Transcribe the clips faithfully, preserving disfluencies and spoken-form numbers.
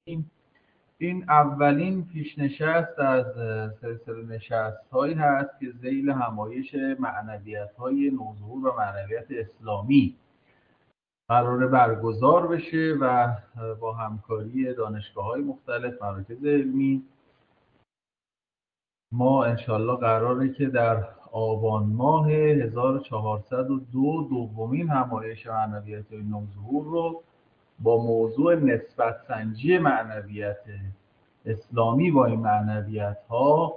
این اولین پیشنشست از سلسله نشست هایی هست که ذیل همایش معنویت های نوظهور و معنویت اسلامی قراره برگزار بشه و با همکاری دانشگاه های مختلف، مراکز علمی، ما انشالله قراره که در آبان ماه هزار و چهارصد و دو دومین همایش معنویت های نوظهور رو با موضوع نسبت سنجی معنویت اسلامی با این معنویت ها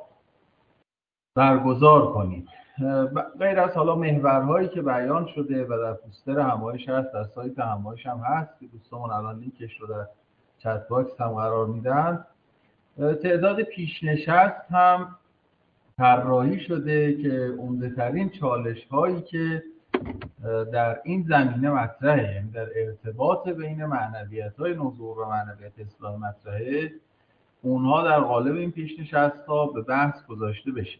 برگزار کنیم. غیر از حالا محورهایی که بیان شده و در پوستر همایش هست، در سایت همایش هم هست که دوستامون الان لینکش رو در چت باکس هم قرار میدن، تعداد پیشنشست هم طراحی شده که عمده ترین چالش هایی که در این زمینه مطرحه، یعنی در ارتباط بین معنویت های نوظهور و معنویت اسلامی مطرحه، اونها در قالب این پیشنشست ها به بحث گذاشته بشه.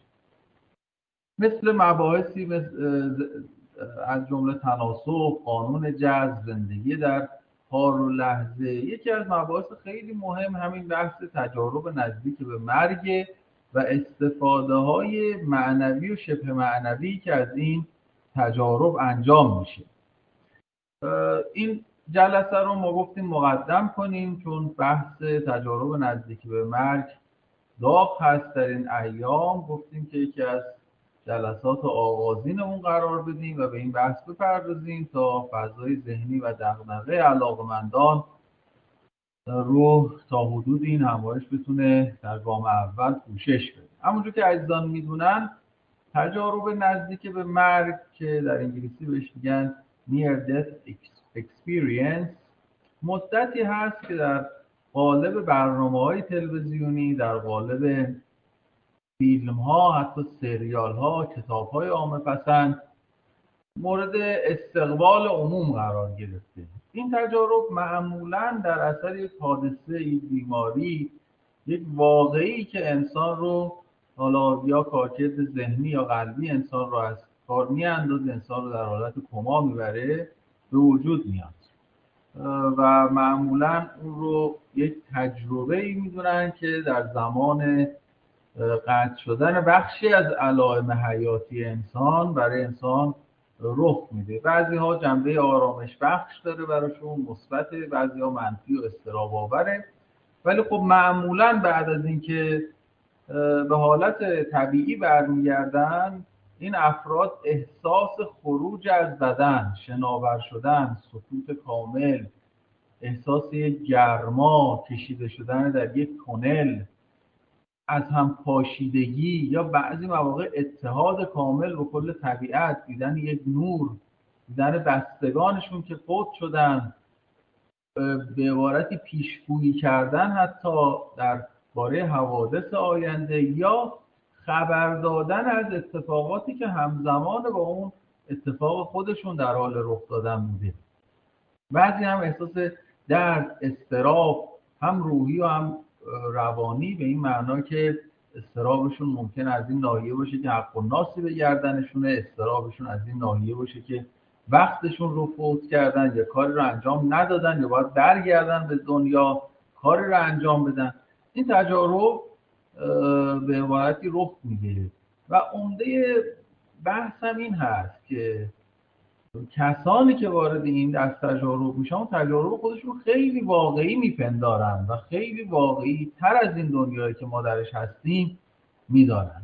مثل مباحثی مثل از جمله تناسب، قانون جذب، زندگی در حال و لحظه. یکی از مباحث خیلی مهم همین بحث تجارب نزدیک به مرگ و استفاده های معنوی و شبه معنوی که از این تجارب انجام میشه. این جلسه رو ما گفتیم مقدم کنیم چون بحث تجارب نزدیک به مرگ داغ هست در این ایام. گفتیم که یکی از جلسات آغازین اون قرار بدیم و به این بحث بپردازیم تا فضای ذهنی و دغدغه علاقه‌مندان رو تا حدود این همایش بتونه در گام اول پوشش بده. همونجور که عزیزان میدونن تجارب نزدیک به مرگ که در انگلیسی بهش میگن near death experience مدتی هست که در قالب برنامه‌های تلویزیونی، در قالب فیلم ها، حتی سریال ها، کتاب های عامه پسند مورد استقبال عموم قرار گرفته. این تجارب معمولاً در اثر یک حادثه، یک بیماری، یک واقعی که انسان رو حالا یا کارکرد ذهنی یا قلبی انسان رو از کار میاندازه، انسان رو در حالت کما میبره، به وجود میاد و معمولاً اون رو یک تجربه‌ای میدونن که در زمان قطع شدن بخشی از علائم حیاتی انسان برای انسان رخ میده. بعضی ها جنبه آرامش بخش داره براشون، مثبت، بعضی ها منفی و اضطراب آوره، ولی خب معمولا بعد از اینکه به حالت طبیعی برمیگردن این افراد احساس خروج از بدن، شناور شدن، سکوت کامل، احساس یک گرما، کشیده شدن در یک تونل، از هم پاشیدگی یا بعضی مواقع اتحاد کامل با کل طبیعت، دیدن یک نور، دیدن بستگانشون که فوت شدن، به عبارتی پیشگویی کردن حتی در باره حوادث آینده یا خبر دادن از اتفاقاتی که همزمان با اون اتفاق خودشون در حال رخ دادن بوده. بعضی هم احساس درد، اضطراب، هم روحی و هم روانی، به این معنا که اضطرابشون ممکن از این ناحیه باشه که حق الناسی به گردنشونه، اضطرابشون از این ناحیه باشه که وقتشون رو فوت کردن یا کاری رو انجام ندادن یا باید برگردن به دنیا کاری رو انجام بدن. این تجارب به عبارتی رخ میده و عمده بحث هم این هست که کسانی که وارد این از تجارب میشن تجارب خودشون خیلی واقعی میپندارن و خیلی واقعی تر از این دنیایی که ما درش هستیم میدارن.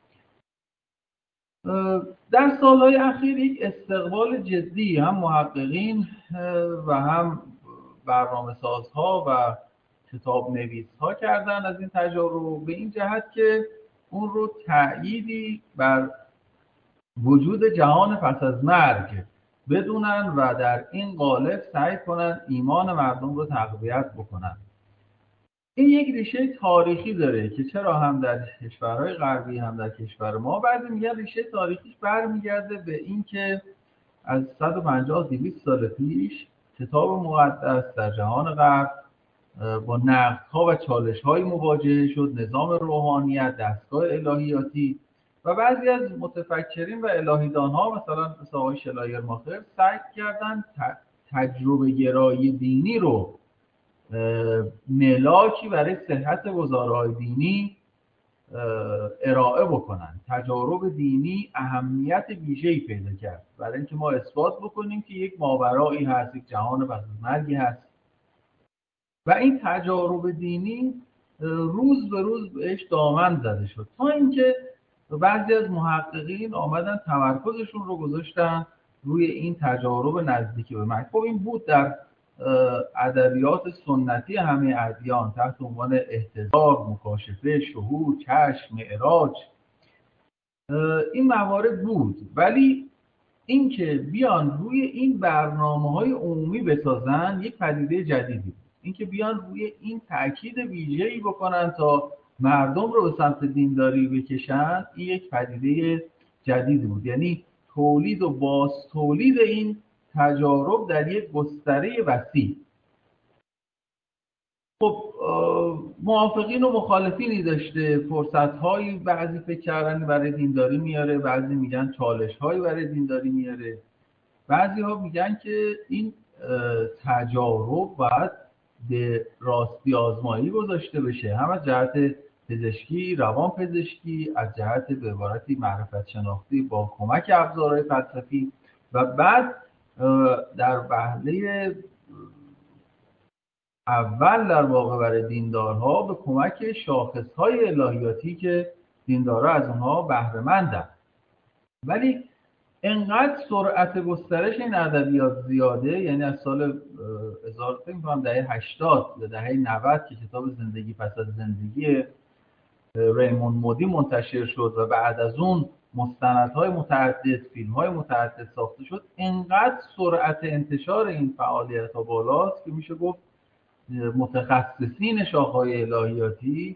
در سالهای اخیر یک استقبال جدی هم محققین و هم برنامه سازها و کتاب نویسها کردن از این تجارب، به این جهت که اون رو تأییدی بر وجود جهان پس از مرگ بدونن و در این قالب سعی کنن ایمان مردم رو تقویت بکنن. این یک ریشه تاریخی داره که چرا هم در کشورهای غربی هم در کشور ما بعضی میگن ریشه تاریخیش برمیگرده به این که از صد و پنجاه تا دویست سال پیش کتاب مقدس در جهان غرب با نقدها و چالش‌های مواجه شد، نظام روحانیت، دستگاه الهیاتی و بعضی از متفکرین و الهیدان‌ها مثلا مثل آقای شلایر ماخر سعی کردن تجربه گرایی دینی رو ملاکی برای صحت گزارهای دینی ارائه بکنن. تجارب دینی اهمیت ویژه‌ای پیدا کرد برای اینکه ما اثبات بکنیم که یک ماورایی هست، یک جهان پس از مرگی هست و این تجارب دینی روز به روز بهش دامن زده شد تا اینکه بعضی از محققین آمدن تمرکزشون رو گذاشتن روی این تجارب نزدیکی به مرگ. خب این بود در ادبیات سنتی همه ادیان تحت عنوان احتضار، مکاشفه، شهود، کشف، معراج، این موارد بود. ولی اینکه بیان روی این برنامه‌های عمومی بسازن یک پدیده جدیدی بود. اینکه بیان روی این تاکید ویژه‌ای بکنن تا مردم رو به سمت دینداری بکشن، این یک پدیده جدیدی بود. یعنی تولید و باز تولید این تجارب در یک گستره وسیع. خب موافقین و مخالفینی داشته، فرصت‌هایی بعضی فکر کردن برای دینداری میاره، بعضی میگن چالش‌هایی برای دینداری میاره، بعضی ها میگن که این تجارب باید به راستی آزمایی گذاشته بشه، هم از جهت پزشکی، روان پزشکی، از جهت به عبارتی معرفت شناختی با کمک ابزارهای فلسفی و بعد در وهله اول در واقع برای دیندارها به کمک شاخصهای الهیاتی که دیندارها از اونها بهره مندن. ولی انقدر سرعت گسترش این ادبیات زیاده، یعنی از سال هزار فکر می‌کنم دهه هشتاد یا دهه نود که کتاب زندگی پس از زندگی ریموند مودی منتشر شد و بعد از اون مستندهای متعدد، فیلم‌های متعدد ساخته شد، انقدر سرعت انتشار این فعالیت‌ها بالاست که میشه گفت متخصصین شاخه‌های الهیاتی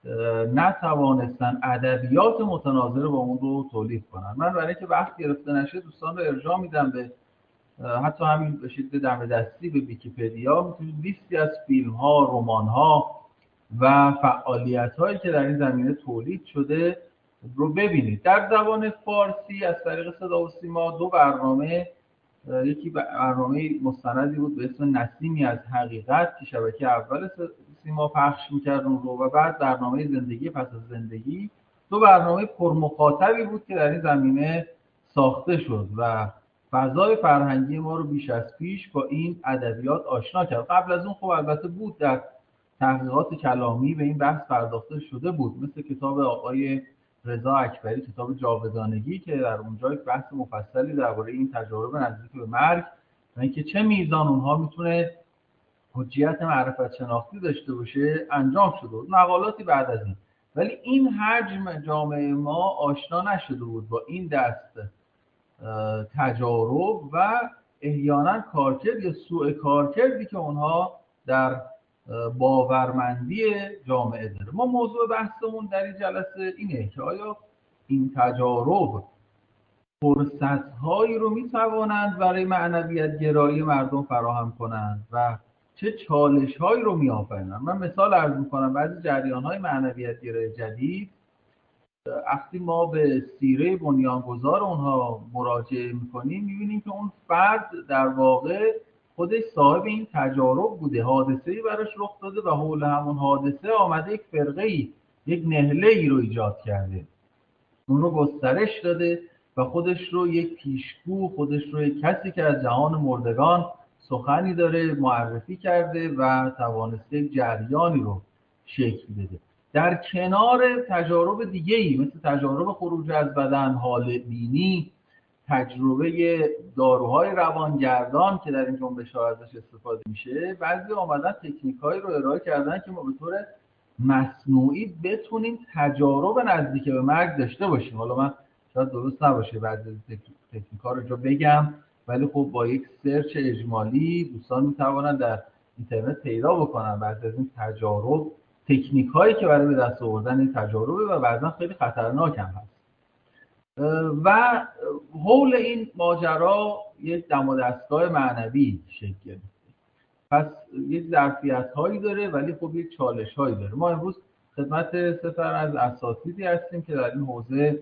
نتوانستن ادبیات متناظر با اون رو تولید کنن. من برای اینکه وقت گرفته نشه دوستان رو ارجاع میدم به حتی همین به شکل دم دستی به ویکی‌پدیا، میتونید لیستی از فیلم‌ها، رمان‌ها و فعالیت‌هایی که در این زمینه تولید شده رو ببینید. در زبان فارسی از طریق صدا و سیما دو برنامه، یکی برنامه مستندی بود به اسم نسیمی از حقیقت که شبکه اول سیما پخش می‌کرد اون رو، و بعد برنامه زندگی پس از زندگی، دو برنامه پرمخاطبی بود که در این زمینه ساخته شد و فضای فرهنگی ما رو بیش از پیش با این ادبیات آشنا کرد. قبل از اون خب البته بود در تحقیقات کلامی به این بحث پرداخته شده بود، مثل کتاب آقای رضا اکبری، کتاب جاودانگی، که در اونجا یک بحث مفصلی درباره این تجارب نزدیک به مرگ و اینکه چه میزان اونها میتونه حجیت معرفت شناختی داشته باشه انجام شده بود. مقالاتی بعد از این، ولی این حجم جامعه ما آشنا نشده بود با این دست تجارب و احیانا کارکرد یا سوء کارکردی که اونها در باورمندی جامعه داره. ما موضوع بحثمون در این جلسه اینه که آیا این تجارب فرصت‌هایی رو می‌توانند برای معنویت گرایی مردم فراهم کنند و چه چالش‌هایی رو می‌آفرینند. من مثال عرض می‌کنم. بعضی جریان‌های معنویت گرای جدید وقتی ما به سیره بنیانگذار اونها مراجعه می‌کنیم می‌بینیم که اون فرد در واقع خودش صاحب این تجارب بوده، حادثه‌ای براش رخ داده و حول همون حادثه آمده یک فرقه‌ای، یک نهله‌ای رو ایجاد کرده، اون رو گسترش داده و خودش رو یک پیشگو، خودش رو یک کسی که از جهان مردگان سخنی داره معرفی کرده و توانسته جریانی رو شکل بده. در کنار تجارب دیگه‌ای مثل تجارب خروج از بدن، حال بینی، تجربه داروهای روانگردان که در این جنبش‌ها ازش استفاده میشه، بعضی آمدن تکنیک‌هایی رو ارائه کردن که ما به طور مصنوعی بتونیم تجارب نزدیک به مرگ داشته باشیم. حالا من شاید درست نباشه بعضی از تکنیک‌ها رو جا بگم، ولی خب با یک سرچ اجمالی دوستان میتوانن در اینترنت پیدا بکنن بعضی از این تجارب، تکنیک‌هایی که برای به دست آوردن این تجاربه و بعضا خیلی خطرناک هم هست. و حول این ماجرا یک دم و دستگاه معنوی شکل گرفته. پس یک ظرفیت‌هایی داره ولی خب یک چالش‌هایی داره. ما امروز خدمت سه نفر از اساتیدی هستیم که در این حوزه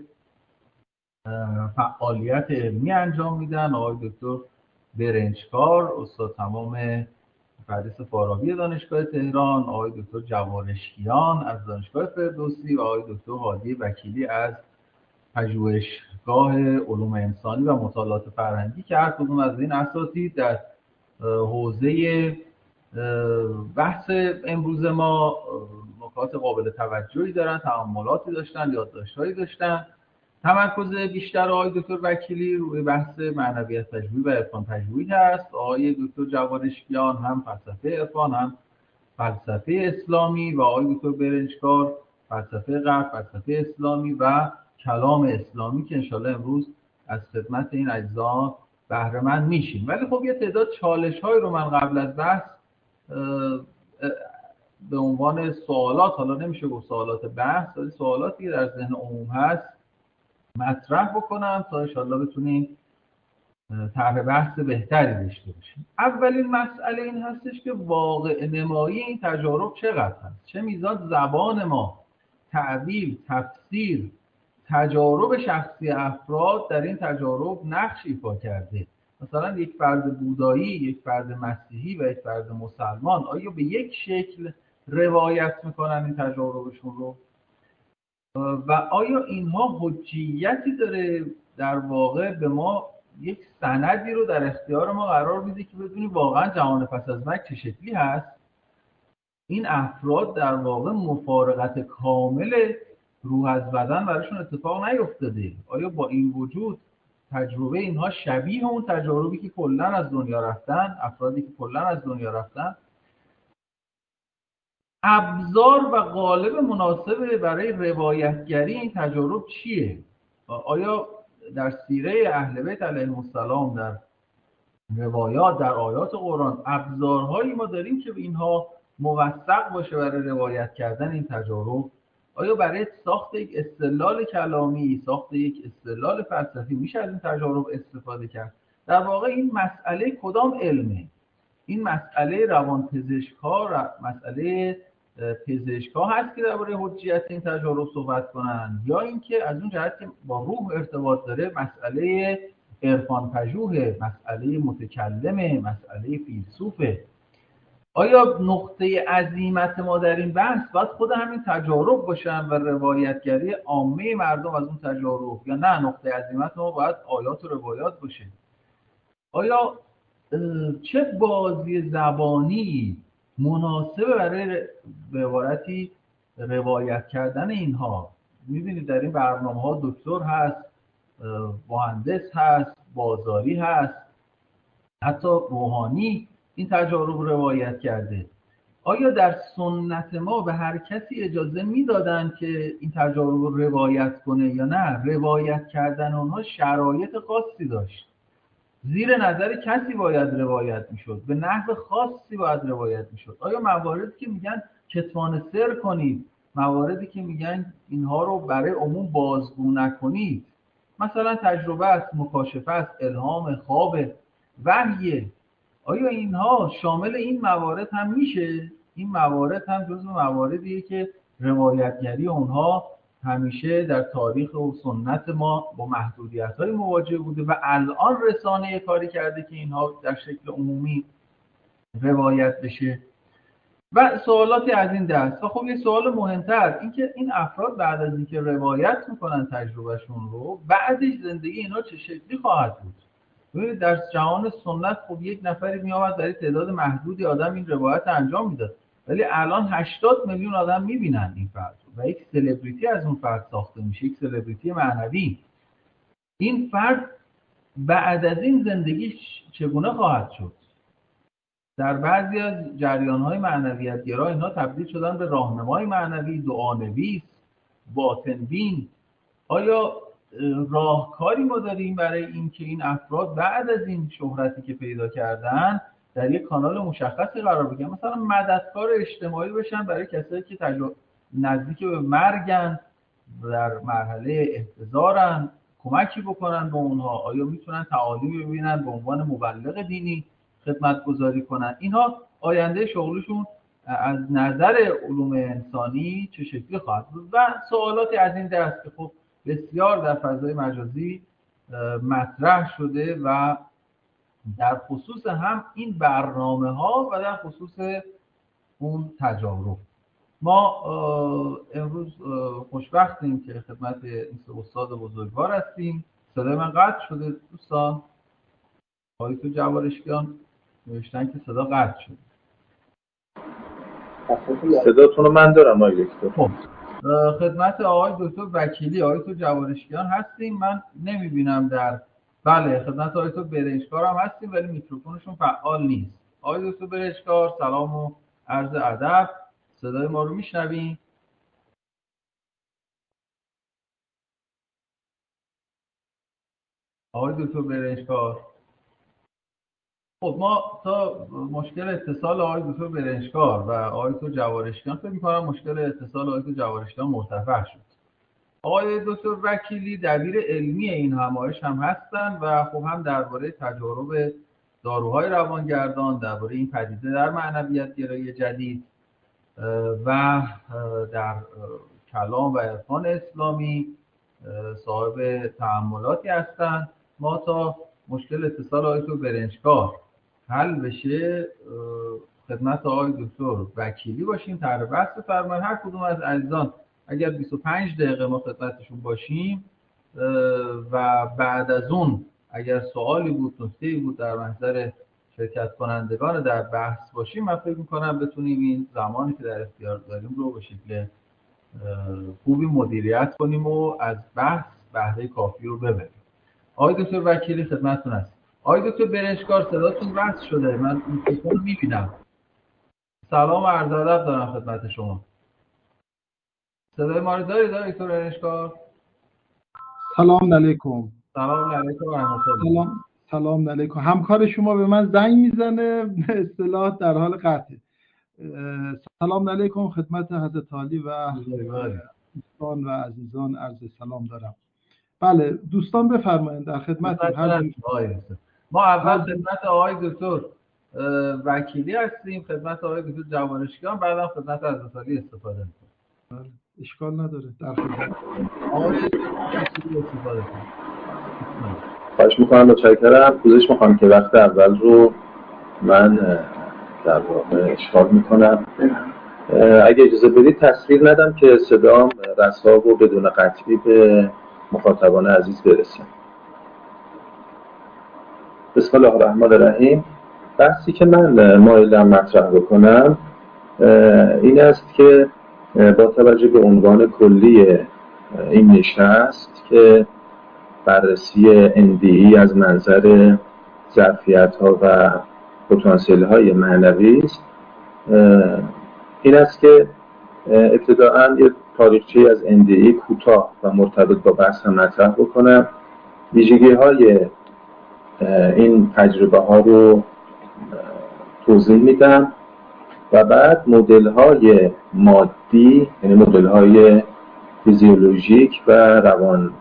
فعالیت علمی انجام میدن. آقای دکتر برنجکار، استاد تمام متفرس فارابی دانشگاه تهران، آقای دکتر جوارشکیان از دانشگاه فردوسی و آقای دکتر هادی وکیلی از پژوهشگاه علوم انسانی و مطالعات فرهنگی که هر کدوم از این اساتید در حوزه بحث امروز ما نکات قابل توجهی دارن، تأملاتی داشتن، یادداشت‌هایی داشتن. تمرکز بیشتر آقای دکتر وکیلی روی بحث معنویت پژوهی و عرفان پژوهی هست. آقای دکتر جوارشکیان هم فلسفه عرفان، هم فلسفه اسلامی و آقای دکتر برنجکار فلسفه غرب، فلسفه اسلامی و کلام اسلامی که انشالله امروز از خدمت این اجزا بهره مند میشیم. ولی خب یه تعداد چالش های رو من قبل از بحث به عنوان سوالات، حالا نمیشه گفت سوالات بحث، ولی سوالاتی که در ذهن عموم هست مطرح بکنم تا انشالله بتونیم طرح بحث بهتری داشته باشیم. اولین مسئله این هستش که واقع نمایی این تجارب چقدر هست، چه میزان زبان ما، تعبیر، تفسیر، تجارب شخصی افراد در این تجارب نقش ایفا کرده. مثلا یک فرد بودایی، یک فرد مسیحی و یک فرد مسلمان آیا به یک شکل روایت میکنن این تجاربشون رو و آیا اینها حجیتی داره در واقع به ما یک سندی رو در اختیار ما قرار میده که بدونیم واقعا جهان پس از مرگ چه شکلی هست؟ این افراد در واقع مفارقت کامل روح از بدن براشون اتفاق نیفتاده. آیا با این وجود تجربه اینها شبیه اون تجاربی که کلا از دنیا رفتن، افرادی که کلا از دنیا رفتن؟ ابزار و قالب مناسب برای روایتگری این تجارب چیه؟ آیا در سیره اهل بیت علیهم السلام، در روایات، در آیات قرآن ابزارهایی ما داریم که به اینها موثق باشه برای روایت کردن این تجارب؟ آیا برای ساخت یک استدلال کلامی، ساخت یک استدلال فلسفی میشه از این تجارب استفاده کرد؟ در واقع این مسئله کدام علمه؟ این مسئله روانپزشک‌ها، مسئله پزشک‌ها هست که درباره حجیت این تجارب صحبت کنن، یا اینکه از اون جهت که با روح ارتباط داره مسئله عرفان پژوه، مسئله متکلمه، مسئله فیلسوفه؟ آیا نقطه عزیمت ما در این بحث باید خود همین تجارب باشن و روایتگری عامه مردم از اون تجارب، یا نه نقطه عزیمت ما باید آیات و روایات باشه؟ آیا چه بازی زبانی مناسبه برای به عبارتی روایت کردن اینها؟ می‌بینید در این برنامه‌ها دکتر هست، مهندس هست، بازاری هست، حتی روحانی این تجارب روایت کرده. آیا در سنت ما به هر کسی اجازه میدادن که این تجارب رو روایت کنه یا نه؟ روایت کردن اونها شرایط خاصی داشت، زیر نظر کسی باید روایت میشد، به نحو خاصی باید روایت میشد. آیا مواردی که میگن کتمان سر کنید، مواردی که میگن اینها رو برای عموم بازگو نکنید، مثلا تجربه است، مکاشفه است، الهام، خواب، وحی، آیا اینها شامل این موارد هم میشه؟ این موارد هم جزو مواردیه که روایتگری اونها همیشه در تاریخ و سنت ما با محدودیت‌های مواجه بوده و الان رسانه کاری کرده که اینها در شکل عمومی روایت بشه. و سوالاتی از این دست. و خب یه سوال مهمتر اینکه این افراد بعد از اینکه روایت میکنن تجربهشون رو، بعدش زندگی اینا چه شکلی خواهد بود؟ ببینید در جهان سنت خب یک نفری میآمد برای تعداد محدودی آدم این روایت انجام میداد، ولی الان هشتاد میلیون آدم میبینن این فرد و یک سلبریتی از اون فرد ساخته میشه، یک سلبریتی معنوی. این فرد بعد از این زندگی چگونه خواهد شد؟ در بعضی از جریان‌های معنویت‌گرا اینها تبدیل شدن به راهنمای معنوی، دعانویس، باطن‌بین. آیا راهکاری ما داریم برای اینکه این افراد بعد از این شهرتی که پیدا کردن در یک کانال مشخصی قرار بگیرن، مثلا مددکار اجتماعی بشن برای کسایی که تجربه نزدیک به مرگن، در مرحله احتضارن، کمکی بکنن به اونها؟ آیا میتونن تعالیمی ببینن به عنوان مبلغ دینی خدمت گذاری کنن؟ اینها آینده شغلشون از نظر علوم انسانی چه شکلی خواهد بود؟ و سوالاتی از این دست که خب بسیار در فضای مجازی مطرح شده و در خصوص هم این برنامه ها و در خصوص اون تجارب. ما امروز خوشبختیم که خدمت این سه استاد بزرگوار هستیم. صدای من قطع شده دوستان؟ آقای تو جوارشکیان نوشتن که صدا قطع شده. صداتون رو من دارم آقای دکتر. خب خدمت آقای دکتر وکیلی، آقای تو جوارشکیان هستیم. من نمیبینم در بله خدمت آقای تو برنجکار هم هستیم ولی میکروفونشون فعال نیست. آقای دکتر برنجکار سلام و عرض ادب. صدای ما رو میشنوین؟ آقای دکتر برنجکار. خب ما تا مشکل اتصال آقای دکتر برنجکار و آقای دکتر جوارشکیان فکر می‌کنم مشکل اتصال آقای دکتر جوارشکیان مرتفع شد. آقای دکتر وکیلی دبیر علمی این همایش هم هستند و خب هم درباره تجارب داروهای روانگردان، درباره این پدیده در معنویت گرایی جدید و در کلام و عرفان اسلامی صاحب تأملاتی هستند. ما تا مشکل اتصال آقای دکتر برنجکار حل بشه خدمت آقای دکتر وکیلی باشیم. طرح بحث بفرمایید. هر کدوم از عزیزان اگر بیست و پنج دقیقه ما خدمتشون باشیم و بعد از اون اگر سوالی بود، نکته‌ای بود در محضر شرکت کنندگان در بحث باشیم، من فکر می‌کنم بتونیم این زمانی که در اختیار داریم رو به شکل خوبی مدیریت کنیم و از بحث بهره کافی رو ببریم. آقای دکتر وکیلی خدمتتون هست. آقای دکتر برنجکار صداتون قطع شده، من میکروفون رو می‌بینم. سلام و عرض ادب دارم خدمت شما. صدای ما رو دارید آقای دکتر برنجکار؟ سلام علیکم. سلام علیکم و رحمت الله. سلام سلام علیکم. همکار شما به من زنگ میزنه به اصطلاح در حال قطع. سلام علیکم خدمت حضرت عالی و دوستان و عزیزان عرض سلام دارم. بله دوستان بفرمایید در خدمت هر ما اول خدمت آقای دکتر وکیلی هستیم، خدمت آقای دکتر جوارشکیان، بعدم خدمت حضرت عالی استفاده می‌کنیم. اشکال نداره در خدمت آقای وکیلی استفاده کنیم. خواهش میکنم متشکرم. پوزش میخوام که وقت اول رو من در واقع اشغال میکنم. اگه اجازه بدید تصویر ندم که صدام رسا و بدون قطعی به مخاطبان عزیز برسه. بسم الله الرحمن الرحیم. بحثی که من مایلم مطرح بکنم این است که با توجه به عنوان کلی این نشست که بررسی ان دی ای از منظر ظرفیت‌ها و پتانسیل‌های معنوی است، این است که ابتداءً یک تاریخچه از ان دی ای کوتاه و مرتبط با بحث هم مطرح بکنم. ویژگی‌های این تجربه‌ها رو توضیح میدم و بعد مدل‌های مادی، یعنی مدل‌های فیزیولوژیک و روان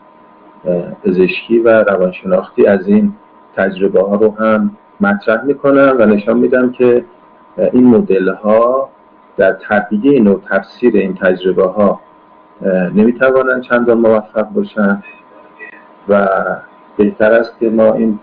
پزشکی و روانشناختی از این تجربه ها رو هم مطرح میکنم و نشان میدم که این مدل ها در تبیین و تفسیر این تجربه ها نمیتوانند چندان موفق باشن و بهتر است که ما این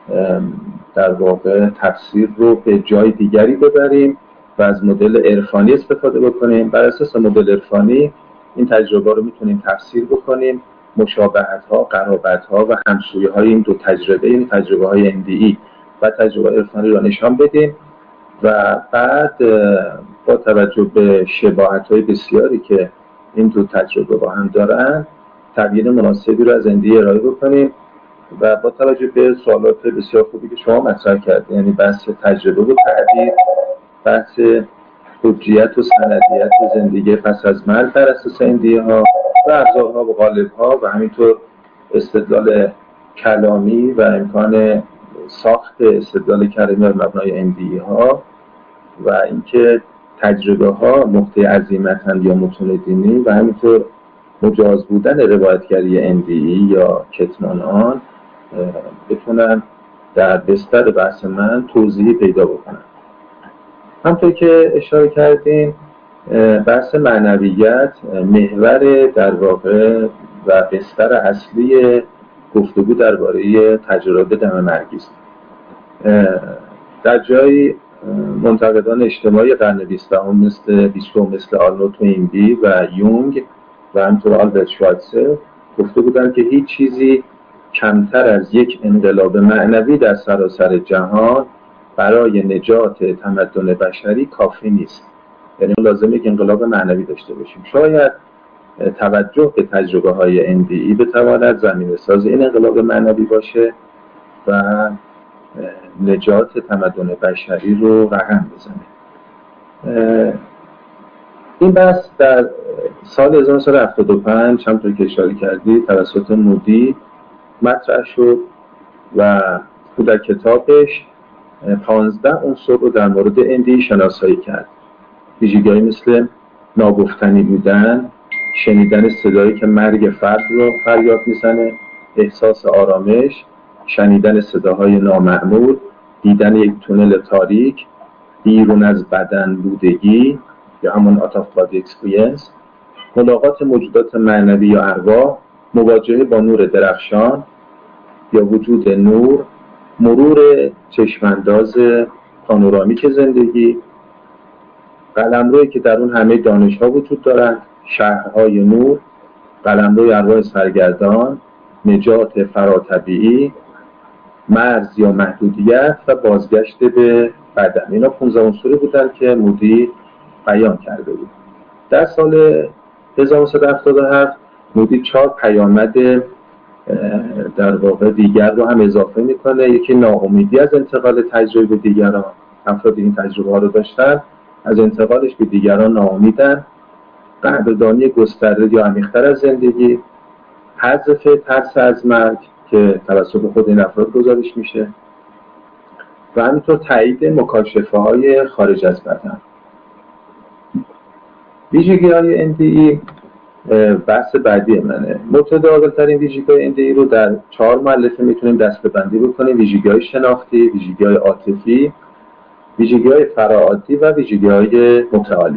در واقع تفسیر رو به جای دیگری ببریم و از مدل عرفانی استفاده بکنیم. بر اساس مدل عرفانی این تجربه رو میتونیم تفسیر بکنیم، مشابهت ها، قرابت ها و همسویی های این دو تجربه، این تجربه های ان دی ای و تجربه عرفانی را نشان بدیم و بعد با توجه به شباهت های بسیاری که این دو تجربه با هم دارن تبیین مناسبی رو از ان دی ای ارائه بکنیم و با توجه به سوالات بسیار خوبی که شما مطرح کردید، یعنی بحث تجربه و تعبیر، بحث حجیت و سندیت زندگی پس از مرگ بر اساس ان دی ای ها و ابزارها و قالب‌ها و همینطور استدلال کلامی و امکان ساخت استدلال کلامی بر مبنای ان دی ای ها و اینکه تجربه ها نقطه عزیمتند یا متون دینی و همینطور مجاز بودن روایتگری ان دی ای یا کتمان آن بتونن در بستر بحث من توضیحی پیدا بکنن. همطور که اشاره کردین بحث معنویت محور در واقع و بستر اصلی گفتگو درباره تجربه دم مرگی است. در جایی منتقدان اجتماعی قرن بیستم مثل بیستم مثل آرنولد توینبی و یونگ و همینطور آلبرت شوایتزر گفته بودند که هیچ چیزی کمتر از یک انقلاب معنوی در سراسر جهان برای نجات تمدن بشری کافی نیست. یعنی لازمه یک انقلاب معنوی داشته باشیم. شاید توجه به تجربه های ان دی ای بتواند زمینه ساز این انقلاب معنوی باشه و نجات تمدن بشری رو رقم بزنه. این بحث در سال هزار و نهصد و هفتاد و پنج همونطور که اشاره کردی توسط مودی مطرح شد و او در کتابش پانزده عنصر رو در مورد ان دی ای شناسایی کرد. ویژگی‌هایی مثل ناگفتنی بودن، شنیدن صدایی که مرگ فرد رو فریاد میزنه، احساس آرامش، شنیدن صداهای نامعمول، دیدن یک تونل تاریک، بیرون از بدن بودگی یا همون out of body experience، ملاقات موجودات معنوی یا ارواح، مواجهه با نور درخشان یا وجود نور، مرور چشمانداز پانورامیک زندگی، قلمرویی که در اون همه دانش‌ها وجود دارند، شهرهای نور، قلمروی ارواح سرگردان، نجات فراتبیعی، مرز یا محدودیت و بازگشت به بدن. اینا پانزده عنصری بودن که مودی بیان کرده بود. در سال هزار و نهصد و هفتاد و هفت مودی چهار پیامد در واقع دیگر رو هم اضافه میکنه. یکی ناامیدی از انتقال تجربه به دیگران، افرادی این تجربه ها رو داشتن از انتقالش به دیگران ناامیدن، قدردانی گسترده یا عمیق‌تر از زندگی، حذف ترس از مرگ که توسط خود این افراد گزارش میشه و همینطور تایید مکاشفه های خارج از بدن. ویژگی های ان دی ای بحث بعدی منه. متداول ترین ویژگی های ان دی ای رو در چهار مؤلفه میتونیم دسته‌بندی بکنیم: ویژگی های شناختی، ویژگی های عاطفی، ویژگی های فراعاتی و ویژگی های متعالی.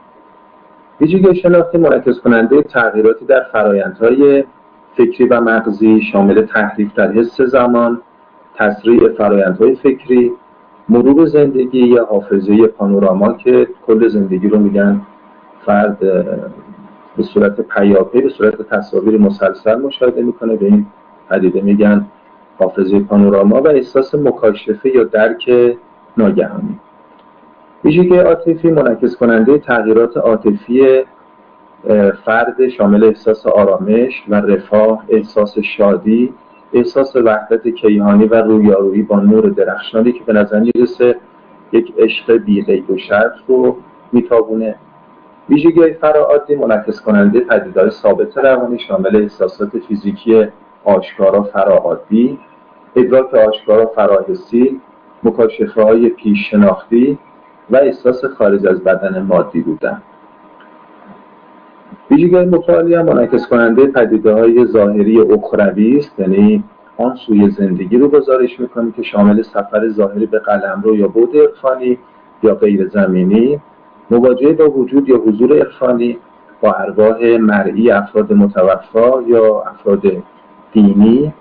ویژگی شناختی منعکس کننده تغییراتی در فرآیندهای فکری و مغزی شامل تحریف در حس زمان، تسریع فرآیندهای فکری، مرور زندگی یا حافظه پانوراما که کل زندگی رو میگن فرد به صورت پیاپی به صورت تصاویر مسلسل مشاهده میکنه، به این پدیده میگن حافظه پانوراما، و احساس مکاشفه یا درک ناگهانی. ویژگی عاطفی منعکس کننده تغییرات عاطفی فرد شامل احساس آرامش و رفاه، احساس شادی، احساس وحدت کیهانی و رویارویی با نور درخشانی که به نظر میرسه یک عشق بی قید و شرط رو میتابونه. ویژگی فراعاتی منعکس کننده پدیده‌های ثابت روانی شامل احساسات فیزیکی آشکارا فراعاتی، ادراک آشکارا فراحسی، مکاشفه‌های پیش شناختی و احساس خارج از بدن مادی بودن. ویژگی‌های متعالی هم منعکس کننده پدیده‌های ظاهری اخروی است، یعنی آن سوی زندگی رو گزارش می‌کنه که شامل سفر ظاهری به قلمرو یا بعد عرفانی یا غیر زمینی، مواجهه با وجود یا حضور عرفانی با ارواح مرئی افراد متوفا یا افراد دینی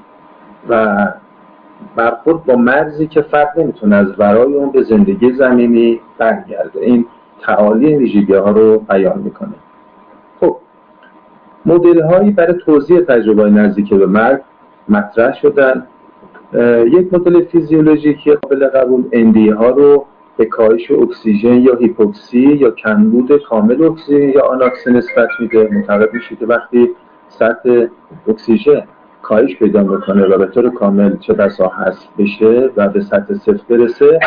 و برخورد با مرزی که فرد نمیتونه از ورای اون به زندگی زمینی برگرده. این تعالی ویژگی‌ها رو بیان میکنه. خب مدل هایی برای توضیح تجربه نزدیک به مرگ مطرح شدن. یک مدل فیزیولوژیکی قابل قبول ان دی ها رو به کاهش اکسیژن یا هیپوکسی یا کمبود کامل اکسیژن یا آناکسی نسبت میده. معتقد میشه که وقتی سطح اکسیژن کاهش پیدا میکنه و به طور کامل چه بسا حذف بشه و به سطح صفر برسه،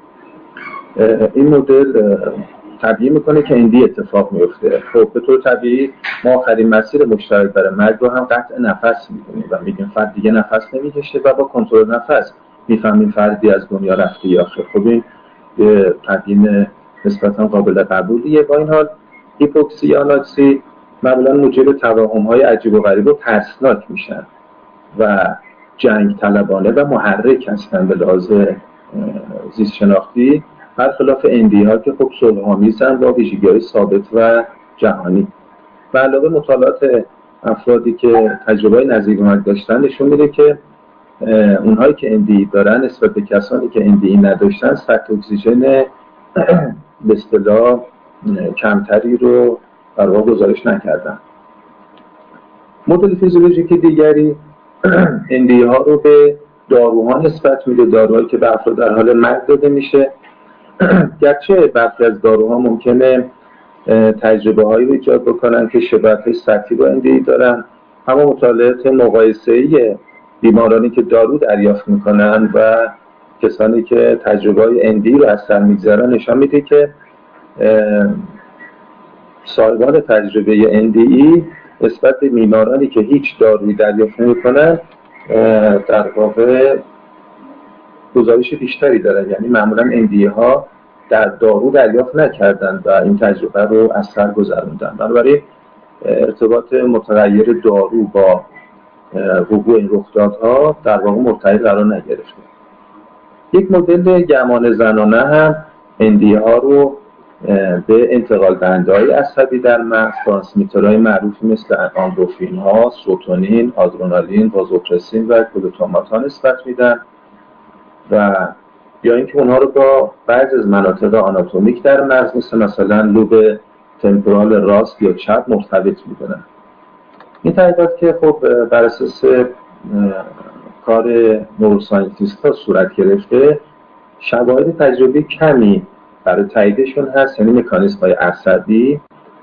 این مدل طبیعی میکنه که این دی اتفاق میفته. خب به طور طبیعی ما آخرین مسیر مشترک برای مرگ رو هم قطع نفس میدونیم و میگیم فرد دیگه نفس نمیکشه و با کنترل نفس میفهمیم فردی از دنیا رفته یا خیر. خب این تقییم نسبتا قابل قبولیه. با این حال هیپوکسی یا آناکسی معمولا موجب توهم‌های عجیب و غریب و ترسناک میشن و جنگ طلبانه و محرک هستن به لحاظ زیست شناختی، برخلاف ان دی ها که خب صلح‌آمیزن با ویژگی‌های ثابت و جهانی. به علاوه مطالعات افرادی که تجربه نزدیک مرگ داشتن نشون میده که اونهایی که ان دی ای دارن نسبت به کسانی که ان دی ای نداشتن سطح اکسیژن به اصطلاح کمتری رو در واقع گزارش نکردن. مدل فیزیولوژیک دیگری ان دی ای ها رو به داروها نسبت میده، داروهایی که به افراد در حال مرگ داده میشه. گرچه برخی از داروها ممکنه تجربه هایی رو ایجاد بکنن که شباهت سطحی با ان دی ای دارن، اما مطالعات مقایسه‌ای بیمارانی که دارو دریافت میکنن و کسانی که تجربه های ان دی ای رو از سر میگذارن نشان میده که صاحبان تجربه ان دی ای نسبت به بیمارانی که هیچ دارویی دریافت نمیکنن در واقع گزارش بیشتری دارن، یعنی معمولا ان دی ای ها در دارو دریافت نکردن و این تجربه رو از سر گذروندن. بنابراین ارتباط متغیر دارو با وقوع این رخدادها در واقع مرتبط قرار نگرفته. یک مدل گمان زنانه هم ان دی ای ها رو به انتقال دهنده‌های عصبی در مغز، ترانسمیترهای معروفی مثل اندورفین ها، سروتونین، آدرنالین، وازوپرسین و گلوتامات ها نسبت میدن و یا اینکه اونها رو با بعضی از مناطق آناتومیک در مغز مثل مثلا لوب تمپورال راست یا چپ مرتبط میدونن. این تحقیقات که خب بر اساس کار نوروساینتیست ها صورت گرفته، شواهد تجربی کمی برای تاییدشون هست، یعنی مکانیزم های عصبی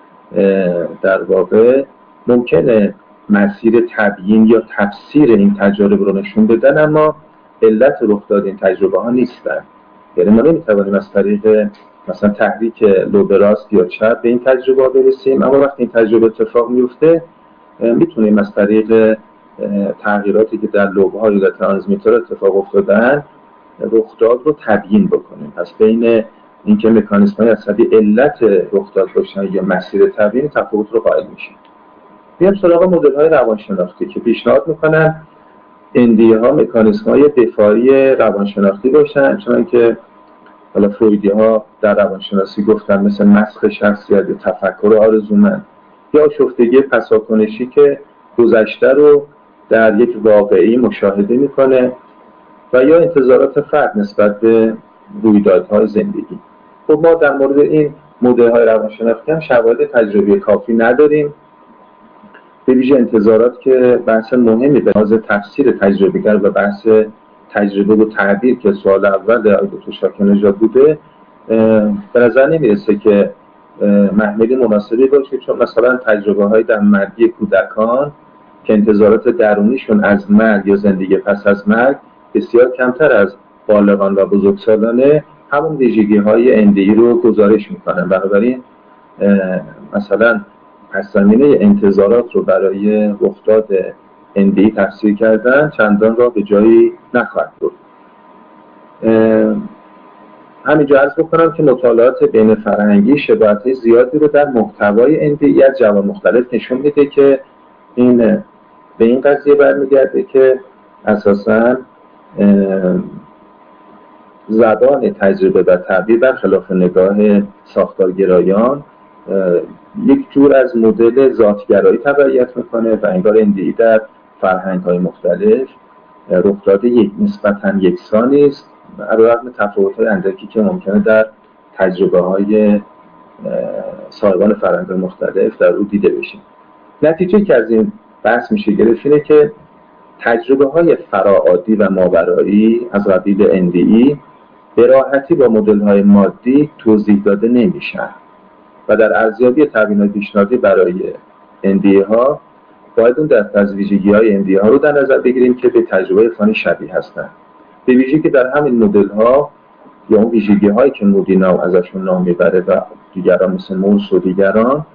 در واقع ممکنه مسیر تبیین یا تفسیر این تجارب رو نشون بدن، اما علت رخ داد این تجربه ها نیستن. یعنی ما نمیتوانیم از طریق مثلا تحریک لوب راست یا چپ به این تجربه برسیم، اما وقتی این تجربه اتفاق میفته میتونیم از طریق تغییراتی که در لوب ها یا ترانسمیتر اتفاق افتادن رخداد رو تبیین بکنیم. پس بین اینکه مکانیزم های عصبی علت رخداد باشن یا مسیر تبیین تفاوت رو قائل میشیم. بیام سراغ مدل های روانشناختی که پیشنهاد میکنن ان دی ای ها مکانیزم های دفاعی روانشناختی باشن، چون که حالا فرویدی ها در روانشناسی گفتن مثل مسخ شخصیت یا تفکر آرزومند یا آشفتگی پساکنشی که گذشته رو در یک واقعی مشاهده میکنه و یا انتظارات فرد نسبت به رویدادهای زندگی. خب ما در مورد این مدل های روانشناختی هم شواهد تجربی کافی نداریم، به ویژه انتظارات که بحث مهمی به لحاظ تفسیر تجربه‌گر و بحث تجربه و تعبیر که سوال اول آقای دکتر شاکر نژاد بوده به نظر نمیرسه که محمل مناسبی باشه، چون مثلا تجربه های در مرگی کودکان که انتظارات درونیشون از مرگ یا زندگی پس از مرگ بسیار کمتر از بالغان و بزرگسالانه همون ویژگی های ان دی ای رو گزارش میکنن. بنابراین مثلا پس زمینه انتظارات رو برای رخداد ان دی ای تفسیر کردن چندان را به جایی نخواهد برد. همینجا عرض بکنم که مطالعات بین فرهنگی شباهت زیادی رو در محتوای ان دی ای از جوان مختلف نشون میده که این به این قضیه برمیگرده که اساساً زبان تجربه و تعبیر برخلاف نگاه ساختارگرایان یک جور از مدل ذاتگرایی تبعیت میکنه و انگار ان دی ای در فرهنگ‌های مختلف رخداد یک نسبتاً یکسانی است علاوه بر تفاوت‌های اندکی که ممکنه در تجربه‌های صاحبان فرهنگ‌های مختلف در او دیده بشه. نتیجه که از این بحث میشه گرفت اینه که تجربه‌های فراعادی و ماورایی از قبیل ان دی ای به راحتی با مدل‌های مادی توضیح داده نمیشن و در ارزیابی تبیینات پیشنهادی برای ان دی ای ها باید اون در از ویژگی‌های ان دی ای ها رو در نظر بگیریم که به تجربه فانی شبیه هستند. به ویژگی که در همین مدل‌ها یا اون ویژگی‌هایی که مودیناو ازشون نام میبره و دیگران مثل مورس و دیگران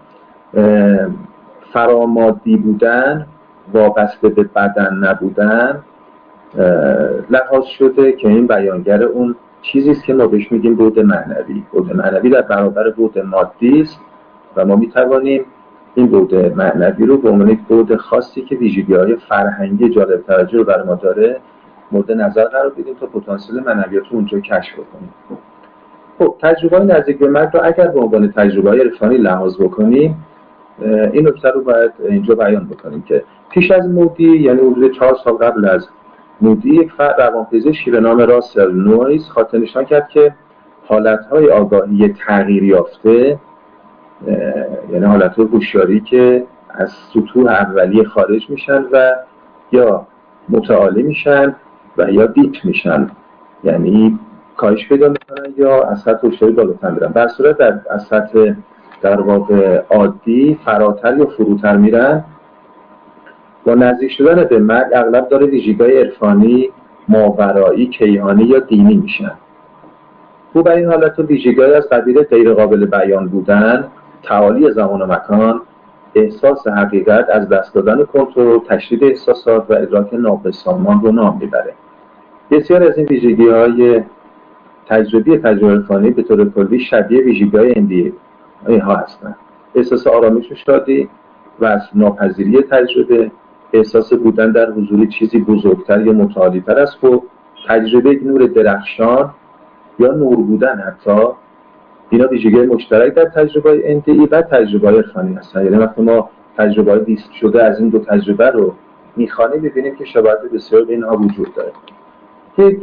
فرامادی بودن، وابسته به بدن نبودن لحاظ شده که این بیانگر اون چیزی است که ما بهش میگیم بعد معنوی. بعد معنوی در برابر بعد مادی است و ما میتوانیم این بعد معنوی رو به عنوان یک بعد خاصی که ویژگی‌های فرهنگی جالب توجه رو برای ما داره مورد نظر قرار بدیم تا پتانسیل معنویات رو اونجا کشف کنیم. خب تجربه‌های نزدیک به مرگ رو اگر به عنوان تجربه‌های عرفانی لحاظ بکنیم، این نکته رو باید اینجا بیان بکنیم که پیش از مودی، یعنی حدود چهار سال قبل از مودی یک فرد روانپزشکی به نام راسل نویس خاطر نشان کرد که حالتهای آگاهی تغییر یافته، یعنی حالتهای هوشیاری که از سطوح اولیه خارج میشن و یا متعالی میشن و یا دیپ میشن، یعنی کاهش پیدا میکنن یا از سطح هوشیاری بالاتر میرن. در صورت در از سطح در واقع عادی فراتر یا فروتر میرن. با نزدیک شدن به مرگ اغلب داره ویژگی‌های عرفانی، ماورایی، کیهانی یا دینی میشن. او بر این حالت و ویژگی‌های از قبیل غیر قابل بیان بودن، تعالی زمان و مکان، احساس حقیقت، از دست دادن کنترل، تشدید احساسات و ادراک ناقصامان رو نام میبره. بسیار از این ویژگی‌های تجربی تجربه عرفانی به طور کلی شبیه ویژگی‌های اندی ها هستند. احساس آرامش و شادی و از ناپذیری تجربه، احساس بودن در حضور چیزی بزرگتر یا متعالی‌تر از خود، تجربه نور درخشان یا نور بودن، حتی اینا ویژگی مشترک در تجربه اندی و تجربه عرفانی هستند. یعنی وقتی ما تجربه دیست شده از این دو تجربه رو می‌خوانیم می‌بینیم که شباهت بسیار بین اینها وجود داره. یک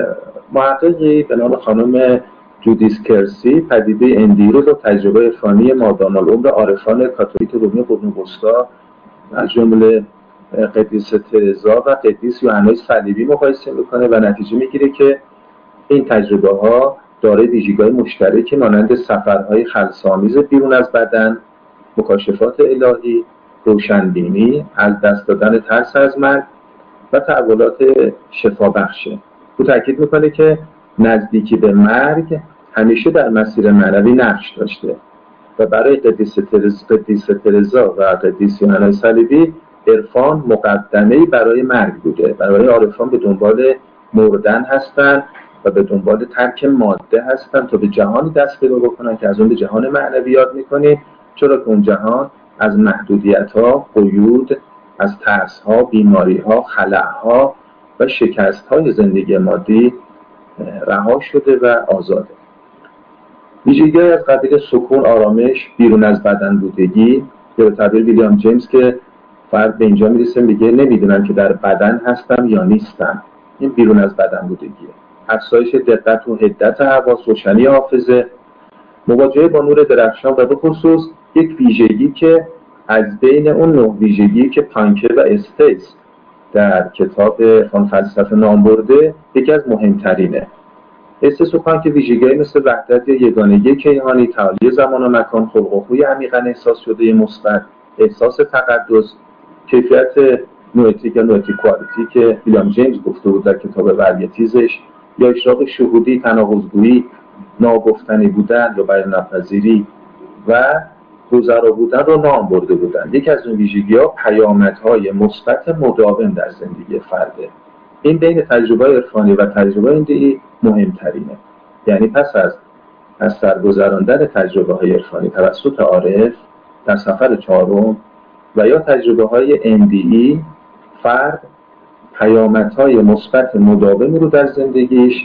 محققی به نام خانم جودیث کرسی پدیده اندی رو با تجربه عرفانی مادام العمر عارفان کاتولیک رومی قرون وسطا از جمله قدیسه ترزا و قدیس یوحنای صلیبی مقایسه میکنه و نتیجه میگیره که این تجربه ها دارای ویژگی‌های مشترکی مانند سفرهای خلس‌آمیز بیرون از بدن، مکاشفات الهی، روشنبینی، از دست دادن ترس از مرگ و تحولات شفابخشه. او تاکید میکنه که نزدیکی به مرگ همیشه در مسیر معنوی نقش داشته و برای قدیسه ترزا قدیسه ترزا و قدیس یوحنای صلیبی عرفان مقدمه‌ای برای مرگ بوده. برای عارفان به دنبال مردن هستند و به دنبال ترک ماده هستند تا به جهانی دست پیدا بکنن که از اون به جهان معنوی یاد میکنیم، چرا که اون جهان از محدودیت‌ها، قیود، از ترس‌ها، بیماری‌ها، خلأها و شکست‌های زندگی مادی رها شده و آزاده. ویژگی از قبیل سکون، آرامش، بیرون از بدن بودگی، یا به تعبیر ویلیام جیمز که فرد به اینجا میرسه میگه نمیدونم که در بدن هستم یا نیستم. این بیرون از بدن بودگیه. افزایش دقت و حدت حواس، روشنی حافظه، مواجهه با نور درخشان و به خصوص یک ویژگی که از بین اون نه ویژگی که پانکر و استیس در کتاب فان فلسفه نام برده یکی از مهمترینه. استیس و پانکر ویژگی مثل وحدت یا یگانگی کیهانی، تعالی زمان و مکان، خلق و خوی عمیقاً احساس شده مثبت، احساس تقدس، کیفیت نوئتیک یا نوئتیک کوالیتی که ویلیام جیمز گفته بود در کتاب وریتیزش، یا اشراق شهودی، تناقض‌گویی، ناگفتنی بودن یا بیان ناپذیری و گذرا بودن رو نام برده بودن. یکی از اون ویژگی‌ها پیامدهای مثبت مداوم در زندگی فرده. این بین تجربه عرفانی و تجربه اندی مهمترینه. یعنی پس از از سرگذراندن تجربه‌های عرفانی توسط عارف در سفر چهارم و یا تجربه‌های اندی، فرد پیامدهای مثبت مداوم رو در زندگیش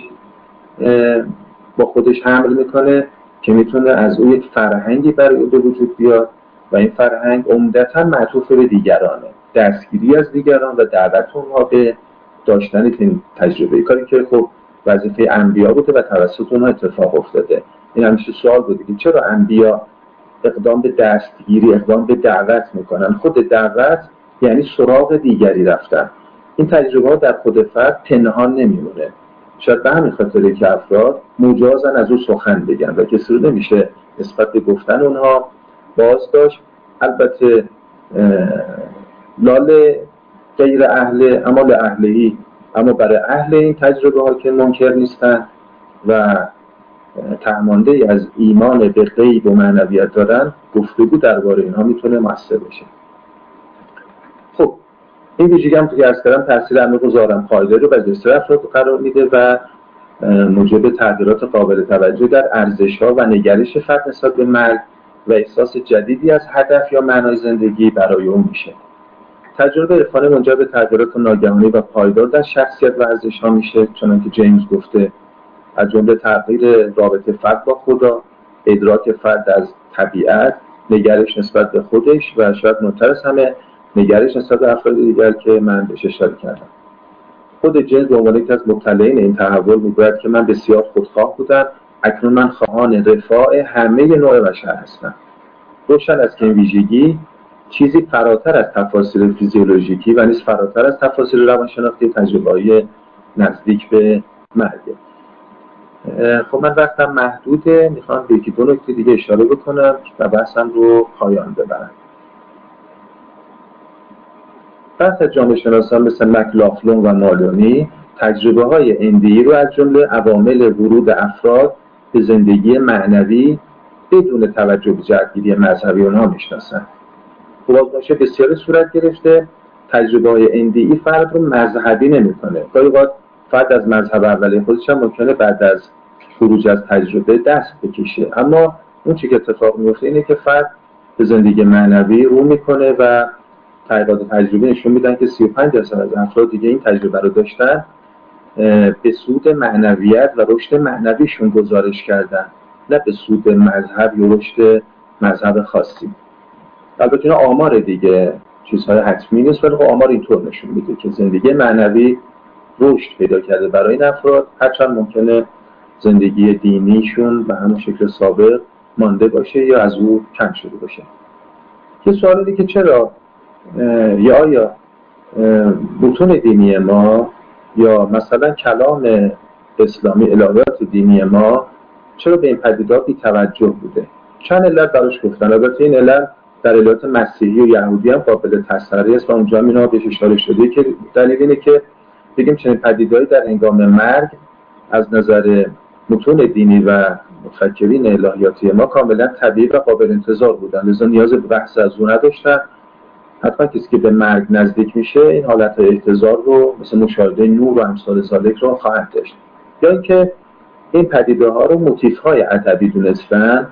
با خودش حمل میکنه که میتونه از اون یک فرهنگی برای به وجود بیاد و این فرهنگ عمدتاً معطوف به دیگرانه، دستگیری از دیگران و دعوت اونها به داشتن این تجربه، کاری که خب وظیفه انبیا بوده و توسط اونها اتفاق افتاده. این همیشه سوال بوده که چرا انبیا اقدام به دستگیری، اقدام به دعوت میکنن؟ خود دعوت یعنی سراغ دیگری رفتن. این تجربه ها در خود فرد پنهان نمیمونه. شاید به همین خاطره که افراد مجازن از او سخن بگن و کسی رو نمیشه نسبت به گفتن اونها باز داشت. البته لال غیر اهل اما لأهلهی، اما برای اهل این تجربه ها که منکر نیستن و تهمانده از ایمان به غیب و معنویت دارن، گفتگو درباره اینها میتونه مؤثر بشه. خب این ویژگی هم که عرض کردم تاثیر عمیق و ظاهراً پایداری رو بر بسیاری افراد قرار میده و موجب تغییرات قابل توجه در ارزش‌ها و نگرش فرد نسبت به مرگ و احساس جدیدی از هدف یا معنای زندگی برای اون میشه. تجربه عرفانی منجر به تغییرات ناگهانی و پایدار در شخصیت و ارزش‌ها میشه، چنانکه جیمز گفته، از جمله تغییر رابطه فرد با خدا، ادراک فرد از طبیعت، نگرش نسبت به خودش و شاید مهمتر از همه نگرش نسبت به افراد دیگر که من بهش اشاره کردم. خود جنس به عنوان یکی از مبتلعین این تحول میگوید که من بسیار خودخواه بودم، اکنون من خواهان رفاه همه نوع بشر هستم. روشن است که این ویژگی چیزی فراتر از تفاسیر فیزیولوژیکی و نیز فراتر از تفاسیر روانشناختی تجربه‌ای نزدیک به مرگ. خب من وقتم محدوده، میخوام به یکی دو نکته دیگه اشاره بکنم و بحثم رو پایان ببرم. بحث از جامعه شناسان مثل مکلافلون و مالونی تجربه های اندی رو از جمله عوامل ورود افراد به زندگی معنوی بدون توجه به جهتگیری مذهبی اونها میشناسن. بازمایش بسیاری صورت گرفته، تجربه های اندی فرد رو مذهبی نمیکنه. گاهی اوقات فرد از مذهب اولیه خودش هم ممکنه بعد از خروج از تجربه دست بکشه، اما اون چیزی که اتفاق میفته اینه که فرد به زندگی معنوی رو میکنه و تحقیقات تجربه نشون میدن که سی و پنج درصد از افراد دیگه این تجربه رو داشتن به سود معنویت و رشد معنویشون گزارش کردن، نه به سود مذهب یا رشد مذهب خاصی. البته اینا آمار دیگه، چیزهای حتمی نیست، ولی آمار اینطور نشون میده که زندگی معنوی رشد پیدا کرده برای این افراد، هرچند ممکنه زندگی دینیشون به همون شکل سابق مانده باشه یا از او کم شده باشه. یه سوال دیگه که چرا یا آیا متون دینی ما یا مثلا کلام اسلامی، الهیات دینی ما چرا به این پدیدار بی توجه بوده؟ چند علت براش گفتن. البته این علت در الهیات مسیحی و یهودی هم قابل تسری است و اونجا هم اینا بهش اشاره شده که دلیل اینه که بگیم چنین پدیداری در هنگام مرگ از نظر متون دینی و مفکرین الهیاتی ما کاملا طبیعی و قابل انتظار بودن، لذا نیاز به بحث از اون نداشتن. حتما کسی که به مرگ نزدیک میشه این حالت احتضار رو مثل مشاهده نور و امثال ذالک رو خواهد داشت. یا اینکه این پدیده ها رو موتیف های ادبی دونستن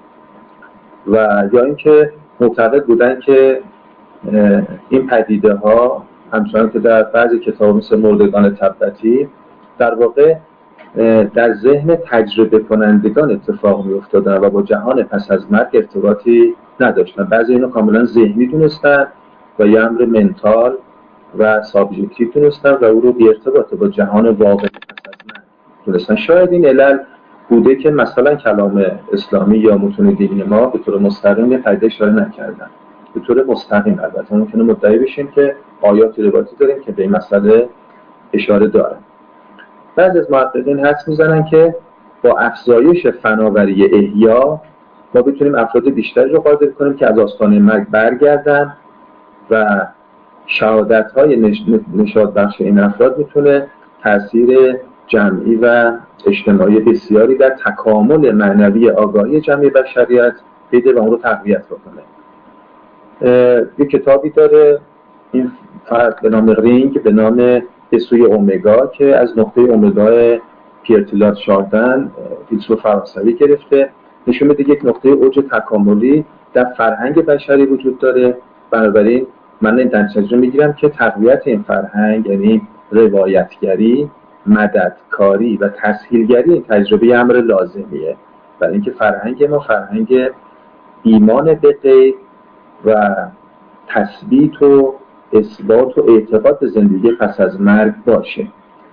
و یا اینکه معتقد بودن که این پدیده ها همچنان که در بعضی کتاب مثل مردگان تبتی در واقع در ذهن تجربه کنندگان اتفاق می افتادن و با جهان پس از مرگ ارتباطی نداشتن. بعضی اینو کاملا ذهنی دونستن و یه امر منتال و سابجکتیو دونستن و او رو بی ارتباط با جهان واقعی پس از مرگ دونستن. شاید این علل بوده که مثلا کلام اسلامی یا متون دینی ما به طور مستقیم به پدیده اشاره نکردن. به طور مستقیم البته ممکنه مدعی بشیم که آیات روایاتی داریم که به این مسئله اشاره دارن. بعضی از محققین حدس میزنن که با افزایش فناوری احیا ما بتونیم افراد بیشتری رو قادر کنیم که از آستانه مرگ برگردن و شهادت‌های نش... نشاط بخش این افراد میتونه تأثیر جمعی و اجتماعی بسیاری در تکامل معنوی آگاهی جمعی بشریت بده و اون رو تقویت بکنه. یک کتابی داره این فرد به نام رینگ به نام به سوی اومگا که از نقطه اومگا پیر تیلات شاردن فیلسوف فرانسوی گرفته، نشون میده یک نقطه اوج تکاملی در فرهنگ بشری وجود داره. بنابراین من این نتیجه میگیرم که تقویت این فرهنگ یعنی روایتگری، مددکاری و تسهیلگری این تجربه امر لازمیه، برای اینکه فرهنگ ما فرهنگ ایمان به غیب و تثبیت و اثبات و اعتقاد به زندگی پس از مرگ باشه.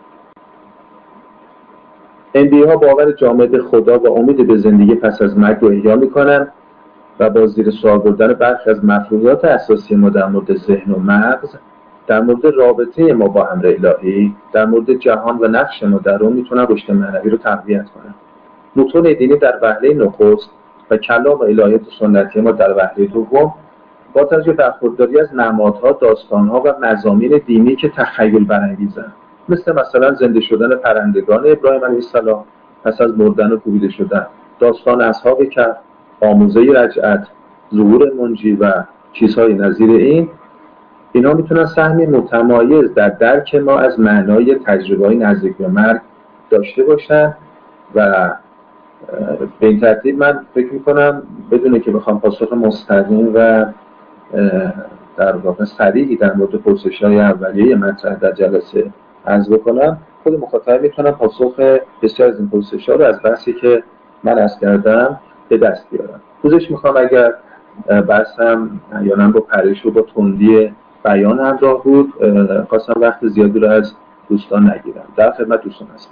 اندی ها باور جامع به خدا و امید به زندگی پس از مرگ رو احیا میکنن و با زیر سوال بردن برخی از مفروضات اساسی ما در مورد ذهن و مغز، در مورد رابطه ما با امر الهی، در مورد جهان و نقش ما در اون میتونن رشد معنوی رو تقویت کنن. متون دینی در وهله نخست و کلام الهیات سنتی ما در وهله دوم با توجه به برخورداری از نمادها، داستانها و مضامین دینی که تخیل برانگیزن، مثل مثلا زنده شدن پرندگان ابراهیم علیه السلام پس از مردن و کوبیده شدن، داستان اصحاب کهف، آموزه رجعت، ظهور منجی و چیزهای نظیر این، اینا میتونن سهمی متمایز در درک ما از معنای تجربه‌های نزدیک به مرگ داشته باشن و به این ترتیب من فکر میکنم بدون که بخوام پاسخ مستقیم و در واقع صریحی در مورد پرسش‌های اولیه مطرح در جلسه عرض بکنم، خود مخاطب میتونم پاسخ بسیار از این پرسش‌ها رو از بحثی که من عرض کردم به دست بیارم. پوزش میخوام اگر بحثم یا با پرش و با تندی بیان همراه بود، خواستم وقت زیادی رو از دوستان نگیرم. در خدمت دوستان هستم.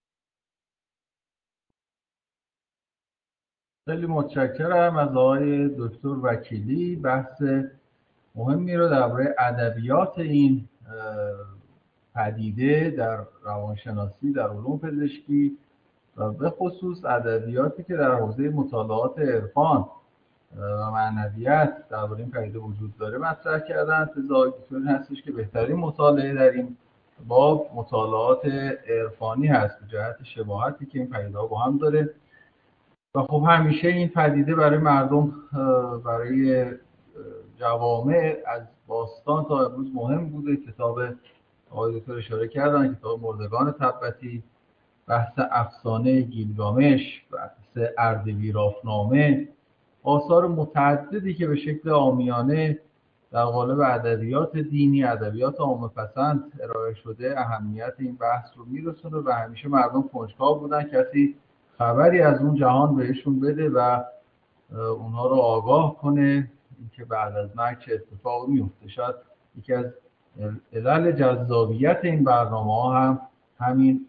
خیلی متشکرم از آقای دکتر وکیلی. بحث مهمی رو درباره ادبیات این پدیده در روانشناسی، در علوم پزشکی و به خصوص ادبیاتی که در حوزه مطالعات عرفان و معنویت درباره این پدیده وجود داره مطرح کردن. تز آقای دکتر هستش که بهترین مطالعه در این باب مطالعات عرفانی هست به جهت شباهتی که این پدیده با هم داره. و خب همیشه این پدیده برای مردم، برای جوامع از باستان تا امروز مهم بوده. کتاب آقای دکتر اشاره کردن، کتاب مردگان تبتی، بحث افسانه گیلگامش، بحث اردبیل‌نامه، آثار متعددی که به شکل عامیانه در قالب ادبیات دینی، ادبیات عامه‌پسند ارائه شده، اهمیت این بحث رو میرسونه و همیشه مردم کنجکاو بودن کسی خبری از اون جهان بهشون بده و اونها رو آگاه کنه اینکه بعد از مرگ چه اتفاقی میفته. شاید یکی از علل جذابیت این برنامه ها هم همین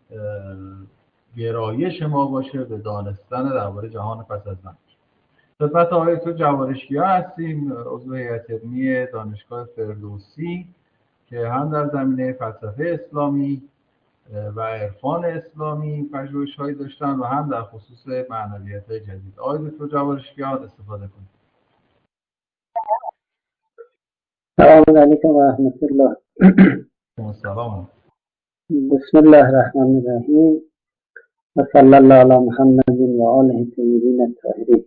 گرایش ما باشه به دانستن درباره جهان پس از مرگ. خدمت آقای دکتر جوارشکیا هستیم، عضو هیئت علمی دانشگاه فردوسی که هم در زمینه فلسفه اسلامی و عرفان اسلامی پژوهش‌هایی داشتن و هم در خصوص معنویت‌های جدید. آقای دکتر جوارشکیا استفاده کنید. السلام علیکم و رحمت الله. سلام. بسم الله الرحمن الرحیم و صلی الله علی محمد و آله الطیبین الطاهرین.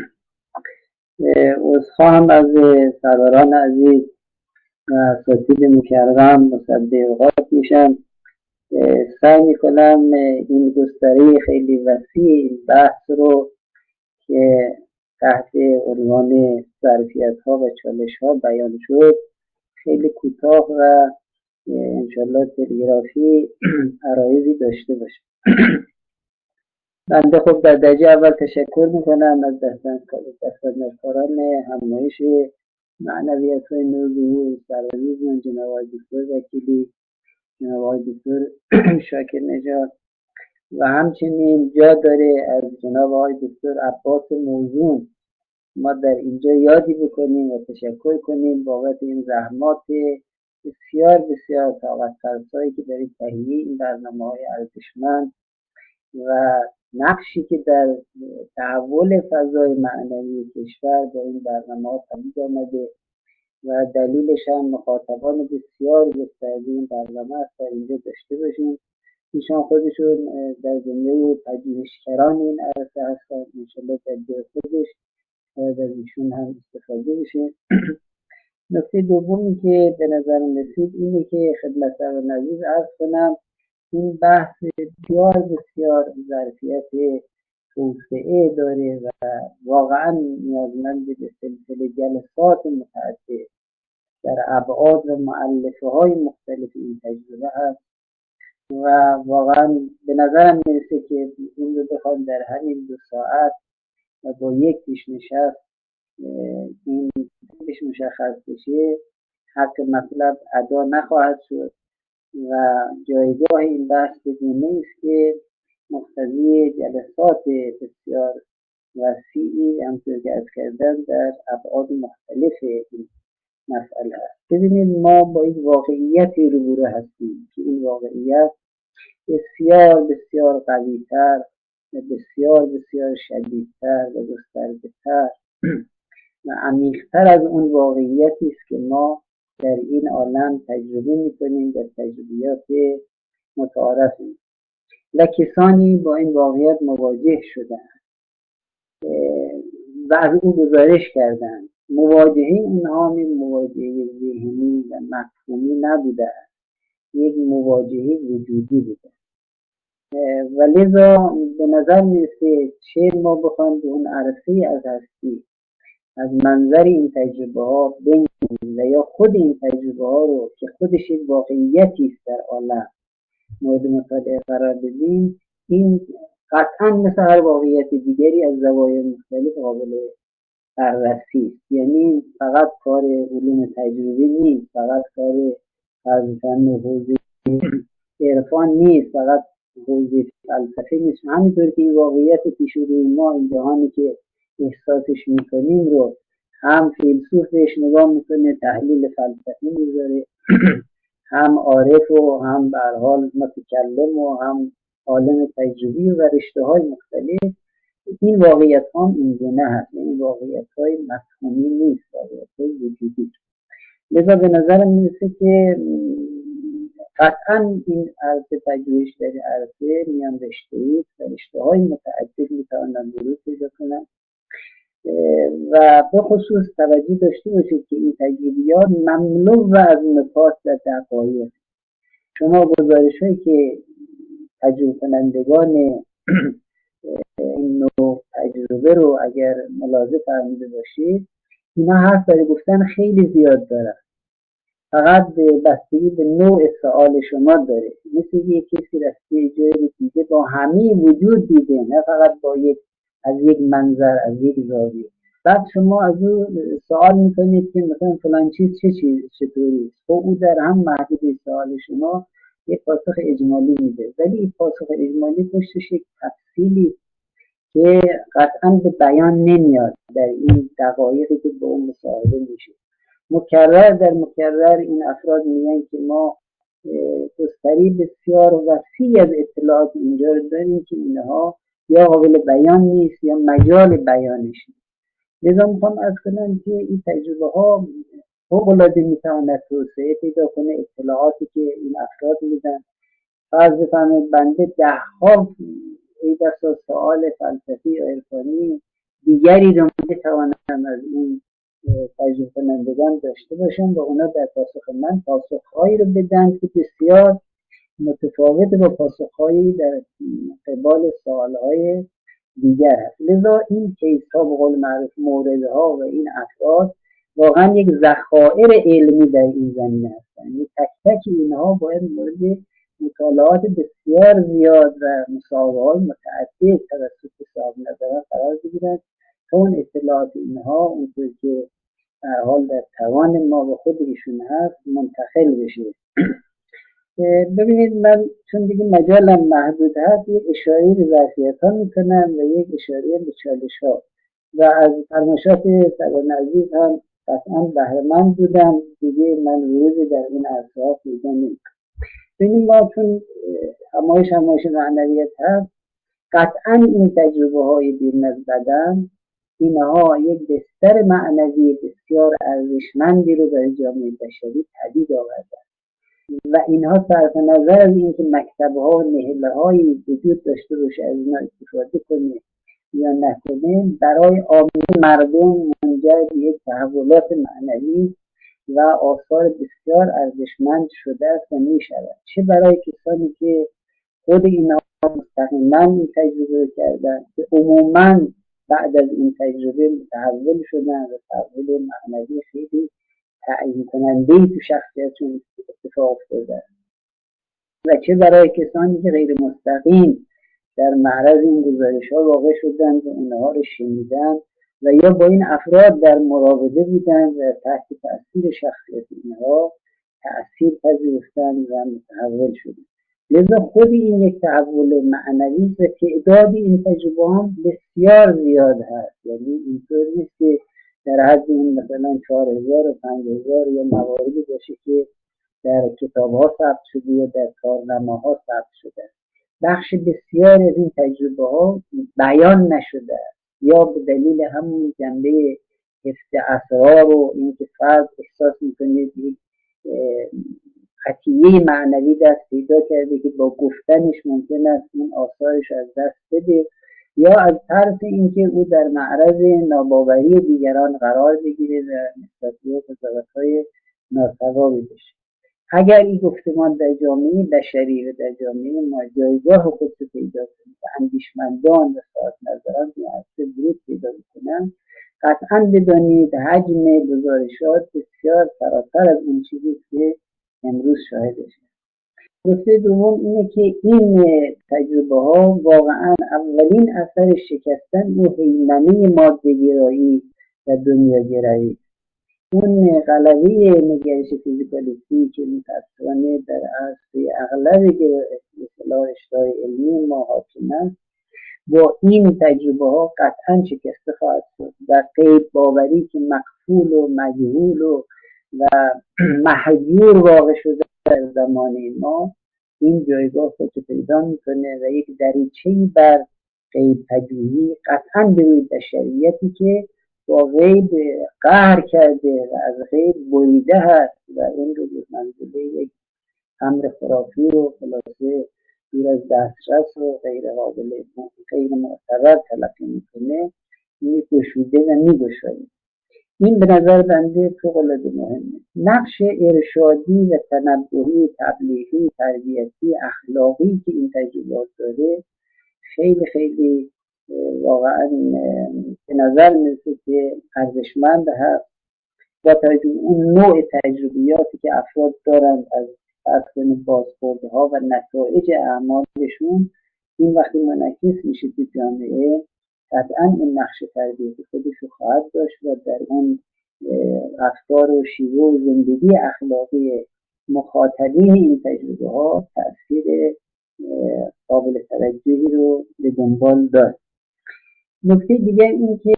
عذرخواهم از سروران عزیز و اساتید مکرم مصدق اوقات میشم. سعی میکنم این گستره خیلی وسیع این بحث رو که تحت عنوان ظرفیت ها و چالش ها بیان شد خیلی کوتاه و انشالله تلگرافی عرایضی داشته باشم. بنده خب در درجه اول تشکر میکنم از دستاندرکاران همایش معنویت های نور سرازیزمان، جناب آقای دکتر وکیلی، جناب آقای دکتر شاکر نژاد و همچنین جا داره از جناب آقای دکتر عباس موزون ما در اینجا یادی بکنیم و تشکر کنیم بابت این زحمات بسیار بسیار طاقت فرسایی که برای تهیه این برنامه‌های ارزشمند و نقشی که در تحول فضای معنوی کشور با این برنامه‌ها پدید آمده و دلیلش هم مخاطبان بسیار گسترده این برنامه است تا اینجا داشته باشیم. ایشان خودشون در جمله پژوهشگران این عرصه هستند. انشالله در جای خودش باید از ایشون هم استفاده بشه. نکته دومی که به نظر رسید اینه که خدمت سروران عزیز عرض کنم این بحث بسیار بسیار ظرفیت توسعه داره و واقعا نیازمند به سلسله جلسات متعدد در ابعاد و مؤلفه های مختلف این تجربه هست و واقعا به نظرم میرسه که این رو بخوام در همین دو ساعت و با یک پیش نشست این پیش مشخص بشه حق مطلب ادا نخواهد شد و جایگاه این بحث بدونه است که مقتضی جلسات بسیار وسیعی همطور که از کردن در ابعاد مختلف این مسئله هست. ببینید ما با این واقعیتی روبرو هستیم که این واقعیت بسیار بسیار قوی‌تر و بسیار بسیار شدیدتر و گسترده‌تر و عمیق‌تر از اون واقعیتی است که ما در این عالم تجربه می‌کنیم در تجربیات متعارفیم و کسانی با این واقعیت مواجه شدند و از اون گزارش کردند. مواجهه اینها یک مواجهه ذهنی و مفهومی نبوده، یک مواجهه وجودی بوده و لذا به نظر میرسه چه ما بخوایم به اون عرصه از هستی از منظر این تجربه ها ببینیم و یا خود این تجربه ها رو که خودش یک واقعیتی است در عالم مورد مطالعه قرار بدیم، این قطعا مثل هر واقعیت دیگری از زوایای مختلف قابل بررسی است. یعنی فقط کار علوم تجربی نیست، فقط کار فرضاً حوزه عرفان نیست، فقط حوزه فلسفه نیست. همینطور که این واقعیت پیش روی ما، این جهانی که احساسش میکنیم رو هم فیلسوف بهش نگاه میکنه، تحلیل فلسفی میذاره، هم عارف و هم به هر حال متکلم و هم عالم تجربی و رشته های مختلف. این واقعیت هم این گونه هست، این واقعیت های مفهومی نیست، واقعیت های وجودی. لذا به نظر میرسه که قطعا این عرصه پژوهش در عرصه میان رشته‌ای و رشته های متعدد میتوانن ورود پیدا کنن و به خصوص توجه داشته باشید که این تجربیات مملو و از نکات و دقایق. شما گزارش هایی که تجربه کنندگان این نوع تجربه رو اگر ملاحظه فرموده باشید، اینا حرف برای گفتن خیلی زیاد دارن، فقط بستگی به نوع سوال شما داره. مثل یک کسی رفته جای دیگه با همه وجود دیده، نه فقط با یک از یک منظر، از یک زاویه. بعد شما از او سوال میکنید که مثلا فلان چیز چه چیز چطوری است، خب او در هم محدود سوال شما یک پاسخ اجمالی میده، ولی این پاسخ اجمالی پشتش یک تفصیلی که قطعا به بیان نمیاد در این دقایقی که به اون مصاحبه میشه. مکرر در مکرر این افراد میگن که ما گستری بسیار وسیع از اطلاعات اینجا رو داریم که اینها یا قابل بیان نیست یا مجال بیانش نیست. لذا میخوام عرض کنم که این تجربه ها فوق‌العاده میتواند توسعه پیدا کنه. اطلاعاتی که این افراد میدن، فرض بفرمایید بنده ده ها ای بسا سوال فلسفی یا عرفانی دیگری رو میتوانم از این تجربه کنندگان داشته باشم و اونا در پاسخ من پاسخهایی رو بدن که بسیار متفاوت با پاسخهایی در قبال سوالهای دیگر هست. لذا این کیس ها به قول معروف مورد ها و این افراد واقعا یک ذخایر علمی در این زمینه هستند. یعنی تک تک اینها باید مورد مطالعات بسیار زیاد و مصاحبه های متعدد توسط صاحب نظران قرار بگیرند تا اون اطلاعات اینها اونطور که در حال در توان ما و خود ایشون هست منتقل بشه. ببینید من چون دیگه مجالم محدود هست یک اشاره به ظرفیت ها میکنم و یک اشاره به چالش ها و از فرمایشات سران عزیز هم قطعا بهره‌مند بودم. دیگه من ورودی در این عرصه ها پیدا نمی‌کنم. ببینید ما چون همایش همایش معنویت هست، قطعا این تجربه های بیرون از بدن اینها یک بستر معنوی بسیار ارزشمندی رو برای جامعه بشری پدید آورده و اینها صرف نظر از اینکه مکتب ها و نهله هایی وجود داشته باشه از اینا استفاده کنه یا نکنه، برای عامه مردم منجر به یک تحولات معنوی و آثار بسیار ارزشمند شده است و می شود، چه برای کسانی که خود اینها مستقیما این تجربه رو کردن که عموما بعد از این تجربه متحول شدن و تحول معنوی خیلی تعیین کننده‌ای تو شخصیتشون اتفاق افتاده و چه برای کسانی که غیر مستقیم در معرض این گزارش ها واقع شدن و اونها رو شنیدن و یا با این افراد در مراوده بودن و تحت تأثیر شخصیت اینها تأثیر پذیرفتن و متحول شدن. لذا خود این یک تحول معنوی و تعداد این تجربه هم بسیار زیاد هست. یعنی اینطور نیست که در حد این مثلا چهار هزار و پنج هزار یا مواردی باشه که در کتاب ها ثبت شده یا در کارنامه ها ثبت شده. بخش بسیار از این تجربه ها بیان نشده یا به دلیل همون جنبه حفظ اسرار و اینکه فرد احساس میکنه یک خطیه معنوی دست پیدا کرده که با گفتنش ممکن است این آثارش از دست بده، یا از طرف اینکه او در معرض ناباوری دیگران قرار بگیره و نسبت به قضاوت‌های ناصوابی بشه. اگر این گفتمان در جامعه بشری و در جامعه ما جایگاه خودش پیدا کنه و اندیشمندان و صاحب نظران این عرصه ورود پیدا کنن، قطعا بدانید حجم گزارشات بسیار فراتر از اون چیزی که امروز شاهدش. نکته دوم اینه که این تجربه ها واقعا اولین اثر شکستن اون هیمنه ماده‌گرایی و دنیاگرایی. اون غلبه نگرش فیزیکالیستی که متاسفانه در عرصه اغلب اصطلاح اشتهای علمی ما حاکم است، با این تجربه ها قطعا شکسته خواهد شد و غیب باوری که مقفول و مجهول و و مهجور واقع شده در زمان ما، این جایگاه خودشو پیدا میکنه و یک دریچه‌ای بر غیب پژوهی قطعا به روی بشریتی که با غیب قهر کرده و از غیب بریده هست و این رو به منزله یک امر خرافی و خلاصه دور از دسترس و غیر قابل غیر معتبر تلقی میکنه، این گشوده و میگشاید. این به نظر بنده فوق‌العاده مهمه. نقش ارشادی و تنبهی، تبلیغی، تربیتی، اخلاقی که این تجربات داره خیلی خیلی واقعا به نظر میرسه که ارزشمند هست با توجه اون نوع تجربیاتی که افراد دارند از اصلا بازخوردها و نتایج اعمالشون. این وقتی منعکس میشه تو جامعه، قطعا این نقش تربیتی خودش رو خواهد داشت و در اون رفتار و شیوه و زندگی اخلاقی مخاطبین این تجربه ها تأثیر قابل توجهی رو به دنبال دارد. نکته دیگر این که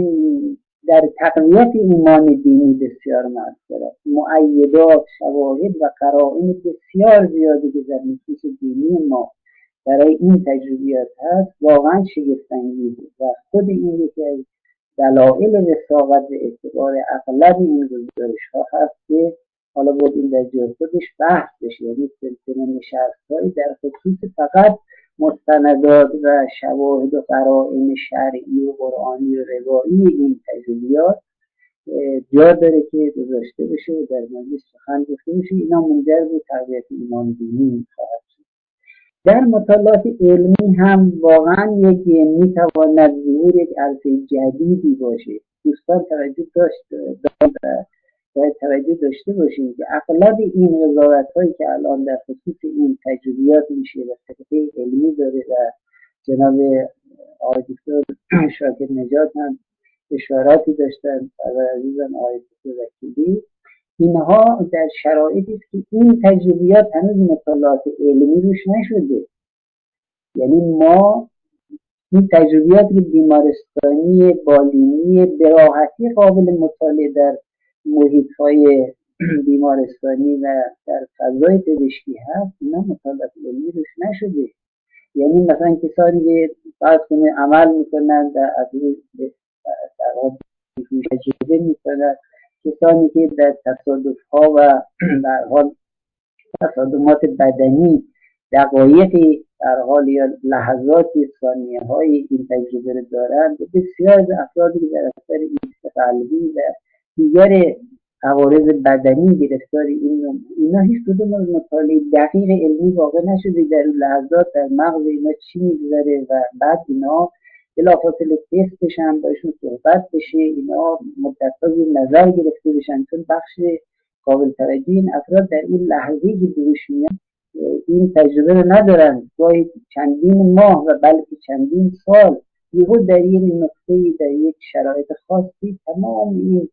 در تقویت ایمان دینی بسیار مؤثر است. مؤیدات، شواهد و قرائن بسیار زیادی که در نصوص دینی ما برای این تجربیات هست واقعا شگفت‌انگیزه و خود این یکی از دلایل رساقت و اعتبار اغلب این گزارش ها هست که حالا بود این در جای خودش بحث بشه، یعنی سلسله نشست‌هایی در خصوص فقط مستندات و شواهد و قرائن شرعی و قرآنی و روایی این تجربیات جا داره که گذاشته بشه و در موردش سخن گفته بشه. اینا منجر به تقویت ایمان دینی خواهد شد. در مطالعات علمی هم واقعا یک میتواند ظهور یک عرصه جدیدی باشه. دوستان توجه داشت باید توجه داشته باشیم که اغلب این قضاوت هایی که الان در خصوص این تجربیات میشه و طریقه علمی داره و جناب آقای دکتر شاکر نژاد هم اشاراتی داشتن و عزیزم آقای دکتر وکیلی، اینها در شرایطی است که این تجربیات هنوز مطالعات علمی روش نشده. یعنی ما این تجربیات بیمارستانی بالینی به راحتی قابل مطالعه در محیط‌های بیمارستانی و در فضای پزشکی هست، اینا مطالعات علمی روش نشده. یعنی مثلا کسانی که فرض کنه عمل میکنن در عقیده در حال تجربه میکنن، کسانی که در تصادف‌ها و در حال تصادمات بدنی دقایقی در حال یا لحظاتی ثانیه های این تجربه رو دارند، بسیار از افرادی که در اثر ایست قلبی و دیگر عوارض بدنی گرفتار این اینا هیچ کدوم از مطالعه دقیق علمی واقع نشده در اون لحظات در مغز اینا چی میگذره و بعد اینا بلافاصله تست بشن، باشون صحبت بشه، اینا مدت‌ها نظر گرفته بشن، چون بخش قابل توجه این افراد در این لحظه‌ای که دروش میان این تجربه رو ندارن. گاهی چندین ماه و بلکه چندین سال یهو در یک نقطه‌ای در یک شرایط خاصی تمام این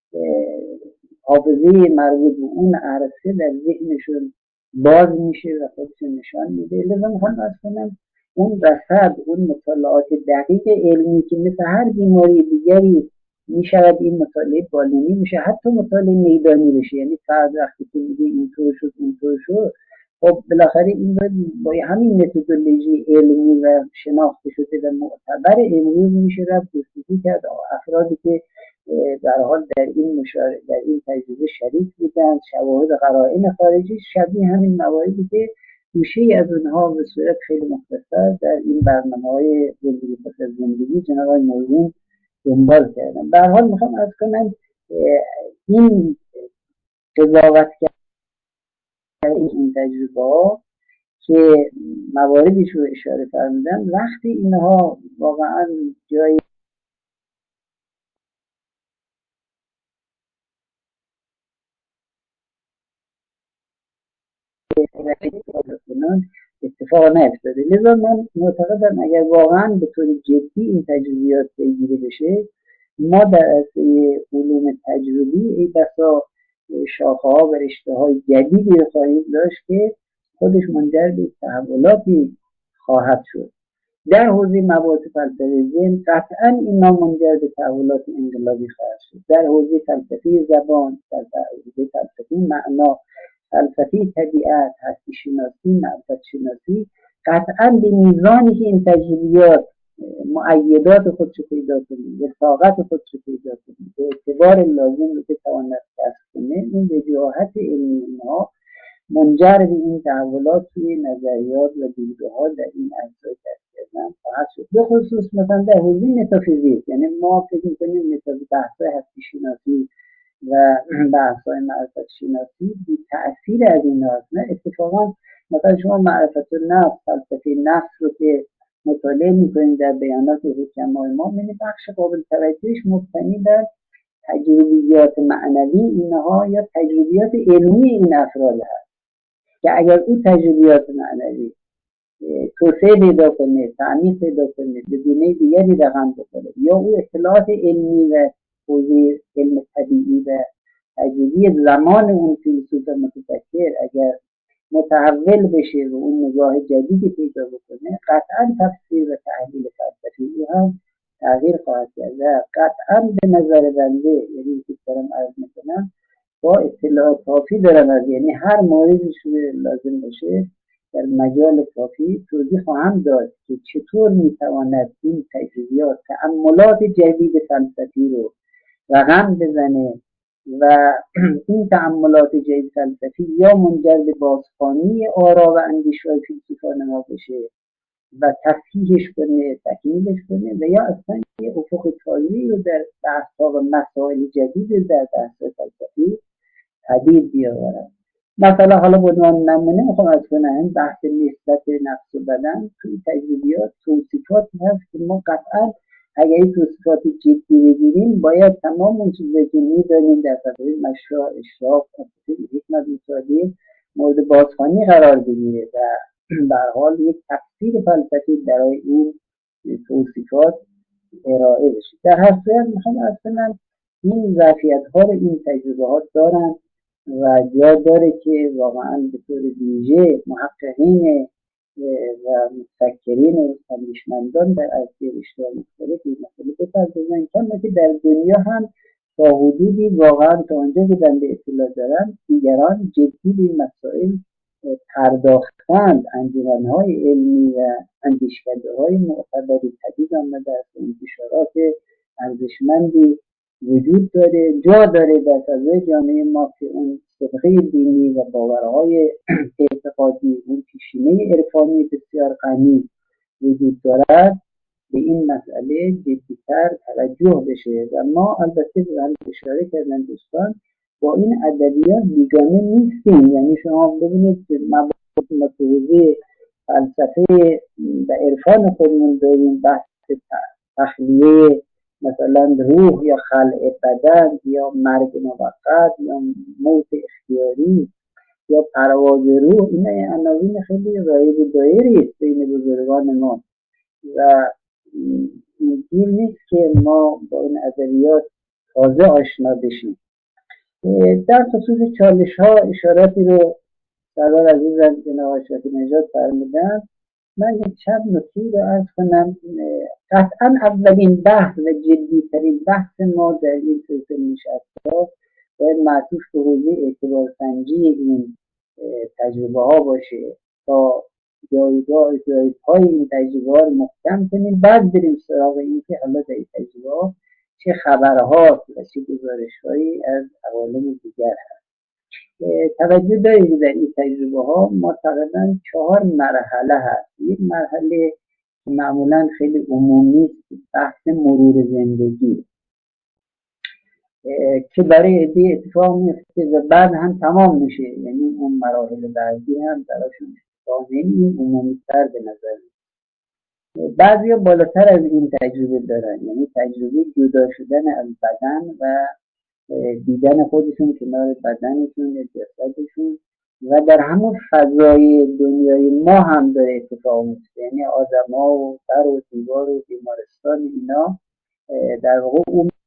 حافظه مربوط به اون عرصه در ذهنشون باز میشه و خودشون نشان میده. لذا میخوام از کنم اون رصد، اون مطالعات دقیق علمی که مثل هر بیماری دیگری میشود این مطالعه بالینی میشه، حتی مطالعه میدانی بشه. یعنی فرد وقتی که میگه اینطور شد اینطور شد، خب بالاخره این با همین متدولوژی علمی و شناخته شده و معتبر امروز میشه رفت جستجو کرد افرادی که در حال در این مشارکت در این تجربه شریک بودن، شواهد قرائن خارجی شبیه همین مواردی که گوشه از اونها به صورت خیلی مختصر در این برنامه‌های زندگی پس از زندگی جناب آقای موزون دنبال کردن. به هر حال میخوام عرض کنم این قضاوت کردن این تجربه ها که مواردی رو اشاره فرمودن، وقتی اینها واقعا جای اتفاق نیفتاده. لذا من معتقدم اگر واقعا به طور جدی این تجربیات پیگیری بشه، ما در عرصه علوم تجربی ای بسا شاخه ها و رشته های جدیدی رو خواهیم داشت که خودش منجر به تحولاتی خواهد شد. در حوزه مباحث فلسفه ذهن قطعا اینا منجر به تحولات انقلابی خواهد شد. در حوزه فلسفه زبان، در حوزه فلسفه معنا، فلسفه طبیعت، هستی شناسی، معرفت شناسی، قطعا به میزانی که این تجربیات مؤیدات خودشو پیدا کنید، وثاقت خودشو پیدا کنید، به اعتبار لازم رو بتواند کسب کنه، این وجاهت علمی اینها منجر به این تحولات توی نظریات و دیدگاه‌ها در این عرصه کسب کردن خواهد شد. به خصوص مثلا در حوزه متافیزیک، یعنی ما فکر می‌کنیم متافیزیک، بحث‌های هستی شناسی و بحث‌های معرفت شناسی بی تأثیر از این هاست. نه، اتفاقا مثلا شما معرفت نفس، فلسفه نفس رو که مطالعه می‌کنید در بیانات حکمای ما، می‌بینید بخش قابل توجهش مبتنی بر تجربیات معنوی اینها یا تجربیات علمی این افراد هست که اگر او تجربیات معنوی توسعه پیدا کنه، تعمیق پیدا کنه، به گونه دیگری رقم بخوره، یا او اطلاعات علمی و حوزه علم طبیعی و تجربی زمان اون فیلسوف متفکر اگر متحول بشه و اون نگاه جدیدی پیدا بکنه، قطعا تفسیر و تحلیل فلسفی او هم تغییر خواهد کرد. قطعا به نظر بنده، یعنی که دارم عرض میکنم، با اطلاعات کافی دارم از یعنی هر موردش لازم باشه در مجال کافی توضیح خواهم داد که چطور میتواند این تجربیات، تأملات جدید فلسفی رو رقم بزنه و این تأملات جدید فلسفی یا منجر به بازخوانی آرا و اندیشه‌های فیلسوفان ما بشه و تصحیحش کنه، تکمیلش کنه، و یا اصلا یه افق تازه‌ای رو در بحث‌ها و مسائل جدید در بحث فلسفی پدید بیاورد. مثلا حالا به عنوان نمونه میخوام از کنم بحث نسبت نفس و بدن توی تجربیات توصیفاتی هست که ما قطعا اگر این توصیفات جدی بگیریم باید تمام اون چیزایی که می‌دانیم در فضای مشاع، اشراق، حکمت مصادیق مورد بازخوانی قرار بگیره و به هر حال یک تفسیر فلسفی برای این توصیفات ارائه بشه. در هر صورت میخوام از کنم این ظرفیت‌ها رو این تجربه‌ها دارن و جا داره که واقعا به طور ویژه محققین و مفکرین و اندیشمندان در عرصه رشته‌های مختلف این مسئله بپردازن، کما که در دنیا هم تا حدودی واقعا تا آنجا که بنده اطلاع دارم دیگران جدی به این مسائل پرداختند. انجمن‌های علمی و اندیشکده‌های معتبری پدید آمده است، انتشارات ارزشمندی وجود داره، جا داره در فضای جامعه ما که اون صدقه دینی و باورهای اعتقادی، اون پیشینه عرفانی بسیار غنی وجود دارد، به این مسئله جدی‌تر توجه بشه. و ما البته به هم اشاره کردن دوستان با این ادبیات بیگانه نیستیم. یعنی شما ببینید مباحث متوزی فلسفه و عرفان خودمون داریم، بحث تخلیه مثلا روح یا خلع بدن یا مرگ موقت یا موت اختیاری یا پرواز روح، این عناوین خیلی رایج دایری است بین بزرگان ما و اینجور نیست که ما با این ادبیات تازه آشنا بشیم. در خصوص چالش ها اشاراتی رو سردار عزیزم جناب اشرفی نژاد فرمودن. من یک چند نکته رو عرض کنم. قطعا اولین بحث و جدیترین بحث ما در این سلسله نشست‌ها باید معطوف به حوزه اعتبار سنجی این تجربه ها باشه تا جایگاه جایگاه این تجربه ها رو محکم کنیم، بعد بریم سراغ این که حالا در این تجربه ها چه خبرها و چه گزارش‌هایی از عوالم دیگر هست. توجه دارید در این تجربه ها ما تقریبا چهار مرحله هست. یک مرحله معمولا خیلی عمومی بحث مرور زندگی که برای عده اتفاق میفته و بعد هم تمام میشه، یعنی اون مراحل بعدی هم براشون اتفاق نمیفته، عمومی تر به نظر میاد. بعضی ها بالاتر از این تجربه دارن، یعنی تجربه جدا شدن از بدن و دیدن خودشون کنار بدنشون یا جسدشون و در همون فضای دنیای ما هم داره اتفاق میفته، یعنی آدم ها و در و دیوار و بیمارستان اینا در واقع اون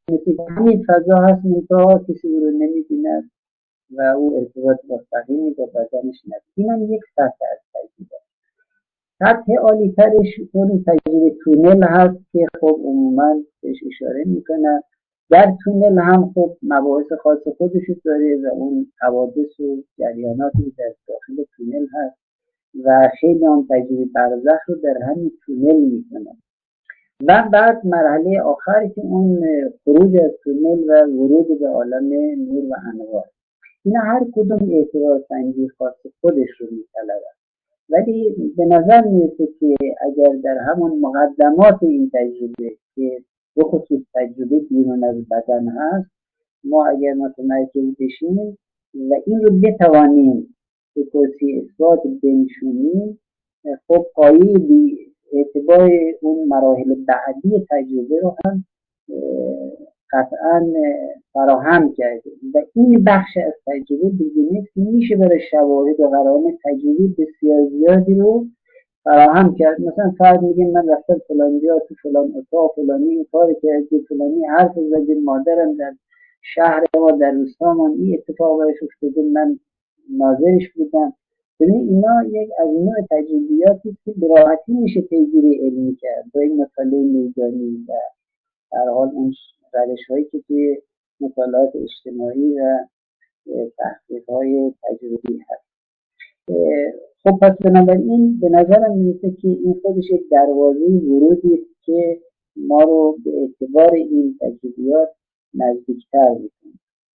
مثل همین فضا هست منتها کسی او رو نمی‌بیند و او ارتباط مستقیمی با بدنش نداره. این هم یک سطح از تجربه. سطح عالی ترش اون تجربه تونل هست که خب عموما بهش اشاره میکنن. در تونل هم خب مباحث خاص خودش داره و اون حوادث و جریاناتی در داخل تونل هست و خیلی هم تجربه برزخ رو در همین تونل میکنن. و بعد مرحله آخر که اون خروج از تونل و ورود به عالم نور و انوار، اینا هر کدوم اعتبار سنجی خاص خودش رو میطلبن. ولی به نظر میرسه که اگر در همون مقدمات این تجربه که به خصوص تجربه بیرون از بدن هست، ما اگر متمرکز بشیم و این رو بتوانیم به توصیه اثبات بنشونیم، خب پایه بی اعتبار اون مراحل بعدی تجربه رو هم قطعا فراهم کرده و این بخش از تجربه بگیرید که میشه برای شواهد و قرائن تجربی بسیار زیادی رو فراهم کرد. مثلا فرد میگه من رفتم فلان جا تو فلان اتاق فلانی این کار کردی فلانی حرف زدی، مادرم در شهر ما در روستامان این اتفاق برش افتاده من ناظرش بودم. ببین اینا یک از نوع تجربیاتی که به راحتی میشه پیگیری علمی کرد با این مطالعه میدانی و در حال اون روش هایی که توی مطالعات اجتماعی و تحقیق های تجربی هست. خب پس بنابراین به نظرم میرسه که این خودش یک دروازه ورودی است که ما رو به اعتبار این تجربیات نزدیکتر میکنه.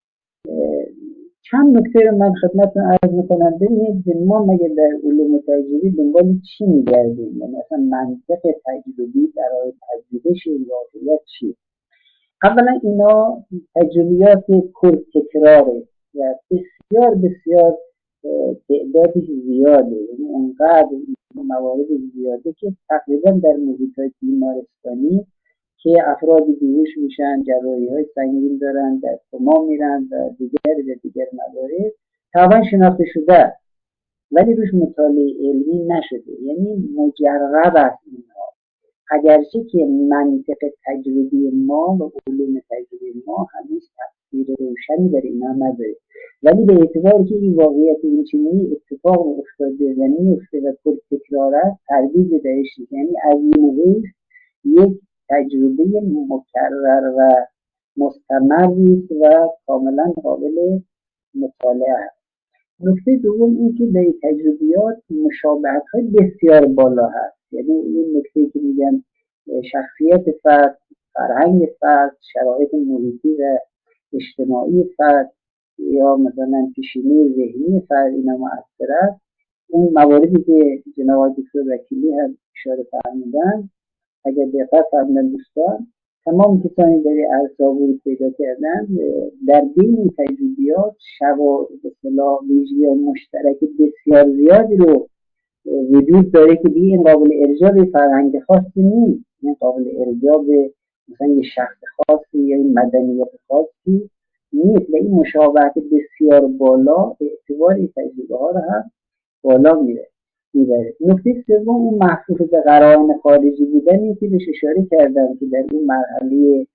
چند نکته رو من خدمتتون عرض میکنم. ببینید ما مگه در علوم تجربی دنبال چی میگردیم؟ یعنی اصلا منطق تجربی برای پذیرش واقعیت چیه؟ اولا اینا تجربیات پر تکراره و بسیار بسیار تعدادش زیاده، یعنی اونقدر موارد زیاده که تقریبا در محیط‌های بیمارستانی که افراد بیهوش میشن، جراحی‌های سنگین دارن، در کما میرن و دیگر و دیگر موارد طبعا شناخته شده ولی روش مطالعه علمی نشده، یعنی مجرب است اینها. اگرچه که منطق تجربی ما و علوم تجربی ما هنوز تفسیر روشنی در اینا نداره، ولی به اعتباری که این واقعیت این چنینی اتفاق افتاده و میفته و پر تکرار است تردید درش نیست. یعنی از این حیث یک تجربه مکرر و مستمری است و کاملا قابل مطالعه است. نکته دوم این که در تجربیات مشابهت‌های بسیار بالا هست، یعنی این نکته که میگن شخصیت فرد، فرهنگ فرد، شرایط محیطی و اجتماعی فرد یا مثلا پیشینه ذهنی فرد اینا مؤثر است. اون مواردی که جناب دکتر وکیلی هم اشاره فرمودن اگر دقت فرمودن دوستان، تمام کسانی در ارزیابی پیدا کردن در بین تجربیات شواهد به اصطلاح ویژگی مشترک بسیار زیادی رو وجود داره که دیگه این قابل ارجاع به فرهنگ خاصی نیست، این قابل ارجاع به مثلا یه شخص خاصی یا این مدنیت خاصی نیست و این مشابهت بسیار بالا به اعتبار این تجربه ها رو هم بالا میره میبره. نکته سوم اون محفوظ به قرائن خارجی بودنی که بهش اشاره کردم که در این مرحله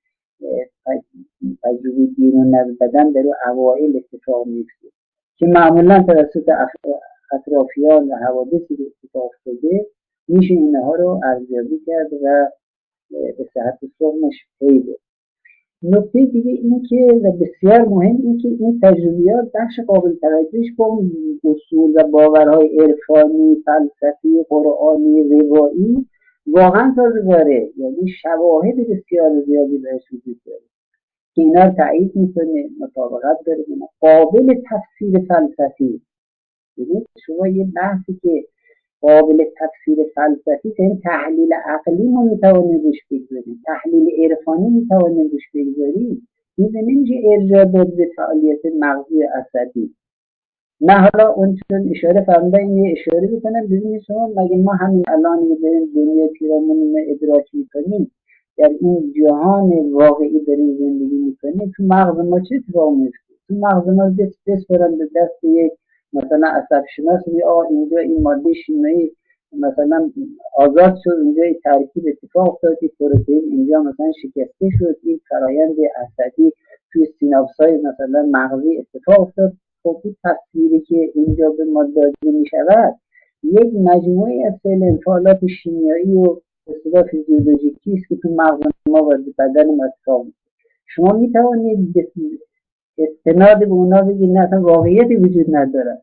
تجربه بیرون از بدن در اوایل اتفاق میفته که معمولا توسط اطرافیان و حوادثی که اتفاق افتاده میشه اینها رو ارزیابی کرد و به صحت سقمش پیدا. نکته دیگه این که و بسیار مهم این که این تجربیات بخش قابل توجهش با اصول و باورهای عرفانی، فلسفی، قرآنی، روایی واقعا سازگاره، یعنی شواهد بسیار زیادی بهش وجود داره که اینا تایید میکنه، مطابقت داره، قابل تفسیر فلسفی. یعنی شما یه بحثی که قابل تفسیر فلسفی که این تحلیل عقلی ما میتوانیم روش بگذاریم، تحلیل عرفانی میتوانیم روش بگذاریم، این نمیشه ارجاع داد به فعالیت مغزی عصبی. نه حالا اون چون اشاره فرمودن این اشاره بکنم ببینید شما مگه ما همین الان داریم دنیا پیرامون ادراک میکنیم، در این جهان واقعی داریم زندگی میکنیم، تو مغز ما چه اتفاقی میفته؟ تو مغز ما دست بسپرن به دست یک مثلا عصب شناس میگه آه اینجا این ماده شیمیایی مثلا آزاد شد، اونجا ترکیب اتفاق افتاد، پروتئین اینجا مثلا شکسته شد، این فرایند عصبی توی سیناپس‌های مثلا مغزی اتفاق افتاد. خب این تصویری که اینجا به ما داده می شود یک مجموعه از فعل انفعالات شیمیایی و به اصطلاح فیزیولوژیکی است که تو مغز ما و بدن ما اتفاق میفته. شما می توانید استناد به اونا بگید نه اصلا واقعیتی وجود نداره،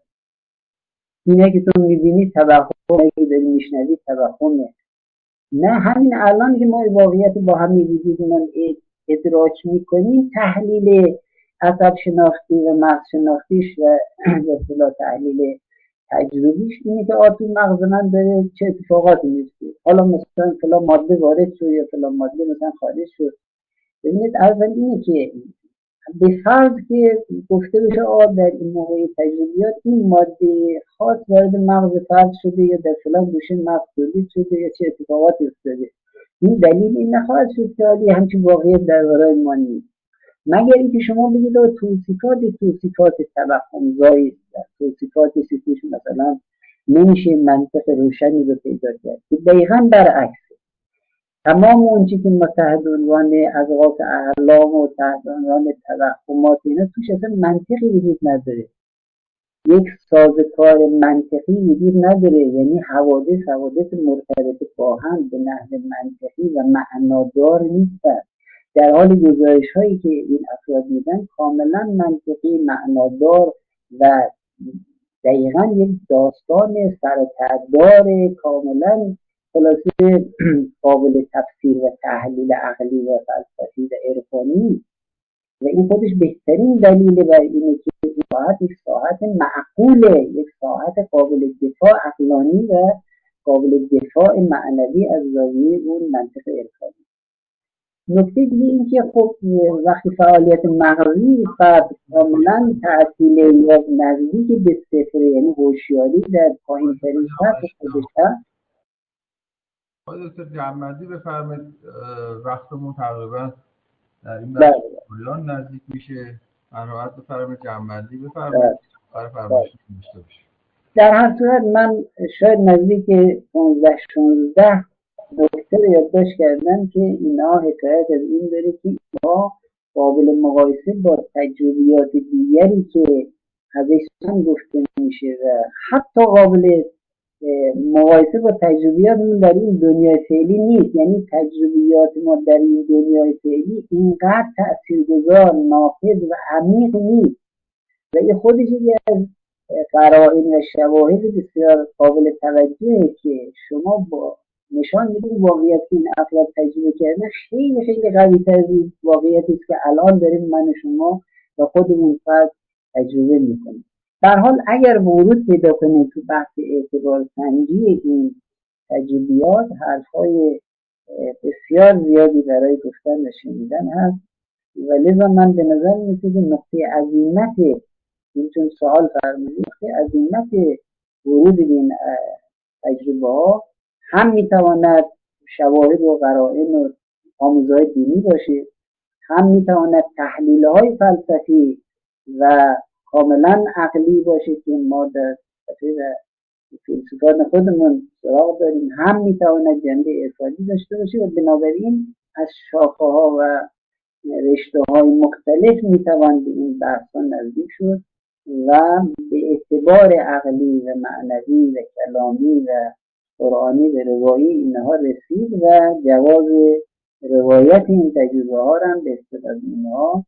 اینه که تو میبینی توهمه، که داری میشنوی توهمه. نه، همین الان که ما واقعیت با همین وجودمون ادراک میکنیم، تحلیل عصب شناختی و مغز شناختیش و به اصطلاح تحلیل تجربیش اینه که آ تو مغز من داره چه اتفاقاتی میفته، حالا مثلا فلان ماده وارد شد یا فلان ماده مثلا خارج شد. ببینید اول اینه که به فرض که گفته بشه آ در این موقع تجربیات این ماده خاص وارد مغز فرد شده یا در فلان گوشه مغز تولید شده یا چه اتفاقاتی افتاده، این دلیل این نخواهد شد که حالی همچین واقعیت در برای ما نیست، مگر اینکه شما بگید توصیفات توصیفات توهم زایی است، توصیفاتی است که مثلا نمیشه منطق روشنی رو پیدا کرد، که دقیقاً برعکس تمام اون چیزی که ما تحت عنوان اضغاث احلام و تحت عنوان توهمات اینا توش اصلا منطقی وجود نداره، یک سازوکار منطقی وجود نداره، یعنی حوادث حوادث مرتبط با هم به نحو منطقی و معنادار نیستن، در حال گزارش هایی که این افراد میدن کاملا منطقی معنادار و دقیقا یک داستان سرتدار کاملا خلاصه قابل تفسیر و تحلیل عقلی و فلسفی و عرفانی. و این خودش بهترین دلیل بر اینه که این ساعت یک ساعت معقوله، یک ساعت قابل دفاع عقلانی و قابل دفاع معنوی از زاویه اون منطق عرفانی. نکته دیگه این که خب وقتی فعالیت مغزی فرد کاملا تعطیل یا نزدیک به صفر، یعنی هوشیاری در پایین ترین سطح خودش هست. آقای دکتر جمع‌بندی بفرمایید، وقتمون تقریبا در این بحث پایان نزدیک میشه، مرحمت بفرمایید جمع‌بندی بفرمایید برای فرمایشتون داشته باشید. در هر صورت من شاید نزدیک پانزده شانزده نکته رو یادداشت کردم که اینا حکایت از این داره که اینها قابل مقایسه با تجربیات دیگری که ازشون گفته میشه و حتی قابل مقایسه با تجربیاتمون در این دنیای فعلی نیست. یعنی تجربیات ما در این دنیای فعلی اینقدر تأثیرگذار، نافذ و عمیق نیست و این خودش یکی از قرائن و شواهد بسیار قابل توجهه که شما با نشان میدین واقعیت که این افراد تجربه کردن خیلی خیلی قوی‌تر از این واقعیتی است که الان داریم من و شما و خودمون فرد تجربه میکنیم. در حال اگر ورود پیدا کنید تو بحث اعتبار سنجی این تجربیات، حرفای بسیار زیادی برای گفتن و شنیدن هست و لذا من به نظر میسید که نقطه عظیمت این چون سوال فرمودید، نقطه عظیمت ورود این تجربه ها هم میتواند شواهد و قرائن و آموزهای دینی باشه، هم میتواند تحلیل های فلسفی و کاملا عقلی باشه که ما در فلسفات خودمون سراغ داریم، هم میتواند جنبه عرفانی داشته باشه و بنابراین از شاخه ها و رشته های مختلف میتوان به این بحث ها نزدیک شد و به اعتبار عقلی و معنوی و کلامی و قرآنی و روایی اینها رسید و جواز روایت این تجربه ها را به استفاده اینها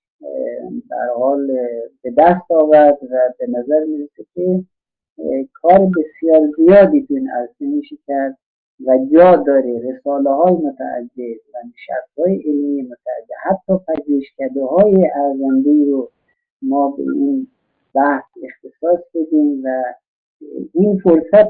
در حال به دست آورد و به نظر میرسه که کار بسیار زیادی تو این عرصه میشه کرد و جا داره رساله های متعدد و نشست های علمی متعدد، حتی پژوهشکده های ارزنده رو ما به این بحث اختصاص بدیم و این فرصت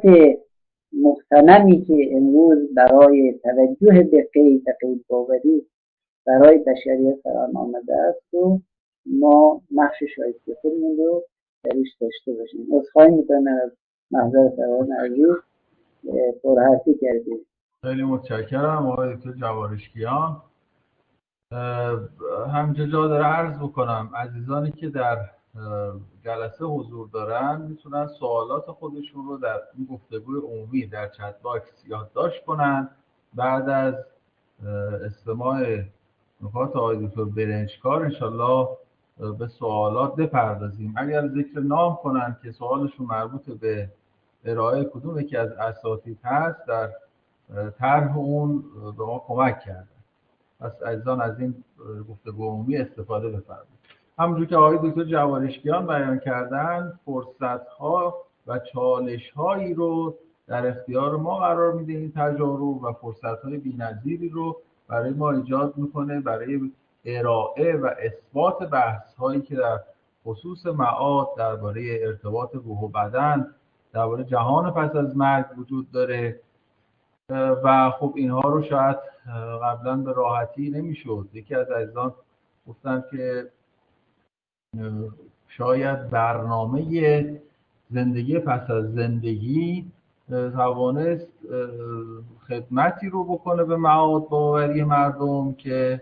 مغتنمی که امروز برای توجه به قید قید باوری برای بشریت فراهم آمده است و ما نقش شایسته خودمون رو درش داشته باشیم. عذرخواهی میکنم از محضر سران عزیز پرحرفی کردیم. خیلی متشکرم آقای دکتر جوارشکیان. همینجا جا داره عرض بکنم عزیزانی که در جلسه حضور دارن میتونن سوالات خودشون رو در این گفتگوی عمومی در چت باکس یادداشت کنن. بعد از استماع نکات آقای دکتر برنجکار انشالله به سوالات بپردازیم. اگر ذکر نام کنن که سوالشون مربوط به ارائه کدوم یکی از اساتید هست، در طرح اون به ما کمک کردن. پس عزیزان از این گفتگو عمومی استفاده بفرمایید. همونجور که آقای دکتر جوارشکیان بیان کردن، فرصت‌ها و چالش‌هایی رو در اختیار ما قرار میده این تجارب و فرصت‌های بی‌نظیری رو برای ما ایجاد میکنه برای ارائه و اثبات بحث‌هایی که در خصوص معاد، درباره ارتباط روح و بدن، درباره جهان پس از مرگ وجود داره. و خب اینها رو شاید قبلا به راحتی نمیشد. یکی از عزیزان گفتن که شاید برنامه زندگی پس از زندگی توانست خدمتی رو بکنه به معاد باوری مردم که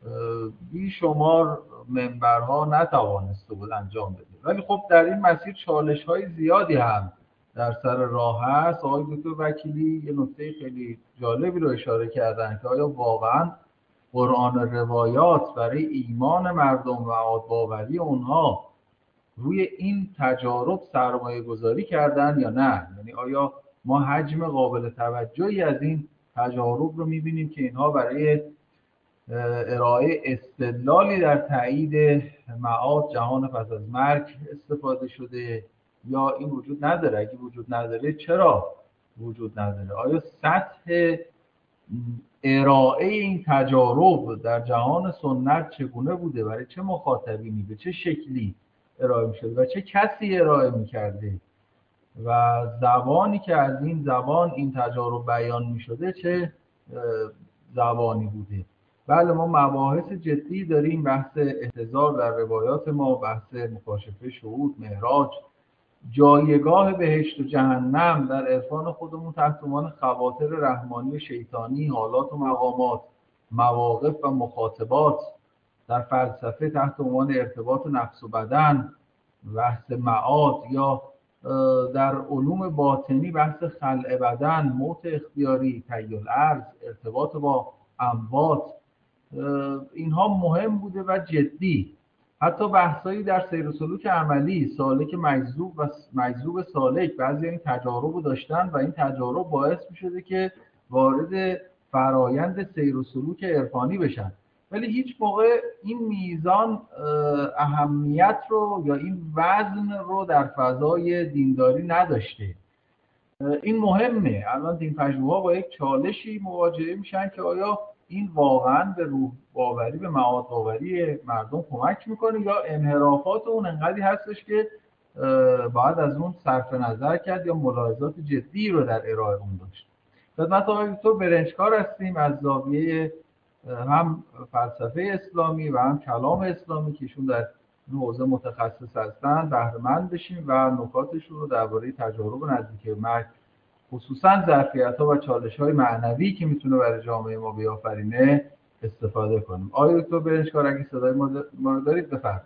بیشمار منبرها نتوانسته بود انجام بده. ولی خب در این مسیر چالش های زیادی هم در سر راه هست. آقای دکتر وکیلی یه نکته خیلی جالبی رو اشاره کردن که آیا واقعا قرآن روایات برای ایمان مردم و معاد باوری اونها روی این تجارب سرمایه گذاری کردن یا نه؟ یعنی آیا ما حجم قابل توجهی از این تجارب رو میبینیم که اینها برای ارائه استدلالی در تایید معاد جهان پس از مرگ استفاده شده یا این وجود نداره؟ اگه وجود نداره چرا وجود نداره؟ آیا سطح ارائه این تجارب در جهان سنت چگونه بوده؟ برای چه مخاطبینی به چه شکلی ارائه می‌شده و چه کسی ارائه می‌کرده و زبانی که از این زبان این تجارب بیان می‌شده چه زبانی بوده؟ بله ما مباحث جدی داریم، بحث احتضار در روایات ما، بحث مکاشفه شهود، معراج، جایگاه بهشت و جهنم در عرفان خودمون تحت عنوان خواطر رحمانی و شیطانی، حالات و مقامات، مواقف و مخاطبات، در فلسفه تحت عنوان ارتباط نفس و بدن، بحث معاد، یا در علوم باطنی بحث خلع بدن، موت اختیاری، طی الارض، ارتباط با اموات. اینها مهم بوده و جدی. حتی بحثایی در سیر و سلوک عملی، سالک مجذوب و مجذوب سالک، بعضی این تجارب رو داشتن و این تجارب باعث می‌شده که وارد فرایند سیر و سلوک عرفانی بشن، ولی هیچ موقع این میزان اهمیت رو یا این وزن رو در فضای دینداری نداشته. این مهمه. الان دین پژوها با یک چالشی مواجه میشن که آیا این واقعا به روح باوری، به معاد باوری مردم کمک میکنه یا انحرافات اون انقدری هستش که باید از اون صرف نظر کرد یا ملاحظات جدی رو در ارائه اون داشت. خدمت آقای دکتر برنجکار هستیم از زاویه هم فلسفه اسلامی و هم کلام اسلامی که ایشون در این حوزه متخصص هستن بهره مند بشیم و نکاتشون رو درباره تجارب نزدیک مرگ، خصوصا ظرفیت‌ها و چالش‌های معنوی که میتونه برای جامعه ما بیافرینه استفاده کنیم. آقای دکتر برنجکار اگه صدای ما رو دارید بفرمایید.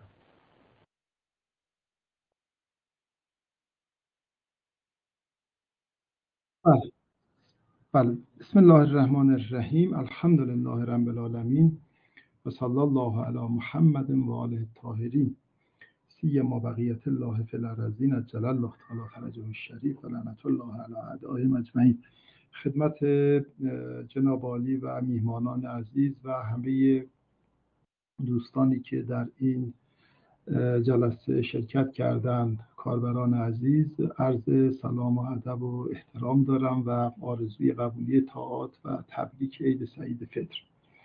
بله بله بسم الله الرحمن الرحیم، الحمد لله رب العالمین و صلی الله علی محمد و آله الطاهرین سیما بقیت الله فی الارضین اجل الله تعالی فرجه الشریف و لعنت الله علی اعدائهم اجمعین. خدمت جناب عالی و میهمانان عزیز و همه دوستانی که در این جلسه شرکت کردند، کاربران عزیز، عرض سلام و ادب و احترام دارم و آرزوی قبولی طاعات و تبریک عید سعید فطر.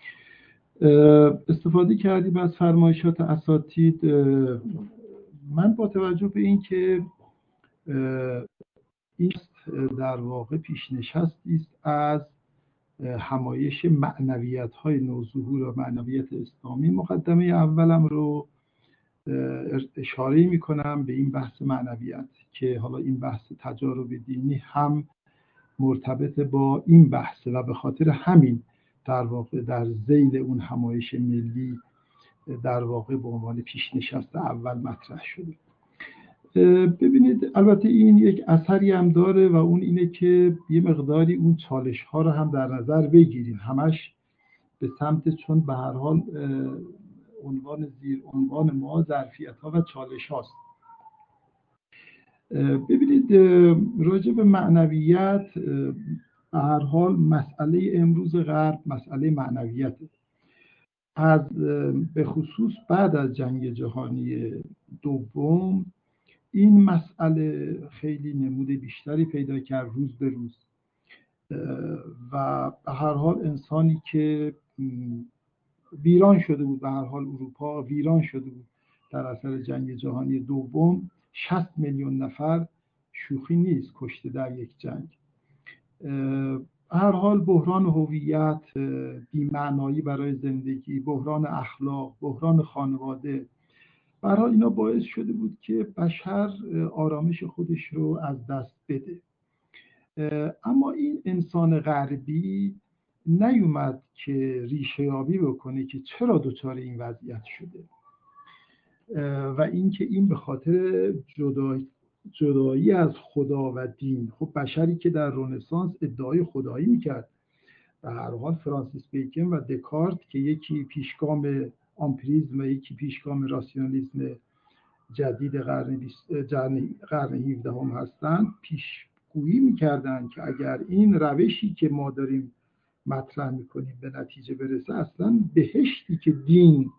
استفاده کردیم از فرمایشات اساتید. من با توجه به این که این در واقع پیشنشستی است از همایش معنویت‌های نوظهور و معنویت اسلامی، مقدمه اولم رو اشاره می‌کنم به این بحث معنویت که حالا این بحث تجارب دینی هم مرتبط با این بحث و به خاطر همین در واقع در ذیل اون همایش ملی در واقع به عنوان پیشنشست اول مطرح شده. ببینید البته این یک اثری هم داره و اون اینه که یه مقداری اون چالش ها رو هم در نظر بگیریم. همش به سمت، چون به هر حال عنوان زیر عنوان ما ظرفیت ها و چالش هاست. ببینید راجع به معنویت، به هر حال مسئله امروز غرب مسئله معنویته. از به خصوص بعد از جنگ جهانی دوم این مسئله خیلی نمود بیشتری پیدا کرد روز به روز و به هر حال انسانی که ویران شده بود، به هر حال اروپا ویران شده بود در اثر جنگ جهانی دوم، شصت میلیون نفر شوخی نیست کشته در یک جنگ. هر حال بحران هویت، بی‌معنایی برای زندگی، بحران اخلاق، بحران خانواده، به هر حال اینا باعث شده بود که بشر آرامش خودش رو از دست بده. اما این انسان غربی نیومد که ریشه یابی بکنه که چرا دچار این وضعیت شده و اینکه این به خاطر جدایی جدایی از خدا و دین. خب بشری که در رنسانس ادعای خدایی میکرد، به هر حال فرانسیس بیکن و دکارت که یکی پیشگام آمپریزم و یکی پیشگام راسیونالیسم جدید قرن قرن هفدهم هستند، پیشگویی میکردند که اگر این روشی که ما داریم مطرح میکنیم به نتیجه برسه، اصلا بهشتی که دین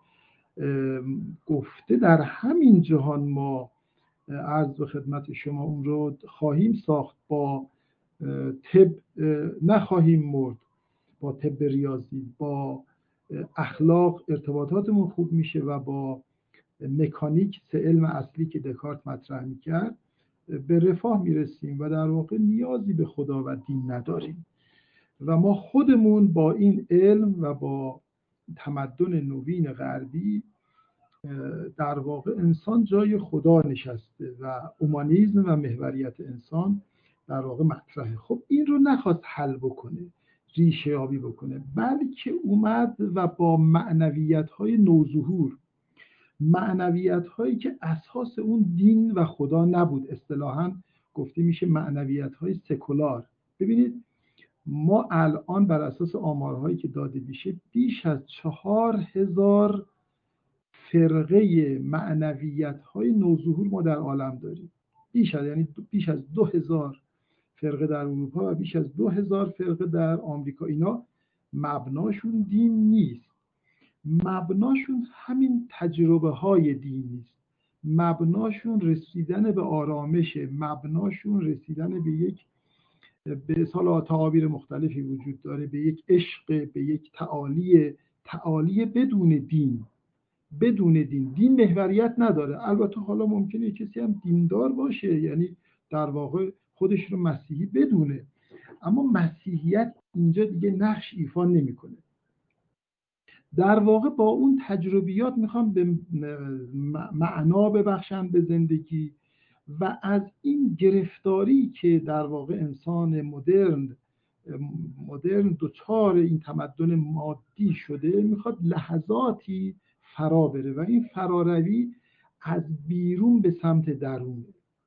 گفته در همین جهان ما عرض به خدمت شما اون رو خواهیم ساخت، با طب نخواهیم مرد، با طب ریاضی، با اخلاق ارتباطاتمون خوب میشه و با مکانیک، سه علم اصلی که دکارت مطرح میکرد، به رفاه میرسیم و در واقع نیازی به خدا و دین نداریم و ما خودمون با این علم و با تمدن نوین غربی در واقع انسان جای خدا نشسته و اومانیسم و محوریت انسان در واقع مطرحه. خب این رو نخواست حل بکنه، ریشه یابی بکنه، بلکه اومد و با معنویت های نوظهور، معنویت هایی که اساس اون دین و خدا نبود، اصطلاحاً گفته میشه معنویت های سکولار. ببینید ما الان بر اساس آمارهایی که داده میشه بیش از چهار هزار فرقه معنویت های نوظهور ما در عالم داریم. بیش از یعنی بیش از دو هزار فرقه در اروپا و بیش از دو هزار فرقه در آمریکا. اینا مبناشون دین نیست، مبناشون همین تجربه های دین نیست، مبناشون رسیدن به آرامش، مبناشون رسیدن به یک، به اصطلاح تعابیر مختلفی وجود داره، به یک عشق، به یک تعالی، تعالی بدون دین، بدون دین. دین محوریت نداره. البته حالا ممکنه کسی هم دیندار باشه، یعنی در واقع خودش رو مسیحی بدونه، اما مسیحیت اینجا دیگه نقش ایفا نمیکنه. در واقع با اون تجربیات میخوام به معنا ببخشن به زندگی و از این گرفتاری که در واقع انسان مدرن مدرن دوچار این تمدن مادی شده، میخواد لحظاتی فرا بره و این فراروی از بیرون به سمت درونه.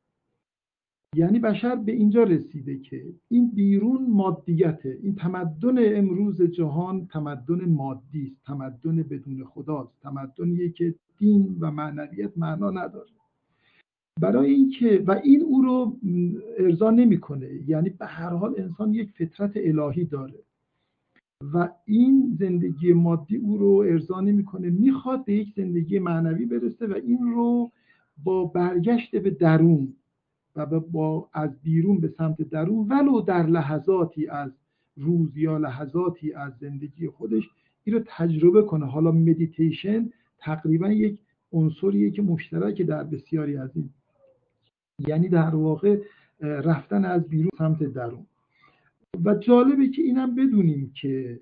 یعنی بشر به اینجا رسیده که این بیرون مادیته. این تمدن امروز جهان تمدن مادی است، تمدن بدون خداست، تمدنیه که دین و معنویت معنا نداره. برای اینکه و این او رو ارضا نمیکنه، یعنی به هر حال انسان یک فطرت الهی داره و این زندگی مادی او رو ارضا نمیکنه، میخواد به یک زندگی معنوی برسه و این رو با برگشت به درون و با از بیرون به سمت درون، ولو در لحظاتی از روز یا لحظاتی از زندگی خودش، این رو تجربه کنه. حالا مدیتیشن تقریبا یک عنصریه که مشترک در بسیاری از این، یعنی در واقع رفتن از بیرون سمت درون. و جالبه که اینم بدونیم که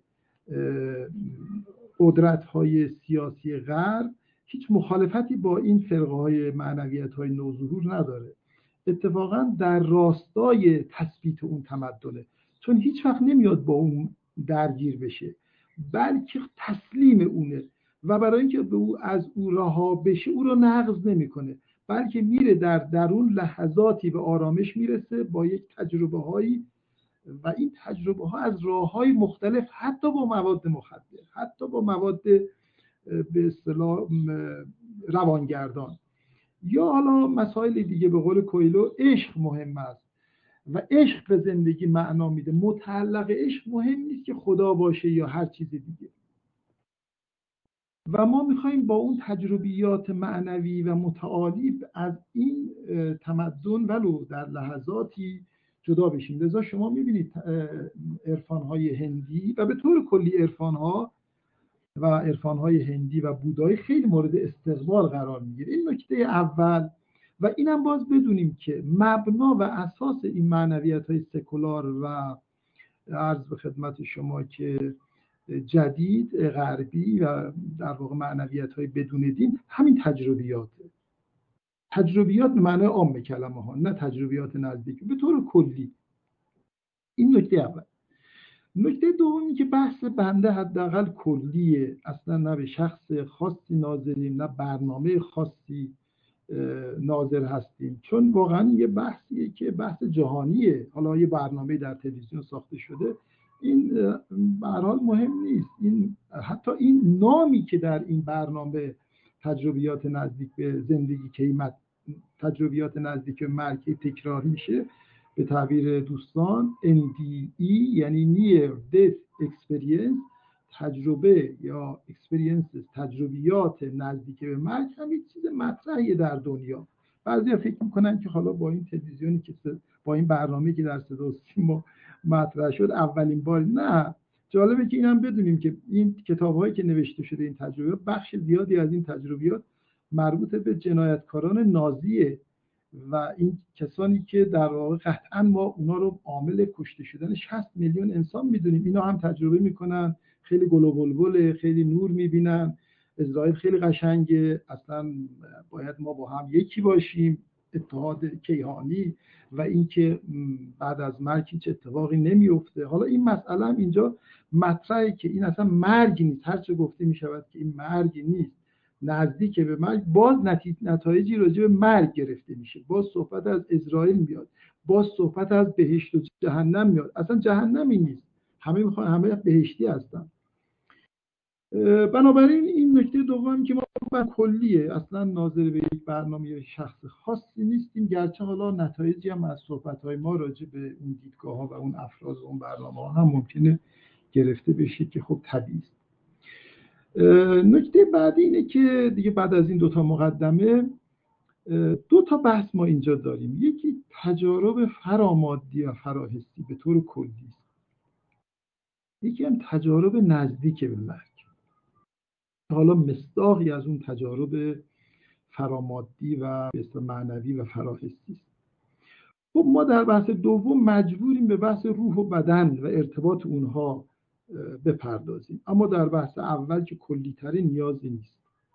قدرت‌های سیاسی غرب هیچ مخالفتی با این فرقه‌های معنویت‌های نوظهور نداره. اتفاقا در راستای تثبیت اون تمدنه، چون هیچ وقت نمیاد با اون درگیر بشه، بلکه تسلیم اونه و برای اینکه به او از او رها بشه او رو نقض نمیکنه، بلکه میره در درون لحظاتی به آرامش میرسه با یک تجربه هایی و این تجربه ها از راه های مختلف، حتی با مواد مخدر، حتی با مواد به اصطلاح روانگردان یا حالا مسائل دیگه، به قول کویلو عشق مهم است و عشق به زندگی معنا میده. متعلق عشق مهم نیست که خدا باشه یا هر چیز دیگه. و ما میخوایم با اون تجربیات معنوی و متعالی از این تمدن ولو در لحظاتی جدا بشیم. لذا شما میبینید عرفان‌های هندی و به طور کلی عرفان‌ها و عرفان‌های هندی و بودایی خیلی مورد استقبال قرار میگیره. این نکته اول. و اینم باز بدونیم که مبنا و اساس این معنویت‌های سکولار و عرض به خدمت شما که جدید غربی و در واقع معنویت‌های بدون دین همین تجربیاته. تجربیات به معنای عام کلمه ها، نه تجربیات نزدیک، به طور کلی. این نکته اول. نکته دومی که بحث بنده حداقل کلیه، اصلا نه به شخص خاصی ناظریم نه برنامه خاصی ناظر هستیم، چون واقعا یه بحثیه که بحث جهانیه. حالا یه برنامه در تلویزیون ساخته شده، این به هر حال مهم نیست. این حتی این نامی که در این برنامه تجربیات نزدیک به زندگی قیمت، تجربیات نزدیک به مرگ تکرار میشه، به تعبیر دوستان ان دی ای یعنی نیر دث اکسپریانس، تجربه یا اکسپریانسز، تجربیات نزدیک به مرگ هم یک چیز مطرحیه در دنیا. بعضیا فکر میکنن که حالا با این تلویزیونی که با این برنامه که در صدا و سیما مطرح شد اولین بار، نه. جالبه که اینم بدونیم که این کتاب‌هایی که نوشته شده این تجربیات، بخش زیادی از این تجربیات مربوط به جنایتکاران نازیه و این کسانی که در واقع قطعا ما اونا رو عامل کشته شدن شصت میلیون انسان میدونیم. اینا هم تجربه میکنن، خیلی گل و بلبله، خیلی نور میبینن، اسرائیل خیلی قشنگه، اصلا باید ما با هم یکی باشیم، اتحاد کیهانی و اینکه بعد از مرگ هیچ اتفاقی نمیفته. حالا این مسئله هم اینجا مطرحه که این اصلا مرگ نیست، هرچه گفته میشود که این مرگ نیست، نزدیک به مرگ، باز نتایجی راجع به مرگ گرفته میشه، باز صحبت از اسرائیل میاد، باز صحبت از بهشت و جهنم میاد. اصلا جهنمی نیست، همه میخوان همه بهشتی هستن. بنابراین این نکته دوم که ما با کلیه، اصلا ناظر به یک برنامه شخص خاصی نیستیم، گرچه حالا نتایجی هم از صحبت‌های ما راجع به اون دیدگاه‌ها و اون افراد و اون برنامه‌ها هم ممکنه گرفته بشه که خب طبیعی است. نکته بعدی اینه که دیگه بعد از این دوتا مقدمه دو تا بحث ما اینجا داریم. یکی تجارب فرامادی و فراحسی به طور کلی است، یکی هم تجارب نزدیک به مرگ، حالا مصداقی از اون تجارب فرامادی و معنوی و فراحسی است. خب ما در بحث دوم مجبوریم به بحث روح و بدن و ارتباط اونها بپردازیم، اما در بحث اول که کلی‌تره نیازی نیست.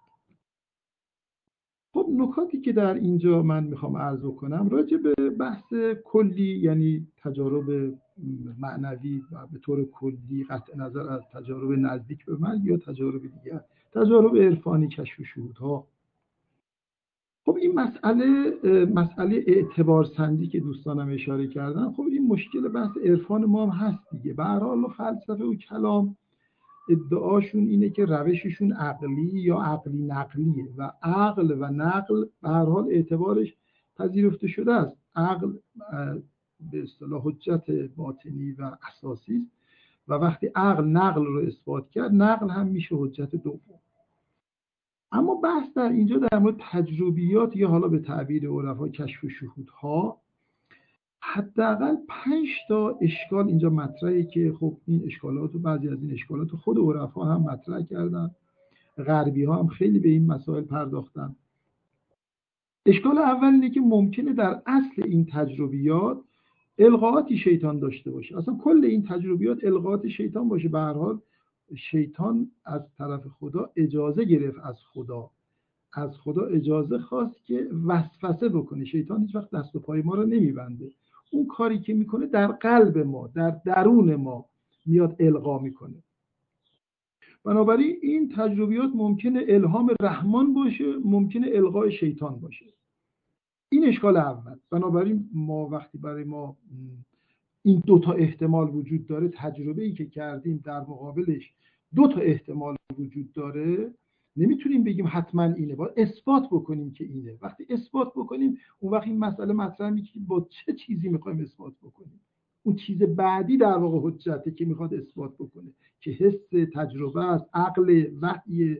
خب نکاتی که در اینجا من میخوام عرض کنم راجع به بحث کلی، یعنی تجارب معنوی و به طور کلی قطع نظر از تجارب نزدیک به مرگ یا تجارب دیگر، تجارب عرفانی، کشف و شهودها. خب این مسئله مسئله اعتبار سنجی که دوستانم اشاره کردن، خب این مشکل بحث عرفان ما هم هست دیگه. به هر حال فلسفه و کلام ادعاشون اینه که روششون عقلی یا عقلی نقلیه و عقل و نقل به هر حال اعتبارش پذیرفته شده است. عقل به اصطلاح حجت باطنی و اساسی است و وقتی عقل نقل رو اثبات کرد، نقل هم میشه حجت دوم. اما بحث در اینجا در مورد تجربیات یا حالا به تعبیر عرفا کشف و شهودها، حداقل پنج تا اشکال اینجا مطرحه که خب این اشکالات و بعضی از این اشکالات خود عرفا هم مطرح کردن، غربی ها هم خیلی به این مسائل پرداختن. اشکال اول اینه که ممکنه در اصل این تجربیات القاءاتی شیطان داشته باشه، اصلا کل این تجربیات القاءات شیطان باشه. به هر حال شیطان از طرف خدا اجازه گرفت، از خدا از خدا اجازه خواست که وسوسه بکنه. شیطان هیچ وقت دست و پای ما رو نمیبنده، اون کاری که میکنه در قلب ما، در درون ما میاد القا میکنه. بنابراین این تجربیات ممکنه الهام رحمان باشه، ممکنه القای شیطان باشه. این اشکال اول. بنابراین ما وقتی برای ما این دو تا احتمال وجود داره، تجربه‌ای که کردیم در مقابلش دو تا احتمال وجود داره، نمیتونیم بگیم حتما اینه، باید اثبات بکنیم که اینه. وقتی اثبات بکنیم اون وقت این مسئله مطرح میشه که با چه چیزی میخوایم اثبات بکنیم. اون چیز بعدی در واقع حجته که میخواد اثبات بکنه که حس، تجربه است، عقل، وحی.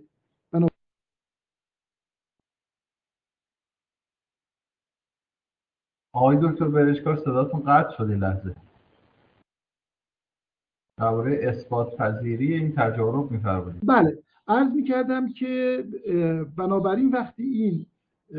آقای دکتر برشکار صداتون قطع شده لحظه. درباره اثبات پذیری این تجارب می‌فرمایید. بله، عرض می‌کردم که بنابراین وقتی این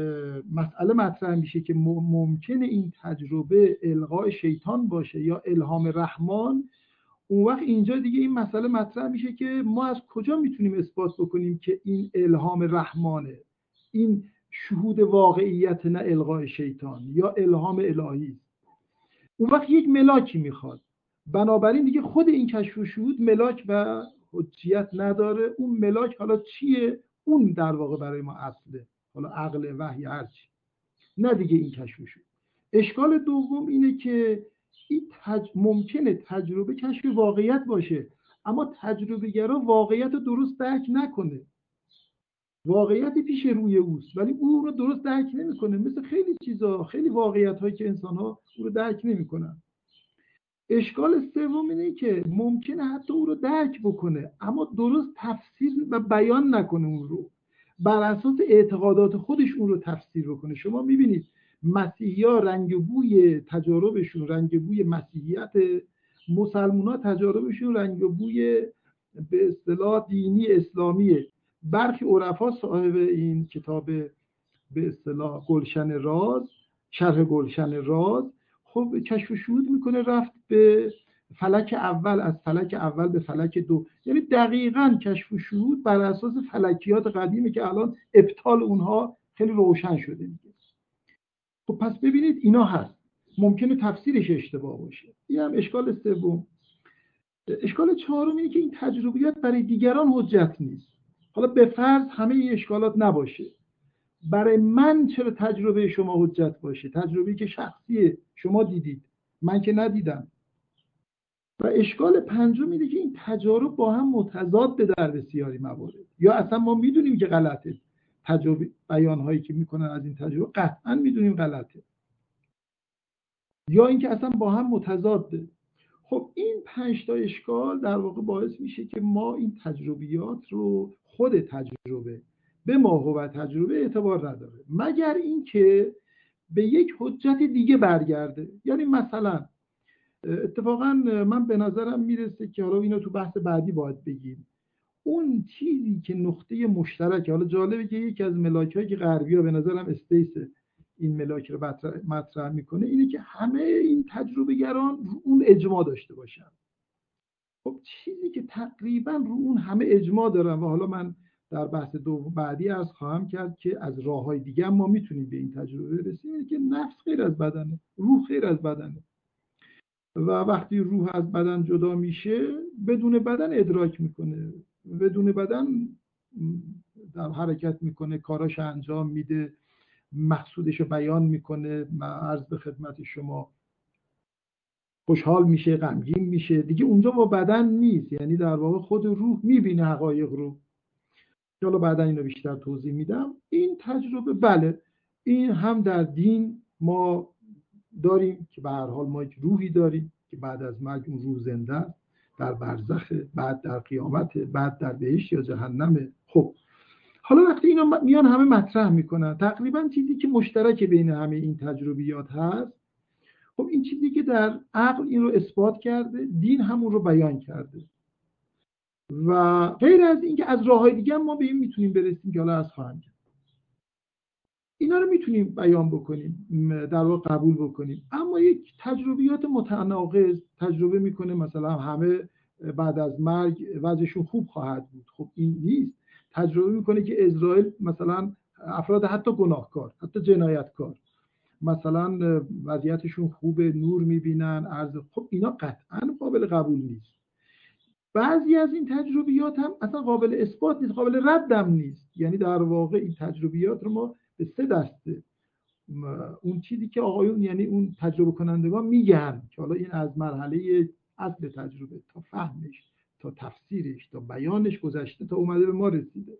مسئله مطرح میشه که ممکنه این تجربه القای شیطان باشه یا الهام رحمان، اون وقت اینجا دیگه این مسئله مطرح میشه که ما از کجا میتونیم اثبات بکنیم که این الهام رحمانه، این شهود واقعیت، نه القای شیطان یا الهام الهی. اون وقت یک ملاکی میخواد. بنابراین دیگه خود این کشف و شهود ملاک و حجیت نداره. اون ملاک حالا چیه؟ اون در واقع برای ما اصله، حالا عقل، وحی، هرچی، نه دیگه این کشف و شهود. اشکال دوم اینه که این تج... ممکنه تجربه کشف واقعیت باشه، تجربه تجربه‌گرا واقعیت رو درست درک نکنه. واقعیت پیش روی اوست ولی او رو درست درک نمیکنه. مثل خیلی چیزا، خیلی واقعیت هایی که انسان ها او رو درک نمیکنن. اشکال سوم اینه که ممکنه حتی او رو درک بکنه اما درست تفسیر و بیان نکنه، اون رو بر اساس اعتقادات خودش اون رو تفسیر بکنه. شما میبینید مسیحی‌ها رنگ و بوی تجاربشون رنگ و بوی مسیحیت، مسلمان‌ها تجاربشون رنگ و بوی به اصطلاح دینی اسلامیه. برخی عرفا صاحب این کتاب به اصطلاح گلشن راز، شرح گلشن راز، خب کشف و شهود میکنه رفت به فلک اول، از فلک اول به فلک دو، یعنی دقیقاً کشف و شهود بر اساس فلکیات قدیمی که الان ابطال اونها خیلی روشن شده دیگه. خب پس ببینید اینا هست، ممکنه تفسیرش اشتباه باشه. این هم اشکال سوم. اشکال چهارم اینه که این تجربیات برای دیگران حجت نیست. حالا به فرض همه این اشکالات نباشه، برای من چرا تجربه شما حجت باشه؟ تجربه‌ای که شخصیه، شما دیدید، من که ندیدم. و اشکال پنجم اینه که این تجارب با هم متضاد در بسیاری موارد، یا اصلا ما میدونیم که غلطه. تجربه بیان‌هایی که میکنن از این تجربه قطعا میدونیم غلطه، یا اینکه اصلا با هم متضاده. خب این پنج تا اشکال در واقع باعث میشه که ما این تجربیات رو، خود تجربه به ماهو تجربه اعتبار نداره، مگر اینکه به یک حجت دیگه برگرده. یعنی مثلا اتفاقا من به نظرم میرسه که حالا اینو تو بحث بعدی باید بگیم، اون چیزی که نقطه مشترک، حالا جالبه که یکی از ملاک‌هایی که غربی‌ها به نظرم استیس این ملاک رو مطرح میکنه اینه که همه این تجربه گران رو اون اجماع داشته باشن. خب چیزی که تقریبا رو اون همه اجماع دارن و حالا من در بحث دوم بعدی از خواهم کرد که از راه‌های دیگه ما میتونیم به این تجربه برسیم، اینه که نفس غیر از بدنه، روح غیر از بدنه و وقتی روح از بدن جدا میشه بدون بدن ادراک میکنه، بدون بدن در حرکت میکنه، کاراش انجام میده، مقصودش رو بیان میکنه، عرض به خدمت شما خوشحال میشه، غمگین میشه، دیگه اونجا با بدن نیست. یعنی در واقع خود روح میبینه حقایق رو. حالا بعدا اینو بیشتر توضیح میدم. این تجربه بله، این هم در دین ما داریم که به هر حال ما یک روحی داریم که بعد از مرگ اون روح زنده است، در برزخ، بعد در قیامت، بعد در بهشت یا جهنم. خب حالا وقتی اینا میان همه مطرح میکنن تقریبا چیزی که مشترک بین همه این تجربیات هست، خب این چیزی که در عقل این رو اثبات کرده، دین همون رو بیان کرده و غیر از این که از راههای دیگه ما به این میتونیم برسیم که حالا از خواهم کرد. اینا رو میتونیم بیان بکنیم، در واقع قبول بکنیم. اما یک تجربیات متناقض تجربه میکنه مثلا همه بعد از مرگ وضعشون خوب خواهد بود، خب این نیست. تجربه میکنه که اسرائیل مثلا افراد حتی گناهکار، حتی جنایتکار، مثلا وضعیتشون خوبه، نور میبینن، عرض، خب اینا قطعا قابل قبول نیست. بعضی از این تجربیات هم اصلا قابل اثبات نیست، قابل ردم نیست. یعنی در واقع این تجربیات رو ما به سه دسته، اون چیزی که آقایون یعنی اون تجربه کنندگان میگن که حالا این از مرحله اصل تجربه تا فهمش تا تفسیرش تا بیانش گذشته تا اومده به ما رسیده،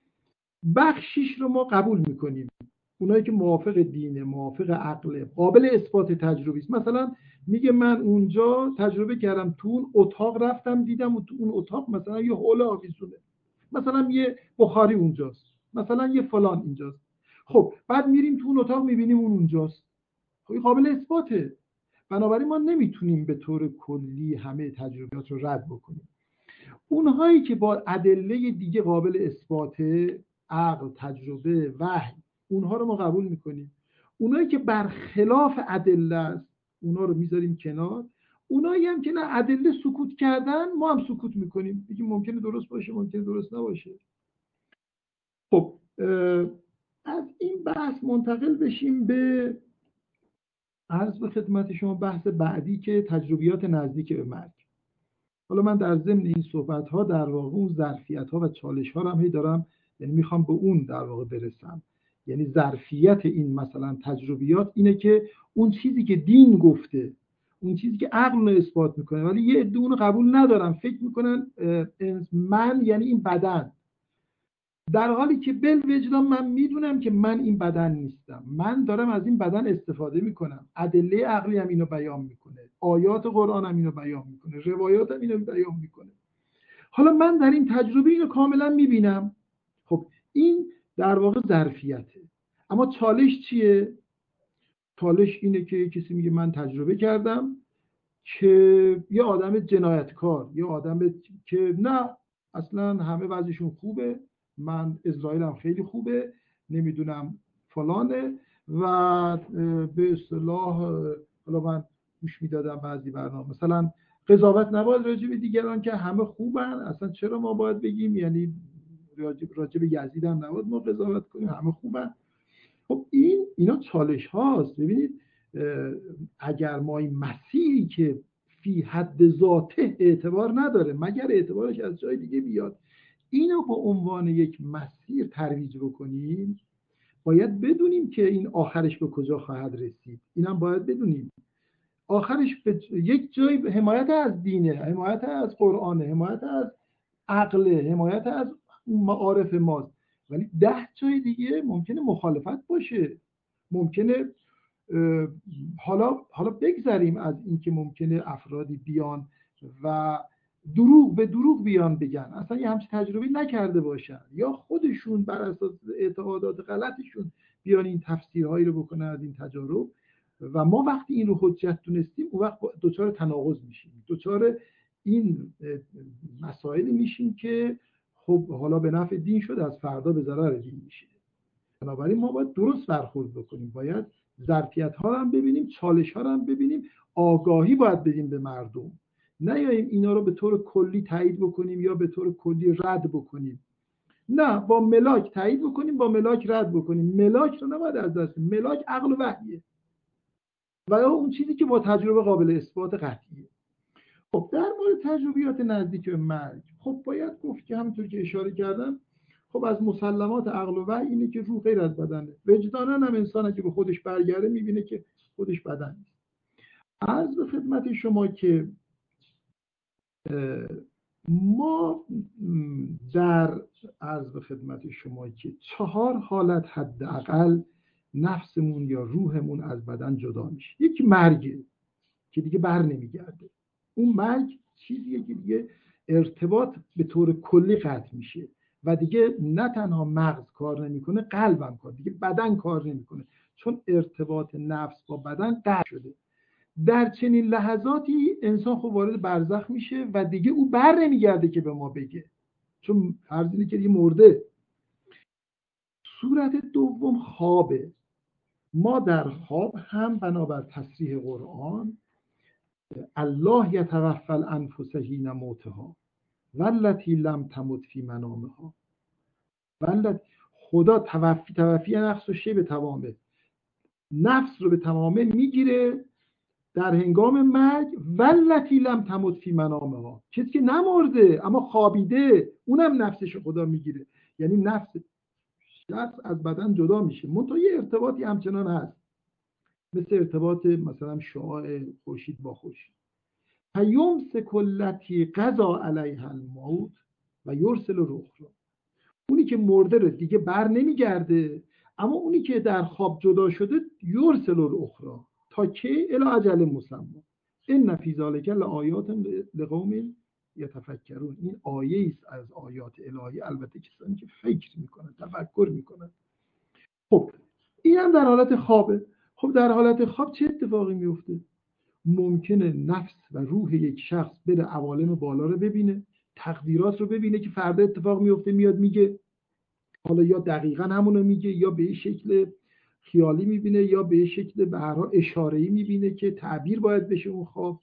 بخشیش رو ما قبول میکنیم، اونایی که موافق دینه، موافق عقله، قابل اثبات تجربی است. مثلا میگه من اونجا تجربه کردم، تو اون اتاق رفتم دیدم و تو اون اتاق مثلا یه حوله آویزونه، مثلا یه بخاری اونجاست، مثلا یه فلان اینجاست. خب بعد میریم تو اون اتاق میبینیم اون اونجاست، خب قابل اثباته. بنابراین ما نمیتونیم به طور کلی همه تجربیات رو رد بکنیم. اونهایی که با ادله دیگه قابل اثباته، عقل، تجربه، وحی، اونها رو ما قبول میکنیم. اونایی که برخلاف ادله است اونها رو میذاریم کنار. اونایی هم که نه ادله سکوت کردن ما هم سکوت میکنیم، میگیم ممکنه درست باشه ممکنه درست نباشه. خب از این بحث منتقل بشیم به عرض به خدمت شما بحث بعدی که تجربیات نزدیک به مرگ. حالا من در ضمن این صحبت ها در واقع اون ظرفیت ها و چالش ها رو هم هی دارم، یعنی میخوام به اون در واقع برسم. یعنی ظرفیت این مثلا تجربیات اینه که اون چیزی که دین گفته، اون چیزی که عقل رو اثبات میکنه، ولی یه عده اون رو قبول ندارن، فکر میکنن من یعنی این بدن، در حالی که بالوجدان من میدونم که من این بدن نیستم، من دارم از این بدن استفاده میکنم. ادله عقلی هم اینو بیان میکنه، آیات قرآن هم اینو بیان میکنه، روایات هم اینو بیان میکنه. حالا من در این تجربه اینو کاملا میبینم. خب این در واقع ظرفیته. اما چالش چیه؟ چالش اینه که کسی میگه من تجربه کردم که یه آدم جنایتکار، یه آدم که نه اصلا همه وضعشون خوبه، من اسرائیلم خیلی خوبه، نمیدونم فلانه، و به اصطلاح حالا من گوش میدادم بعضی برنامه مثلا قضاوت نباید راجع به دیگران که همه خوبن، اصلا چرا ما باید بگیم یعنی راجع به یزید هم نباید ما قضاوت کنیم، همه خوبن. خب این اینا چالش هاست. ببینید اگر ما این مسیری که فی حد ذاته اعتبار نداره مگر اعتبارش از جای دیگه بیاد، اینو به عنوان یک مسیر ترویج بکنیم، باید بدونیم که این آخرش به کجا خواهد رسید. اینم باید بدونیم آخرش به یک جای حمایت از دینه، حمایت از قرآنه، حمایت از عقله، حمایت از معارف ماست، ولی ده جای دیگه ممکنه مخالفت باشه. ممکنه حالا حالا بگذریم از اینکه ممکنه افرادی بیان و دروغ به دروغ بیان بگن، اصلا یه همچین تجربه نکرده باشن، یا خودشون بر اساس اعتقادات غلطشون بیان این تفسیرهایی رو بکنن از این تجارب، و ما وقتی این رو حجت دونستیم اون وقت دوچار تناقض میشیم، دوچار این مسائلی میشیم که خب حالا به نفع دین شد از فردا به ضرر دین میشه. بنابراین ما باید درست برخورد بکنیم، باید ظرفیت ها رو هم ببینیم، چالش ها رو هم ببینیم، آگاهی باید بدیم به مردم، نیاییم اینا رو به طور کلی تایید بکنیم یا به طور کلی رد بکنیم. نه، با ملاک تایید بکنیم، با ملاک رد بکنیم. ملاک رو نباید از دست، ملاک عقل و وحیه و اون چیزی که با تجربه قابل اثبات قطعیه. خب در مورد تجربیات نزدیک به مرگ، خب باید گفت که همونطور که اشاره کردم، خب از مسلمات عقل و وحی اینه که روح غیر از بدنه. وجدانا هم انسان اگه به خودش برگرده میبینه که خودش بدن نیست. عرض به خدمت شما که ما در عرض به خدمت شما که چهار حالت حداقل نفسمون یا روحمون از بدن جدا میشه. یک مرگه که دیگه بر نمیگرده. اون مرگ چیزیه که دیگه ارتباط به طور کلی قطع میشه و دیگه نه تنها مغز کار نمیکنه، قلبم کار، دیگه بدن کار نمیکنه، چون ارتباط نفس با بدن قطع شده. در چنین لحظاتی انسان خب وارد برزخ میشه و دیگه او بر نمیگرده که به ما بگه، چون عرض اینه که دیگه مرده. صورت دوم خوابه. ما در خواب هم بنابر تصریح قرآن الله یتوفی الانفس حین موتها والتی لم تمت فی منامها، والت خدا توفی، توفی نفس و شی به تمامه، نفس رو به تمامه میگیره در هنگام مرگ والتی لم تمت فی منامها، کسی که نمرده اما خوابیده، اونم نفسش خدا میگیره. یعنی نفس شخص از بدن جدا میشه، منتها یه ارتباطی همچنان هست، مثل ارتباط مثلا شعاع خورشید با خورشید. فیمسک التی قضا علیها الموت و یرسل الاخری. اونی که مرده رو دیگه بر نمیگرده، اما اونی که در خواب جدا شده یرسل الاخری تا که الی اجل مسمى ان فی ذلک لآیات لقوم یتفکرون. این آیه است از آیات الهی، البته کسانی که فکر میکنن، تفکر میکنن. خب این هم در حالت خوابه. خب در حالت خواب چه اتفاقی میفته؟ ممکنه نفس و روح یک شخص بره عوالم بالا رو ببینه، تقدیرات رو ببینه که فردا اتفاق میفته، میاد میگه. حالا یا دقیقاً همونو میگه، یا به شکل خیالی میبینه، یا به شکل به هر حال اشاره‌ای میبینه که تعبیر باید بشه اون خواب.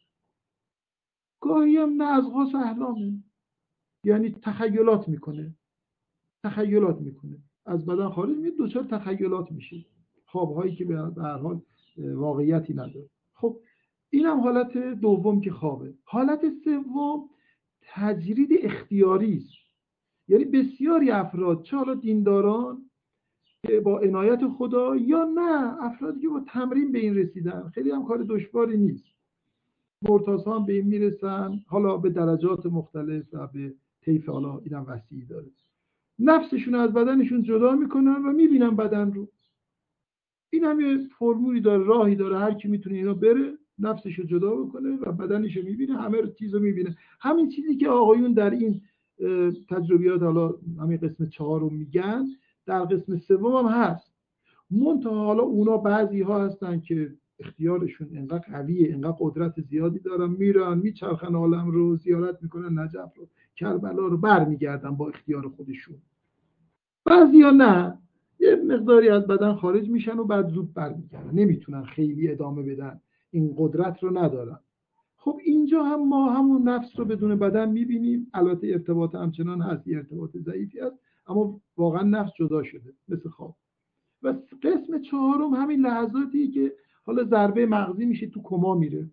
گاهی هم نه از غاص احلامه، یعنی تخیلات میکنه تخیلات میکنه از بدن خارج میاد، دوچار تخیلات میشه، خوابهایی که به هر حال واقعیتی نداره. خب اینم حالت دوم که خوابه. حالت سوم تجرید اختیاری است. یعنی بسیاری افراد، چه حالا دینداران که با عنایت خدا، یا نه افرادی که با تمرین به این رسیدن، خیلی هم کار دشواری نیست، مرتاضا هم به این میرسن، حالا به درجات مختلف و به طیف، حالا اینم وسیع داره، نفسشون از بدنشون جدا میکنن و میبینن بدن رو. این هم یه فرمولی داره، راهی داره، هر کی میتونه اینا بره نفسشو جدا بکنه و بدنشو میبینه، همه چیزو میبینه. همین چیزی که آقایون در این تجربیات، حالا همین قسم چهارم میگن، در قسم سوم هم هست. منتها حالا اونا بعضی ها هستن که اختیارشون انقدر قویه، انقدر قدرت زیادی دارن، میرن میچرخن عالم رو، زیارت میکنن نجف رو، کربلا رو، برمیگردن با اختیار خودشون. بعضی ها نه، یه مقداری از بدن خارج میشن و بعد زود برمیگردن، نمیتونن خیلی ادامه بدن، این قدرت رو ندارن. خب اینجا هم ما همون نفس رو بدون بدن میبینیم، البته ارتباط همچنان هست، یه ارتباط ضعیفی هست، اما واقعا نفس جدا شده مثل خواب. و قسم چهارم همین لحظاتی که حالا ضربه مغزی میشه، تو کما میره.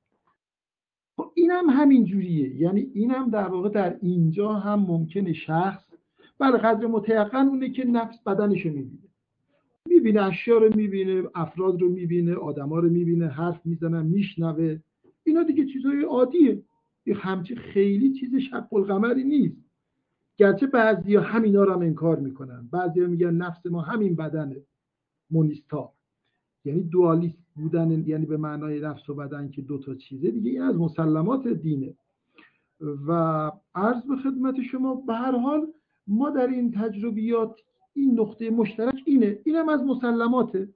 خب اینم همین جوریه، یعنی اینم در واقع در اینجا هم ممکنه شخص بله قدر متیقن اونه که نفس بدنشو میبینه، میبینه اشیا رو میبینه، افراد رو میبینه، آدما رو میبینه، حرف میزنن، میشنوه. اینا دیگه چیزای عادیه، یه همچی خیلی چیز شق القمری نیست. گرچه بعضیا همینا رو هم انکار میکنن، بعضیا میگن نفس ما همین بدنه، مونیستا، یعنی دوالیست بودن، یعنی به معنای نفس و بدن که دو تا چیزه دیگه. این از مسلمات دینه. و عرض به خدمت شما به هر حال ما در این تجربیات این نقطه مشترک اینه، اینم از مسلماته.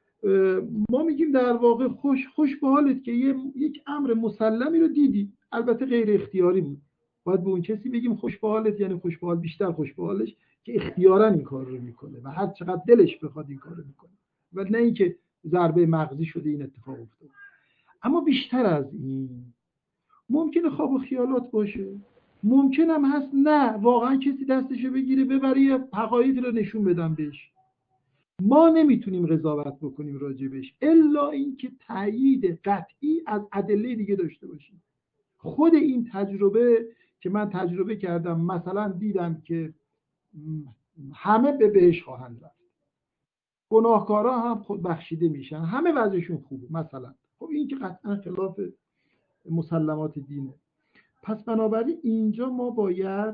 ما میگیم در واقع خوش خوش به حالت که یک امر مسلمی رو دیدی، البته غیر اختیاری بود. باید به اون کسی بگیم خوش به حالت، یعنی خوش به حال، بیشتر خوش به حالش که اختیاراً این کار رو میکنه و هر چقدر دلش بخواد این کار رو میکنه، و نه اینکه ضربه مغزی شده این اتفاق افتاد. اما بیشتر از این ممکنه خواب و خیالات باشه، ممکن هم هست نه واقعا کسی دستشو بگیره ببره یه حقایقی رو نشون بدم بهش. ما نمیتونیم قضاوت بکنیم راجبش الا اینکه تایید قطعی از ادله دیگه داشته باشیم. خود این تجربه که من تجربه کردم، مثلا دیدم که همه به بهشت خواهند رفت، گناهکارا هم خود بخشیده میشن، همه وضعشون خوبه مثلا. خب این که قطعا خلاف مسلمات دینه. پس بنابراین اینجا ما باید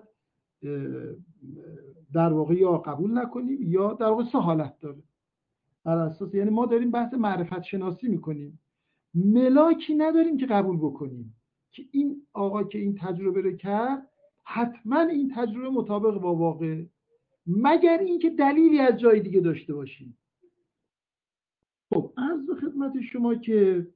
در واقع یا قبول نکنیم یا در واقع سه حالت داره بر اساس، یعنی ما داریم بحث معرفت شناسی میکنیم، ملاکی نداریم که قبول بکنیم که این آقا که این تجربه رو کرد حتما این تجربه مطابق با واقع، مگر اینکه دلیلی از جای دیگه داشته باشیم. خب عرض به خدمت شما که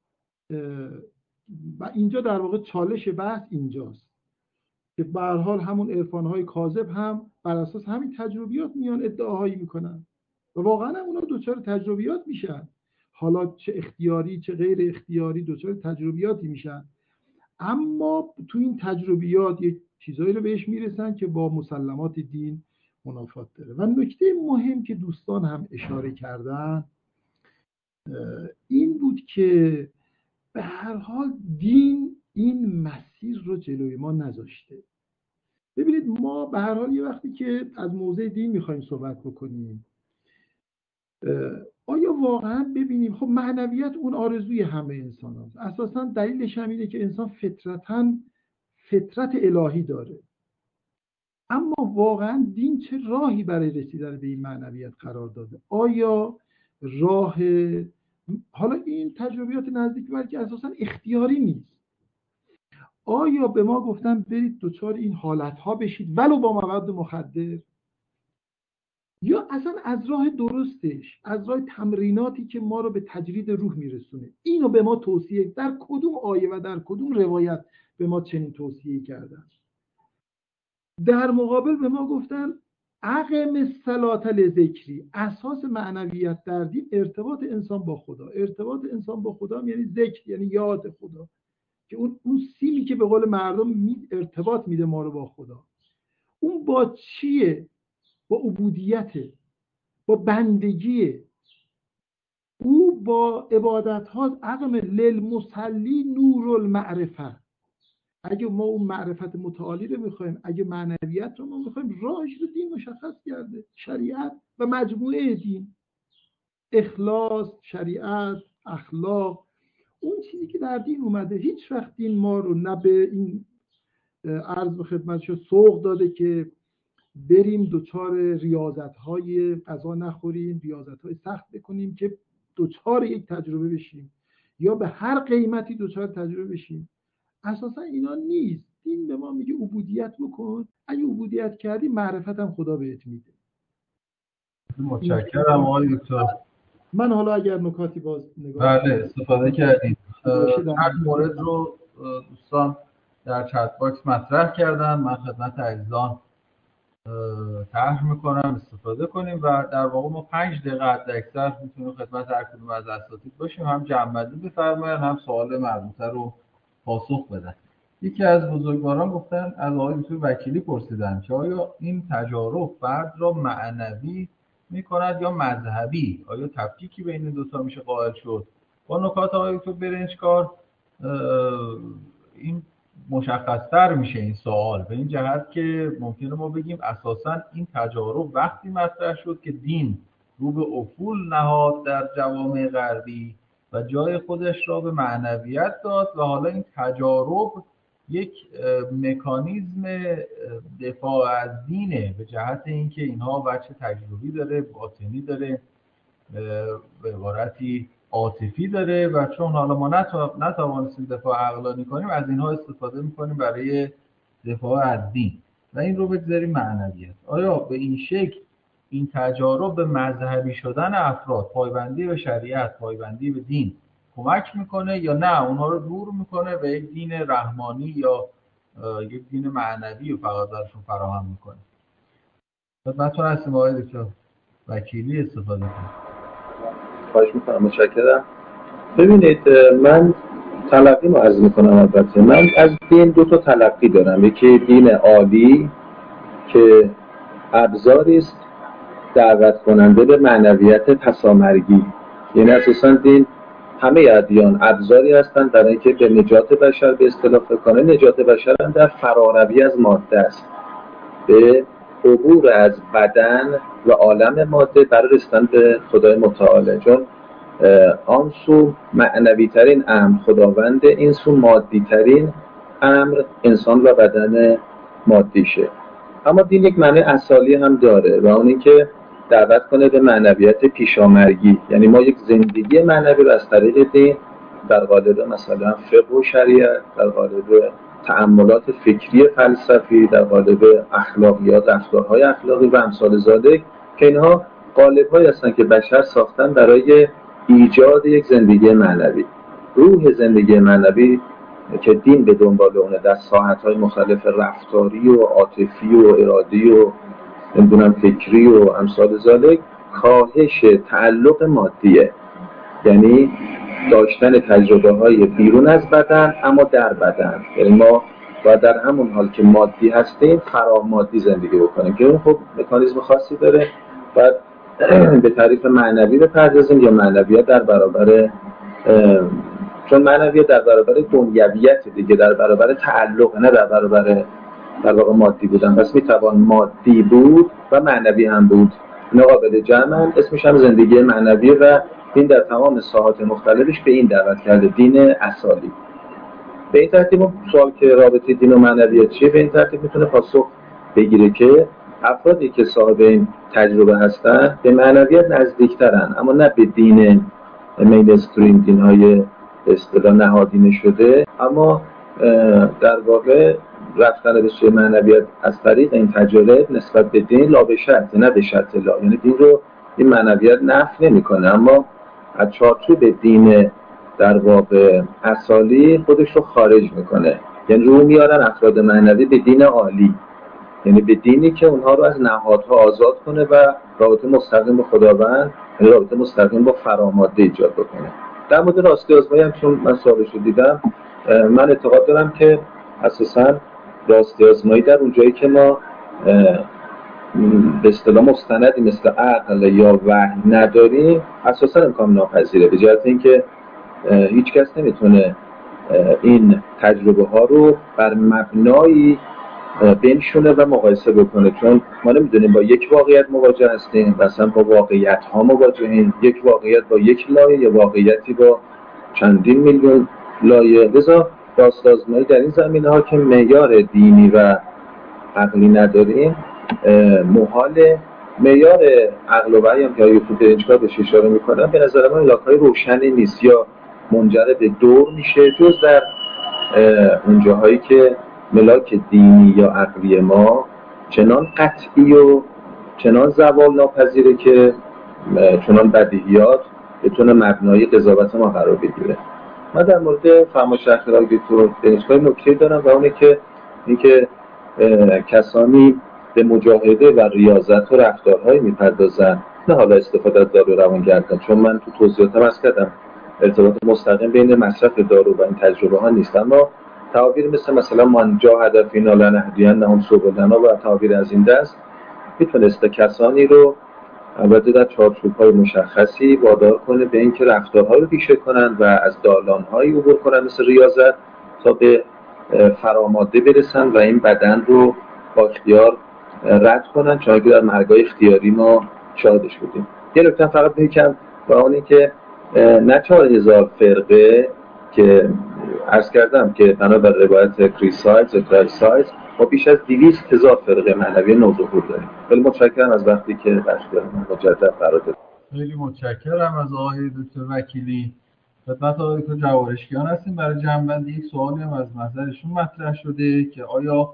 و اینجا در واقع چالش بحث اینجاست که به هر حال همون عرفان‌های کاذب هم بر اساس همین تجربیات میان ادعاهایی میکنن و واقعا هم اونا دوچار تجربیات میشن، حالا چه اختیاری چه غیر اختیاری دوچار تجربیاتی میشن. اما تو این تجربیات یک چیزایی رو بهش میرسن که با مسلمات دین منافات داره. و نکته مهم که دوستان هم اشاره کردن این بود که به هر حال دین این مسیر رو جلوی ما نذاشته. ببینید ما به هر حال یه وقتی که از موضع دین میخوایم صحبت بکنیم، آیا واقعا ببینیم خب معنویت اون آرزوی همه انسان هست. اساسا دلیلش هم اینه که انسان فطرتاً فطرت الهی داره، اما واقعا دین چه راهی برای رسیدن به این معنویت قرار داده؟ آیا راه، حالا این تجربیات نزدیک برای که اساسا اختیاری نیست، آیا به ما گفتن برید دوچار این حالتها بشید ولو با مواد مخدر، یا اصلا از راه درستش، از راه تمریناتی که ما رو به تجرید روح میرسونه، اینو به ما توصیه در کدوم آیه و در کدوم روایت به ما چنین توصیه کردن؟ در مقابل به ما گفتن اقم الصلاة لذکری. اساس معنویت در دین ارتباط انسان با خدا. ارتباط انسان با خدا یعنی ذکر، یعنی یاد خدا، که اون اون سیمی که به قول مردم ارتباط میده ما رو با خدا. اون با چیه؟ با عبودیته، با بندگیه. او با عبادت ها. اقم للمصلی نور المعرفه. اگه ما اون معرفت متعالی رو میخوایم، اگه معنویت رو ما میخوایم، راهش رو دین مشخص کرده. شریعت و مجموعه دین، اخلاص، شریعت، اخلاق، اون چیزی که در دین اومده. هیچ وقت دین ما رو نه به این عرض به خدمتشو سوق داده که بریم دوچار ریاضت‌های غذا نخوریم، ریاضت‌های سخت بکنیم که دوچار یک تجربه بشیم، یا به هر قیمتی دوچار تجربه بشیم. اساسا اینا نیست. دین به ما میگه عبودیت بکن، اگه عبودیت کردی معرفت هم خدا بهت میده. متشکرم آقای دکتر. من حالا اگر نکاتی باز نگاه بله استفاده کردید. هر مورد رو دوستان در چت باکس مطرح کردن، من خدمت عزیزان طرح میکنم استفاده کنیم و در واقع ما پنج دقیقه حد اکثر میتونیم خدمت هر کدوم از اساتید باشیم، هم جمع‌بندی بفرمایند هم سوال مربوطه رو پاسخ بدن. یکی از بزرگواران گفتن، از آقای دکتر وکیلی پرسیدن که آیا این تجارب فرد را معنوی میکند یا مذهبی؟ آیا تفکیکی بین این دوتا میشه قائل شد؟ با نکات آقای دکتر برنجکار این مشخص‌تر میشه این سوال، به این جهت که ممکنه ما بگیم اساساً این تجارب وقتی مطرح شد که دین رو به افول نهاد در جوامع غربی و جای خودش را به معنویت داد و حالا این تجارب یک مکانیزم دفاع از دینه، به جهت اینکه اینها وجه تجربی داره، باطنی داره، به عبارتی عاطفی داره و چون حالا ما نتوانستیم دفاع عقلانی کنیم، از اینها استفاده میکنیم برای دفاع از دین و این رو بگذاریم معنویت. آیا به این شکل این تجارب به مذهبی شدن افراد، پایبندی به شریعت، پایبندی به دین کمک میکنه یا نه اونها رو دور میکنه و یک دین رحمانی یا یک دین معنوی رو فقط درشون فراهم میکنه؟ خدمتتون هستیم آقای دکتر وکیلی، استفاده کنید. خواهش میکنم. متشکرم. ببینید من تلقی رو عرض میکنم. البته من از دین دو تا تلقی دارم. یکی دین عالی که ابزاری است دعوت کننده به معنویت پسامرگی، یعنی اساسا دین همه ادیان ابزاری هستند برای اینکه به نجات بشر به اصطلاح فکر کنه. نجات بشر هم در فراروی از ماده است، به عبور از بدن و عالم ماده برای رسیدن به خدای متعال، چون آن سو معنوی ترین امر خداوند، این سو مادی ترین امر انسان و بدن مادیشه. اما دین یک معنی اصالی هم داره و اون این که دعوت کنه به معنویت پیشامرگی، یعنی ما یک زندگی معنوی رو از طریق دین در قالب مثلا فقه و شریعت، در قالب تأملات فکری فلسفی، در قالب اخلاقیات، رفتارهای اخلاقی و امثال ذالک، که اینها قالب‌هایی هستند که بشر ساختن برای ایجاد یک زندگی معنوی. روح زندگی معنوی که دین به دنبال اونه در ساحت‌های مختلف رفتاری و عاطفی و ارادی و نمیدونم فکری و امثال ذالک، کاهش تعلق مادیه، یعنی داشتن تجربه های بیرون از بدن اما در بدن. یعنی ما باید در همون حال که مادی هستیم فرامادی زندگی بکنیم که اون خب مکانیزم خاصی داره. باید به تعریف معنوی بپردازیم یا معنویت در برابر چون معنویت در برابر دنیویت دیگه، در برابر تعلق، نه در برابر در واقع مادی بودن. پس میتوان مادی بود و معنوی هم بود، اینا قابل جمعن، اسمش هم زندگی معنوی و این در تمام ساحات مختلفش به این دعوت کرده، دین اصالی. به این ترتیب سوال که رابطه دین و معنویت چیه، به این ترتیب میتونه پاسخ بگیره که افرادی که صاحب این تجربه هستن به معنویت نزدیکترن، اما نه به دین مینستریم، دین‌های به اصطلاح نهادینه شده، اما در واقع رفتن به سوی معنویت از طریق این تجربه نسبت به دین لا به شرط، نه به شرط لا. یعنی دین رو این معنویت نفی نمی‌کنه، اما از چارچوب دین در واقع اصالی خودش رو خارج میکنه. یعنی رو میارن افراد معنوی به دین عالی، یعنی به دینی که اونها رو از نهادها آزاد کنه و رابطه مستقیم با خداوند، یعنی رابطه مستقیم با فراماده ایجاد بکنه. در مورد راستی آزمایی هم چون من سوالش رو دیدم، من اعتقاد دارم که اساساً راستی آزمایی در اون جایی که ما به اصطلاح مستندی مثل عقل یا وحی نداریم اساساً امکان ناپذیره، به جهت اینکه هیچ کس نمیتونه این تجربه ها رو بر مبنایی بنشونه و مقایسه بکنه، چون ما نمیدونیم با یک واقعیت مواجه هستیم، مثلا با واقعیت ها مواجهیم، یک واقعیت با یک لایه یا واقعیتی با چندین میلیون لایه. لذا راست‌آزمایی در این زمینه ها که معیار دینی و عقلی نداریم محاله. معیار عقل و وحی هم که یوسف درنجکار بهش اشاره میکنم به نظر من علاقه‌های روشنی نیست یا منجر به دور میشه، جز در اون جاهایی که ملاک دینی یا عقلی ما چنان قطعی و چنان زوال ناپذیره که چنان بدیهیات بتونه مبنای قضاوت ما قرار بگیره. من در مورد فرمایش اخیرای دکتر درنجکار نکته دارم و اونه که اینکه کسانی به مجاهده و ریاضت و رفتارهایی میپردازن، نه حالا استفاده از دارو روانگردان، چون من تو توضیحاتم عرض کردم ارتباط مستقیم بین مصرف دارو و این تجربه ها نیست، اما تعابیر مثل مثلا من جاهد فینا لنهدینهم سبلنا و تعابیر از این دست میتونسته کسانی رو البته در چارچوب‌های مشخصی وادار کنه به اینکه رفتارهایی رو پیشه کنن و از دالان‌هایی عبور کنن مثل ریاضت تا به فراماده برسن و این بدن رو با اختیار رد کنن، چون که در مرگای اختیاری ما شاهدش بودیم. یه نکته فقط بگم و اون این که نه چهار هزار فرقه که عرض کردم که بنابر روایت کریسایز و کرایسایز ما بیش از دویست هزار فرقه معنوی نوظهور داریم. خیلی متشکرم از وقتی که بخشیدم مجدد قرار دادید. خیلی متشکرم از آقای دکتر وکیلی. خدمت آقای دکتر جوارشکیان هستیم برای جمع‌بندی. یک سوالی هم از نظرشون مطرح شده که آیا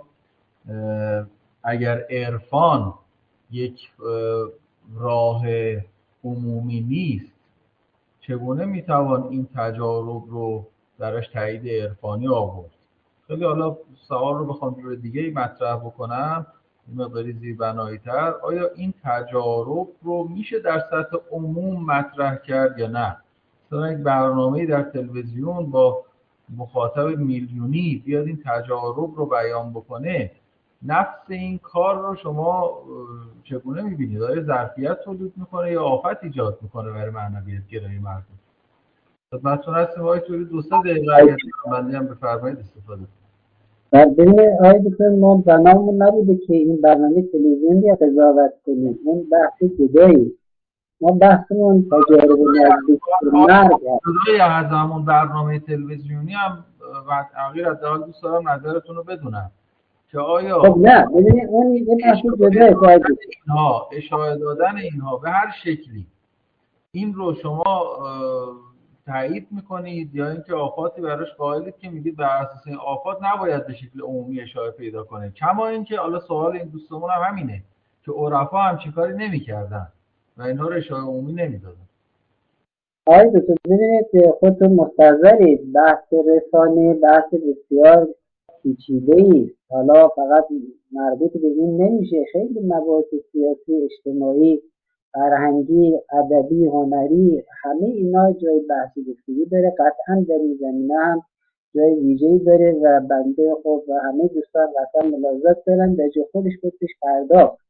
اگر عرفان یک راه عمومی نیست، چگونه میتوان این تجارب رو درش تایید عرفانی آورد؟ خیلی حالا سوال رو بخوام جور دیگه مطرح بکنم مقداری زیربنایی‌تر، آیا این تجارب رو میشه در سطح عموم مطرح کرد یا نه؟ مثلا یک برنامه‌ای در تلویزیون با مخاطب میلیونی بیاد این تجارب رو بیان بکنه، نفس این کار رو شما چگونه می‌بینید؟ آیا ظرفیت تولید میکنه یا آفت ایجاد میکنه برای معنویت گرایی مردم؟ خدمتتون هستیم آقای توری. دو سه دقیقه اگر بندی هم بفرمایید استفاده کنید. ببینید آقای دکتر، ما برنامه‌مون نبوده که این برنامه تلویزیونی یا قضاوت کنیم، اون بحث جدایی. ما بحثمون تجارب نزدیک مرگ هست. جدای از همون برنامه تلویزیونی هم و تغییر حداقل دوست دارم نظرتون رو بدونم که آیا خب نه ببینید اون یه بحث جدایی اینها اشاره دادن اینها به هر شکلی این رو شما تایید میکنید یا اینکه آفاتی براش قائلید که میگید بر اساس این آفات نباید به شکل عمومی اشاره پیدا کنه؟ کما اینکه حالا سوال این دوستمون هم همینه که عرفا هم چی کاری نمیکردن و اینها رو اشاره عمومی نمیدادن. آقای دکتر ببینید خودتون مستحضرید بحث رسانه بحث بسیار پیچیده‌ای است. حالا فقط مربوط به این نمیشه، خیلی مباحث سیاسی، اجتماعی، فرهنگی، ادبی، هنری، همه اینا جای بحث گفتگو داره. قطعا در این زمینه هم جای ویژه‌ای داره و بنده خب و همه دوستان قطعا ملاحظات دارن در جای خودش بهش پرداخت.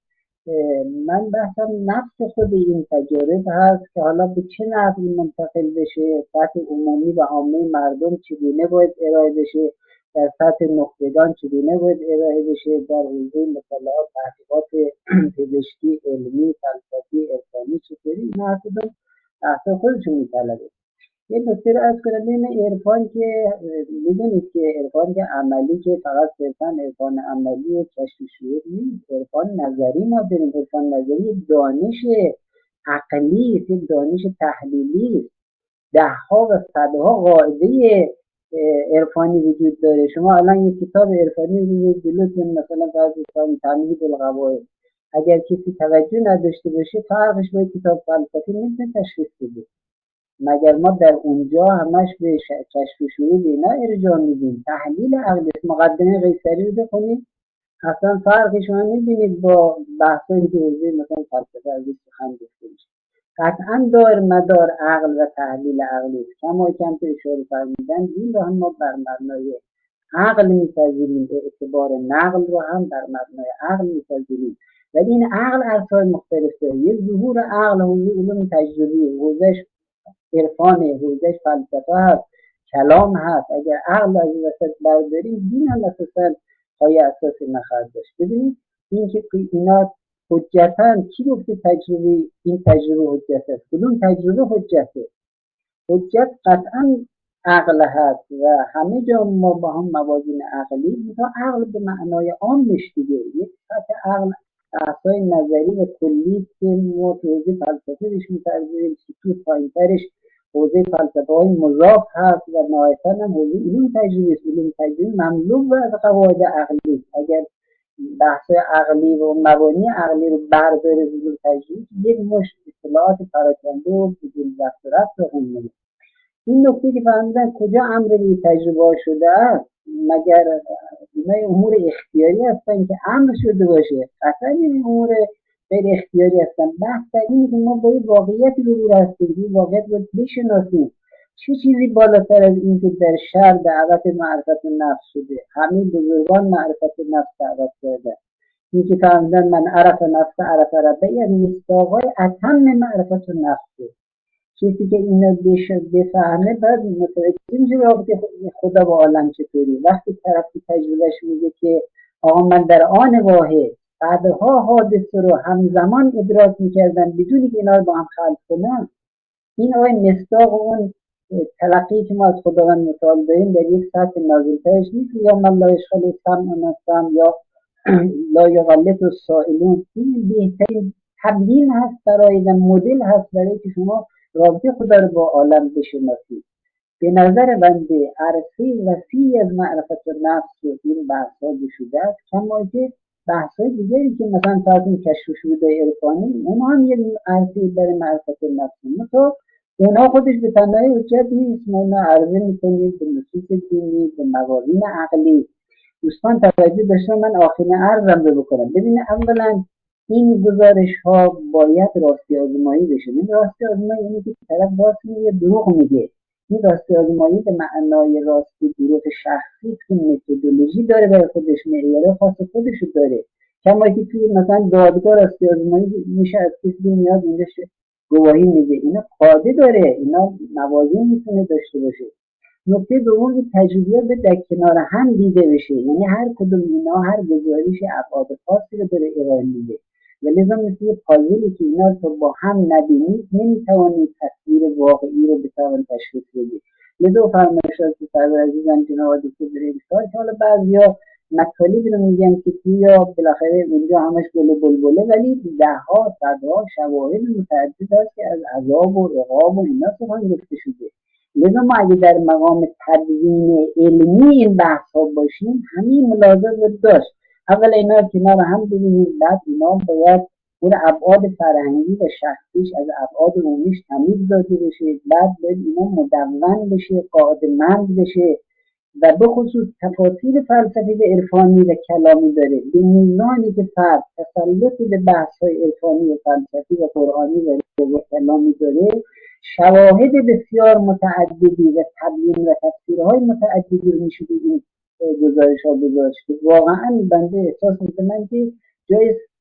من بحثم نفس خود این تجارب هست که حالا به چه نحوی منتقل بشه، سطح عمومی و عامه مردم چگونه باید ارائه بشه، در سطح نخبگان چگونه باید ارائه بشه، در حوزه مطالعات تحقیقات پزشکی، علمی، فلسفی، عرفانی چطوری، اینا هر کدوم بحث خودشون میطلبه. یه نکته رو عرض کنم، بین عرفان که میدونید که عرفان که عملی که فقط صرفا عرفان عملی و کشف شهود نیست، عرفان نظری ما داریم. عرفان نظری دانش عقلی است، یک دانش تحلیلی است. دهها و صدها قاعده عرفانی وجود داره. شما الان یک کتاب عرفانی رو جلوتون، مثلا فرض تمهید القواعد، اگر کسی توجه نداشته باشه فرقش با کتاب فلسفی نمیتونه تشخیص بده، مگر ما در اونجا همش به کشف و شهود اینا ارجاع میدیم. تحلیل عقلی، مقدمه قیصری رو بخونید اصلا فرقش رو میبینید با بحثایی که حوزه مثلا فلسفه ازش سخن گفته میشه. قطعا دار مدار عقل و تحلیل عقلی است. کما کم که اشاره فرمودن این رو هم ما بر مبنای عقل میپذیریم، اعتبار نقل رو هم بر مبنای عقل میپذیریم. ولی این عقل ارزهای مختلف داره. یه ظهور عقل حوزه علوم تجربی، حوزهش عرفان، حوزهش فلسفه هست، کلام هست. اگر عقل از این وسط برداریم دین هم اساسا پای اساس نخواهد داشت. ببینید این که اینا حجتاً، کی گفته تجربه این تجربه حجت است؟ کدوم تجربه حجته؟ حجت قطعاً عقل هست و همه جا ما با هم موازین عقلی، مثلا عقل به معنای عامش دیگه، یک سطح عقل احسای نظری و کلی که ما تو حوزه فلسفه بهش می‌پردازیم، سطوح پایین‌ترش حوزه فلسفه های مضاف هست و نهایتاً هم حوزه علوم تجربی است. علوم تجربی مملو و از قواعد عقلی. اگر بحث عقلی و مبانی عقلی رو برداره علوم تجربی، یک مشت اطلاعات پراکنده و بدون دست و رفت رو هم. این نکته که فهمیدن کجا امر به تجربه شده است، مگر اینا امور اختیاری هستن که امر شده باشه؟ قطعا این امور غیر اختیاری هستن. بحث در اینه که ما با این واقعیت رو هستیم، این واقعیت رو بشناسیم. چه چیزی بالاتر از این که در شرع دعوت معرفت نفس شده؟ همه بزرگان معرفت نفس دعوت کرده. این که فهمیدن من عرف نفس عرف ربه، یعنی مصداقای اتم معرفت نفس. کسی که اینو بفهمه بعد متوجه میشه رابطه خدا با عالم چطوری. وقتی طرف تجربهش میگه که آقا من در آن واحد بعدها حادثه رو همزمان ادراک میکردن بدونی که اینا رو با هم خلط کنن، این آقای مصداق اون تلقی که ما از خداوند متعال داریم در یک سطح نازلترش نیست. یا من لا یشغل السمع نفسم یا لا یغلط السائلون. این بهترین تبیین هست برای مدل هست برای که شما رابطه خدا رو با عالم بشناسید. به نظر بنده عرصه وسیعی از معرفت نفس و این بحث ها گشوده است، کما که بحث های دیگری که مثلا فرض کشف و شهود عرفانی، اونها هم یک عرصه برای معرفت نفس، مثلا اونها خودش به تنهایی حجت نیست. ما اینا عرضه میکنیم به نصوص دینی، به موازین عقلی. دوستان توجه داشتن، من آخرین عرضم رو بکنم. ببینید اولا این گزارش ها باید راستی آزمایی بشه. این راستی آزمایی یعنی که طرف راست میگه دروغ میگه. این راستی آزمایی به معنای راستی دروغ شخصی که متدولوژی داره برای خودش، معیار خاص خودش داره. کما که توی مثلا دادگاه راستی آزمایی میشه از کسی میاد اونجا گواهی میده، اینا قاعده داره، اینا موازین میتونه داشته باشه. نکته دوم این تجربیات به در کنار هم دیده بشه، یعنی هر کدوم اینا هر گزارش ابعاد خاصی رو داره ارائه میده و لذا مثل یه پازلی که اینا رو با هم نبینید نمیتوانید تصویر واقعی رو بتوان تشخیص بدید. لذا فرمایش از سرور عزیزم جناب دکتر برهشتار که حالا بعضیا مطالبی رو میگن که توی بالاخره اونجا همش گل و بلبله، ولی دهها صدها شواهد متعدد هست که از عذاب و عقاب و اینا سخن گفته شده. لذا ما اگه در مقام تدوین علمی این بحث ها باشیم همین ملاحظات رو داشت. اول اینا کنار هم ببینیم، بعد اینا باید اون ابعاد فرهنگی و شخصیش از ابعاد عمومیش تمیز داده بشه، بعد باید اینا مدون بشه، قاعده‌مند بشه و به خصوص تفاصیل فلسفی و عرفانی و کلامی داره. به میزانی که فرد تسلط به بحث های عرفانی و فلسفی و قرآنی و کلامی داره، شواهد بسیار متعددی و تبیین و تفسیرهای متعددی رو میشه به این گزارش ها گذاشت. واقعا بنده احساس میکنم که جای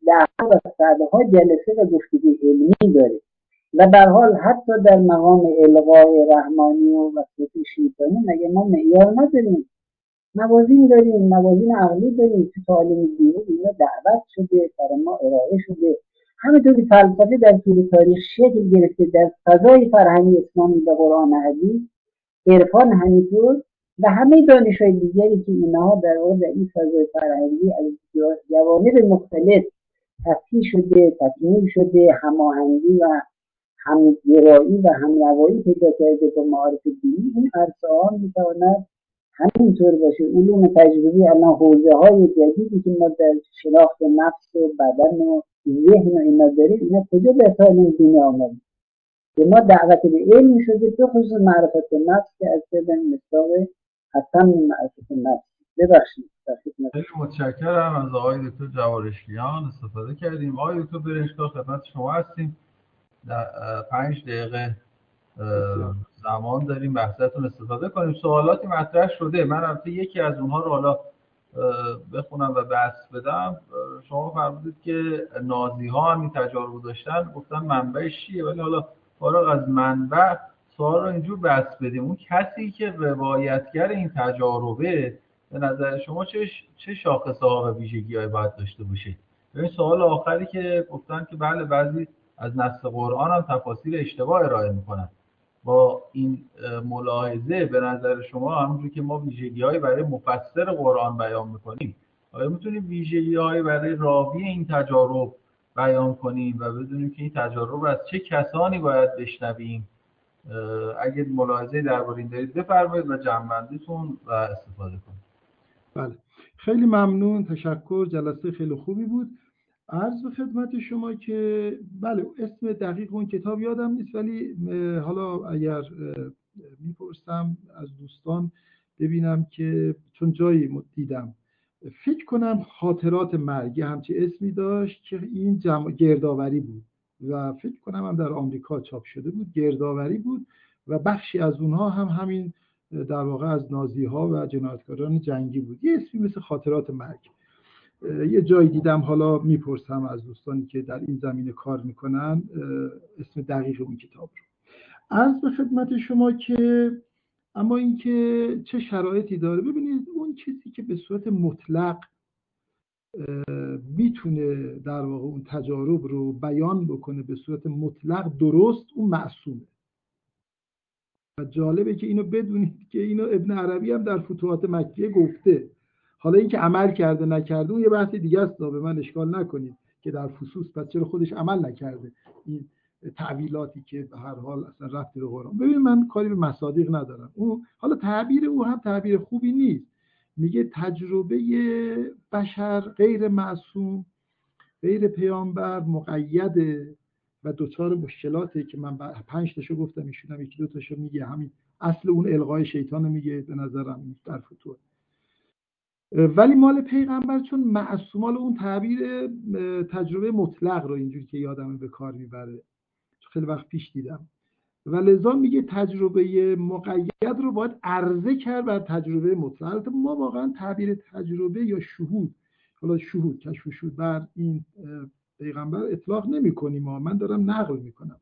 ده و صدها جلسه و گفتگو علمی داره و به هر حال حتی در مقام الغای رحمانی و وسوسه شیطانی مگه ما معیار نداریم؟ موازین داریم، موازین عقلی داریم. تو تعالیم دینی اینا دعوت شده، برای ما ارائه شده. همینطور که فلسفه در طول تاریخ شکل گرفته در فضای فرهنگی اسلامی به قرآن حدیث، عرفان همینطور و همه دانش‌های دیگری که اینها در واقع در این فضای فرهنگی از جوانب مختلف تفکیک شده، تکمیل شده، هماهنگی و همگرایی و همنوایی پیدا کرده با معارف دینی. این عرصه‌ها می‌تواند همینطور باشه. علوم تجربی الان حوزه‌های جدیدی که ما در شناخت نفس و بدن و ذهن و اینا داریم، اینا کجا در تعالیم دینی آمده؟ به ما دعوت به علم شده، به خصوص معرفت نفس که از بدن مصداق حتم معرفت نفس. ببخشید. خیلی متشکرم از آقای دکتر جوارشکیان، استفاده کردیم. آقای دکتر برنشکار خدمت شما هستیم. در پنج دقیقه زمان داریم بحثتون استفاده کنیم. سوالاتی مطرح شده، من البته یکی از اونها رو حالا بخونم و بحث بدم. شما فرمودید که نازی ها هم این تجارب داشتن، گفتن منبعش چیه، ولی حالا فارغ از منبع سوال رو اینجور بحث بدیم. اون کسی که روایتگر این تجاربه به نظر شما چه چه شاخصه‌ها و ویژگی‌هایی باید داشته باشه؟ این سوال آخری که گفتن که بله بعضی از نص قرآن هم تفاسیر اشتباه ارائه میکنن. با این ملاحظه به نظر شما همونجور که ما ویژگی‌هایی برای مفسر قرآن بیان میکنیم، آیا میتونیم ویژگی‌هایی برای راوی این تجارب بیان کنیم و بدونیم که این تجارب از چه کسانی باید بشنویم؟ اگه ملاحظه درباره این دارید بفرمایید و جمع‌بندیتون و استفاده کنید. بله، خیلی ممنون، تشکر. جلسه خیلی خوبی بود. عرض به خدمت شما که بله اسم دقیق اون کتاب یادم نیست، ولی حالا اگر میپرسم از دوستان ببینم که چون جایی دیدم فکر کنم خاطرات مرگ همچی اسمی داشت که این جمع گردآوری بود و فکر کنم هم در آمریکا چاپ شده بود، گردآوری بود و بخشی از اونها هم همین در واقع از نازی ها و جنایتکاران جنگی بود. یه اسمی مثل خاطرات مرگ یه جایی دیدم، حالا میپرسم از دوستانی که در این زمینه کار میکنن اسم دقیق اون کتاب رو. عرض به خدمت شما که اما اینکه چه شرایطی داره، ببینید اون چیزی که به صورت مطلق میتونه در واقع اون تجارب رو بیان بکنه به صورت مطلق درست، اون معصومه. و جالبه که اینو بدونید که اینو ابن عربی هم در فتوحات مکیه گفته. حالا اینکه عمل کرده نکرده اون یه بحث دیگه است، به من اشکال نکنید که در فصوص پس چرا خودش عمل نکرده. این تعویلاتی که به هر حال اصلا ربطی به قرآن. ببین من کاری به مصادیق ندارم. او حالا تعبیر او هم تعبیر خوبی نیست. میگه تجربه بشر غیر معصوم، غیر پیامبر، مقیده و دوچار مشکلاته که من پنج تاشو گفتم، ایشون هم یکی دو تاشو میگه. همین اصل اون الغای شیطان میگه به نظرم در فتوح. ولی مال پیغمبر چون معصوم، مال اون تعبیر تجربه مطلق رو اینجوری که یادمه به کار میبره، خیلی وقت پیش دیدم، و لذا میگه تجربه مقید رو باید عرضه کرد بر تجربه مطلق. ما واقعا تعبیر تجربه یا شهود، حالا شهود کشف شهود بر این پیغمبر اطلاق نمی کنیم، من دارم نقل میکنم.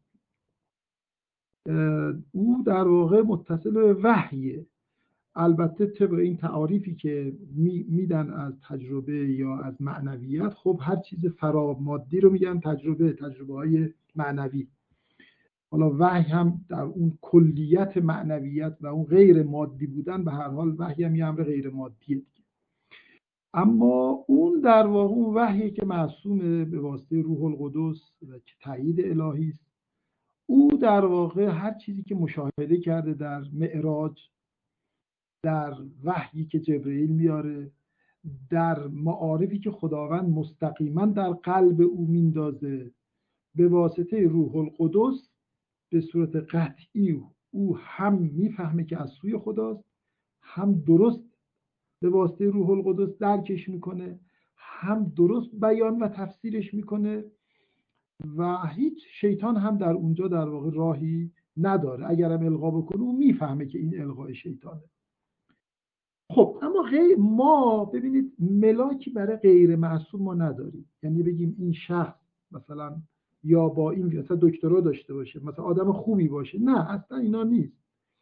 او در واقع متصل به وحیه. البته طبق این تعاریفی که می میدن از تجربه یا از معنویت، خب هر چیز فرامادی رو میگن تجربه، تجربه های معنوی. حالا وحی هم در اون کلیت معنویت و اون غیر مادی بودن، به هر حال وحی هم یه امر غیر مادیه دیگه. اما اون در واقع اون وحیی که معصومه به واسطه روح القدس و که تایید الهی است. او در واقع هر چیزی که مشاهده کرده در معراج، در وحیی که جبرئیل میاره، در معارفی که خداوند مستقیما در قلب او میندازه به واسطه روح القدس، به صورت قطعی او هم میفهمه که از سوی خداست، هم درست به واسطه روح القدس درکش میکنه، هم درست بیان و تفسیرش میکنه و هیچ شیطان هم در اونجا در واقع راهی نداره. اگرم القا بکنه او میفهمه که این القای شیطانه. خب اما غیر ما ببینید ملاکی برای غیر معصوم ما نداریم. یعنی بگیم این شخص مثلا یا با این مثلا دکترا داشته باشه، مثلا آدم خوبی باشه، نه اصلا اینا نیست.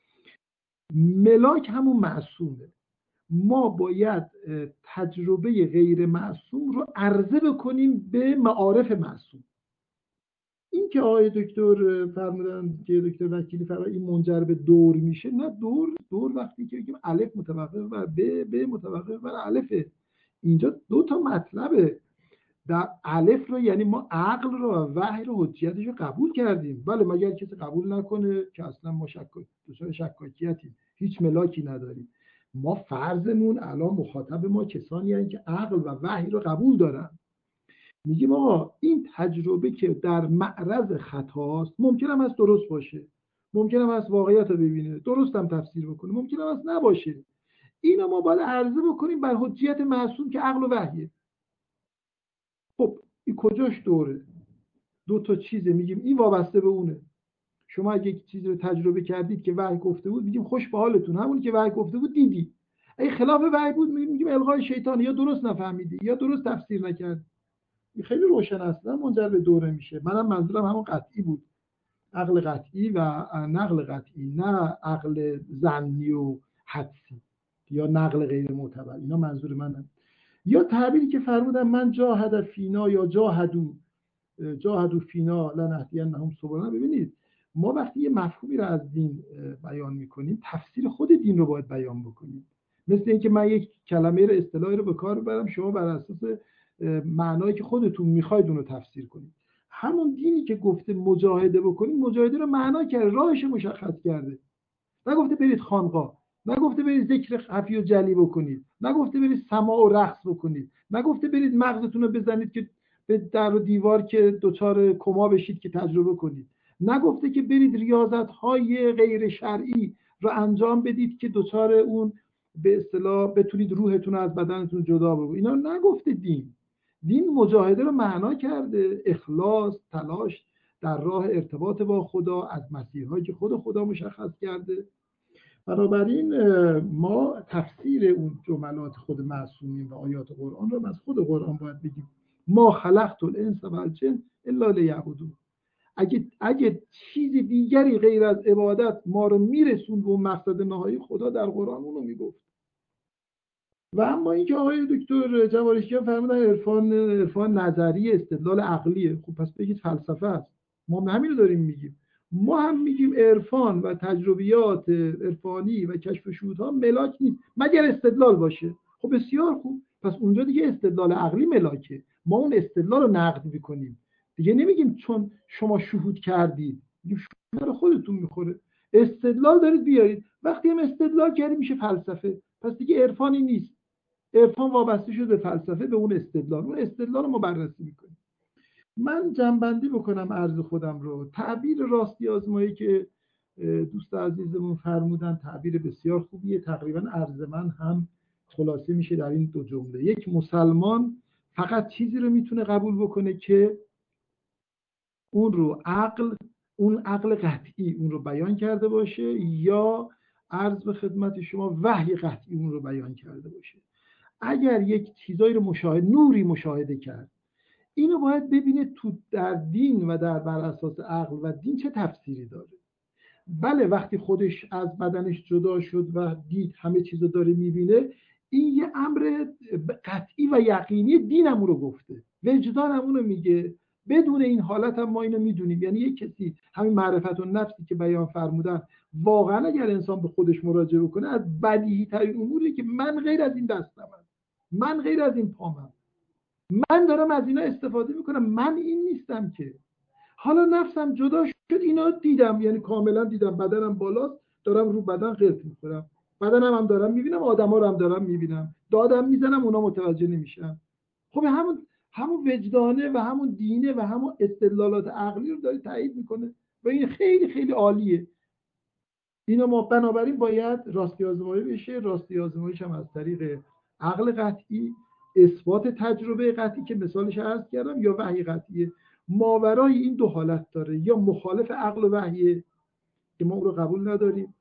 ملاک همون معصومه. ما باید تجربه غیر معصوم رو عرضه بکنیم به معارف معصوم. این که آقای دکتر فرمودن که دکتر وکیلی فرمودن این منجر به دور میشه، نه، دور دور وقتی که بگیم الف متوقف بر ب، ب متوقف بر الف. اینجا دو تا مطلبه. در الف رو یعنی ما عقل رو و وحی رو حجیتش رو قبول کردیم، بله، مگر کسی قبول نکنه که اصلا ما شکاک دچار شکاکیتیم، هیچ ملاکی نداریم. ما فرضمون الان مخاطب ما کسانی هستند که عقل و وحی رو قبول دارن. میگیم آقا این تجربه که در معرض خطاست، ممکنه هم از درست باشه، ممکنه هم از واقعیت رو ببینه، درست هم تفسیر بکنه، ممکنه هم از نباشه. اینو ما باید عرضه بکنیم بر حجیت معصوم که عقل و وحیه. خب این کجاش دوره؟ دو تا چیزه، میگیم این وابسته به اونه. شما اگه یک چیزی رو تجربه کردید که وحی گفته بود، میگیم خوش به حالتون، همونی که وحی گفته بود دیدی. اگه خلاف وحی بود، میگیم الغای شیطان، یا درست نفهمیدی یا درست تفسیر نکردی. خیلی روشن است، منجر به دوره میشه. منم منظورم همون قطعی بود، عقل قطعی و نقل قطعی، نه عقل ظنی و حدسی یا نقل غیر معتبر. اینا منظور منه. یا تعبیری که فرمودن من جاهد فینا یا جاهدو جاهدو فینا لنهدینهم سبلنا. ببینید ما وقتی یه مفهومی رو از دین بیان میکنیم، تفسیر خود دین رو باید بیان بکنیم. مثل اینکه من یک کلمه رو اصطلاحی رو به کار ببرم، شما بر اساس معنایی که خودتون میخواید اون رو تفسیر کنید. همون دینی که گفته مجاهده بکنید، مجاهده رو معنا کرده، راهش مشخص کرده. نگفته برید خانقاه، نگفته برید ذکر خفی و جلی بکنید، نگفته برید سماع و رقص بکنید، نگفته برید مغزتون رو بزنید که به در و دیوار که دوچار کما بشید که تجربه کنید، نگفته که برید ریاضت های غیر شرعی رو انجام بدید که دوچار اون به اصطلاح بتونید روحتون رو از بدنتون جدا بکنید. اینا نگفته دین. دین مجاهده رو معنا کرده، اخلاص، تلاش در راه ارتباط با خدا از مسیرهایی که خود خدا مشخص کرده. بنابراین ما تفسیر اون جملات خود معصومین و آیات قرآن رو از خود قرآن باید بگیم. ما خلقت الانس و الجن الا لیعبدون. اگه اگه چیز دیگری غیر از عبادت ما رو میرسون به اون مقصد نهایی، خدا در قرآن اون رو میگفت. و اما اینکه آقای دکتر جوارشیان فرمودن عرفان عرفان نظری استدلال عقلیه، خب پس بگید فلسفه است. ما همین رو داریم میگیم. ما هم میگیم عرفان و تجربیات عرفانی و کشف شهودها ملاک نیست مگر استدلال باشه. خب بسیار خوب، پس اونجا دیگه استدلال عقلی ملاکه، ما اون استدلال رو نقد میکنیم دیگه. نمیگیم چون شما شهود کردید، میگیم شهود خودتون میخوره، استدلال دارید بیارید. وقتی هم استدلال کردید میشه فلسفه، پس دیگه عرفانی نیست. عرفان وابسته شده به فلسفه، به اون استدلال، اون استدلال رو ما بررسی میکنیم. من جنبندی بکنم عرض خودم رو. تعبیر راستی آزمایی که دوست عزیزمون فرمودن تعبیر بسیار خوبیه. تقریبا عرض من هم خلاصه میشه در این دو جمله. یک مسلمان فقط چیزی رو میتونه قبول بکنه که اون رو عقل اون عقل قطعی اون رو بیان کرده باشه، یا عرض به خدمت شما وحی قطعی اون رو بیان کرده باشه. اگر یک چیزایی رو مشاهده، نوری مشاهده کرد، اینو باید ببینه تو در دین و در بر اساس عقل و دین چه تفسیری داره. بله وقتی خودش از بدنش جدا شد و دید همه چیزو داره میبینه، این یه امر قطعی و یقینی، دینم رو گفته، وجدانم رو میگه. بدون این حالت هم ما اینو میدونیم. یعنی یک کسی همین معرفت و نفسی که بیان فرمودن، واقعا اگر انسان به خودش مراجعه بکنه، از بدیهی ترین اموری که من غیر از این دستمم، من غیر از این پامم، من دارم از اینا استفاده میکنم، من این نیستم که. حالا نفسم جدا شد، اینا دیدم، یعنی کاملا دیدم، بدنم بالاست، دارم رو بدن غلط میخورم، بدنم هم دارم میبینم، آدما رو هم دارم میبینم، دادم میزنم، اونا متوجه نمیشن. خب همون همون وجدانه و همون دینه و همون استدلالات عقلی رو داره تایید میکنه و این خیلی خیلی عالیه. اینا ما بنابراین باید راستی آزمایی بشه. راستی آزماییش هم از طریق عقل قطعی، اثبات تجربه قطعی که مثالش عرض کردم، یا وحی قطعیه. ماورای این دو حالت داره، یا مخالف عقل و وحیه که ما اون رو قبول نداریم،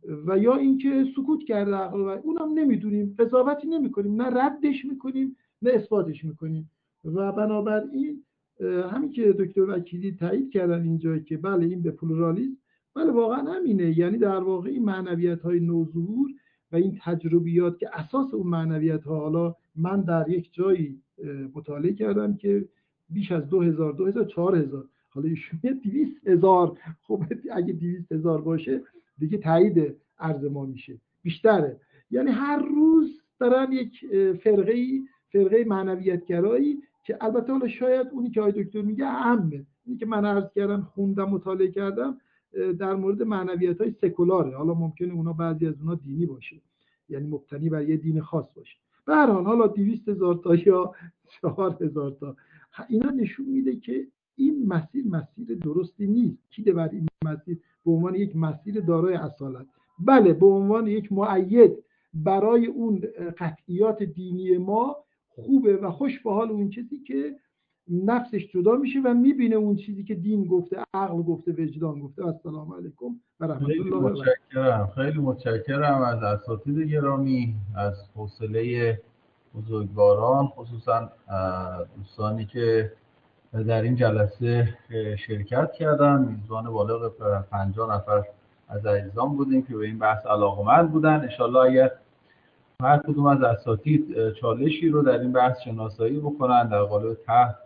و یا اینکه سکوت کرده عقل و اونم نمیدونیم، قضاوتی نمیکنیم، نه ردش میکنیم نه اثباتش میکنیم. و بنابراین همین که دکتر وکیلی تایید کردن اینجا که بله این به پلورالیسم، بله واقعا همینه. یعنی در واقع این معنویت های نوظهور و این تجربیات که اساس اون معنویت ها، حالا من در یک جایی مطالعه کردم که بیش از دو هزار دو هزار چهار هزار، حالا ایشون دویست هزار، خب اگه دویست هزار باشه دیگه تایید عرض ما میشه، بیشتره. یعنی هر روز دارن یک فرقه فرقه معنویت گرایی که البته حالا شاید اونی که آقای دکتر میگه اهمه، اینی که من عرض کردم خوندم مطالعه کردم در مورد معنویت های سکولاره. حالا ممکنه اونا بعضی از اونا دینی باشه، یعنی مبتنی بر یه دین خاص باشه. به هر حال حالا دویست هزار تا یا چهار هزار تا، اینا نشون میده که این مسیر مسیر درستی نیست. چیده بر این مسیر به عنوان یک مسیر دارای اصالت، بله به عنوان یک مؤید برای اون قطعیات دینی ما خوبه و خوش به حال اون چیزی که نفسش جدا میشه و میبینه اون چیزی که دین گفته، عقل گفته، وجدان گفته. السلام علیکم و رحمت الله و برکاته. متشکرم، خیلی متشکرم از اساتید گرامی، از حوصله بزرگواران، خصوصا دوستانی که در این جلسه شرکت کردن. میزبان بالغ پنجاه نفر از عزیزان بودیم که به این بحث علاقه‌مند بودن. انشالله اگر هر کدوم از اساتید چالشی رو در این بحث شناسایی بکنن، در قالب تحت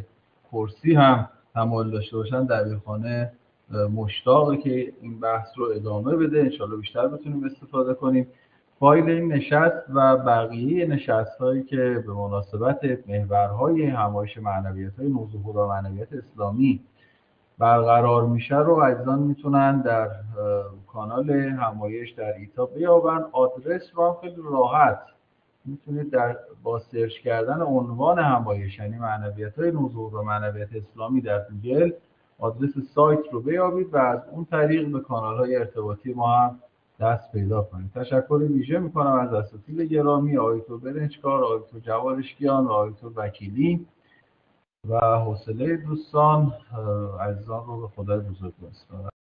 کرسی هم تمایل داشته باشن، دبیرخانه مشتاقه که این بحث رو ادامه بده. انشالله بیشتر بتونیم استفاده کنیم. فایل این نشست و بقیه نشست‌هایی که به مناسبت محورهای همایش معنویت‌های نوظهور و معنویت اسلامی برقرار میشه رو عزیزان میتونن در کانال همایش در ایتا بیابن. آدرس رو هم خیلی راحت میتونید در با سرچ کردن عنوان همایش، یعنی معنویت‌های نوظهور و معنویت اسلامی در گوگل، آدرس سایت رو بیابید و از اون طریق به کانال‌های ارتباطی ما هم دست پیدا کنید. تشکر ویژه میکنم از اساتید گرامی، آقای دکتر برنجکار، آقای دکتر جوارشکیان و آقای دکتر وکیلی و حوصله دوستان عزیزان رو به خدای بزرگ بسپارم.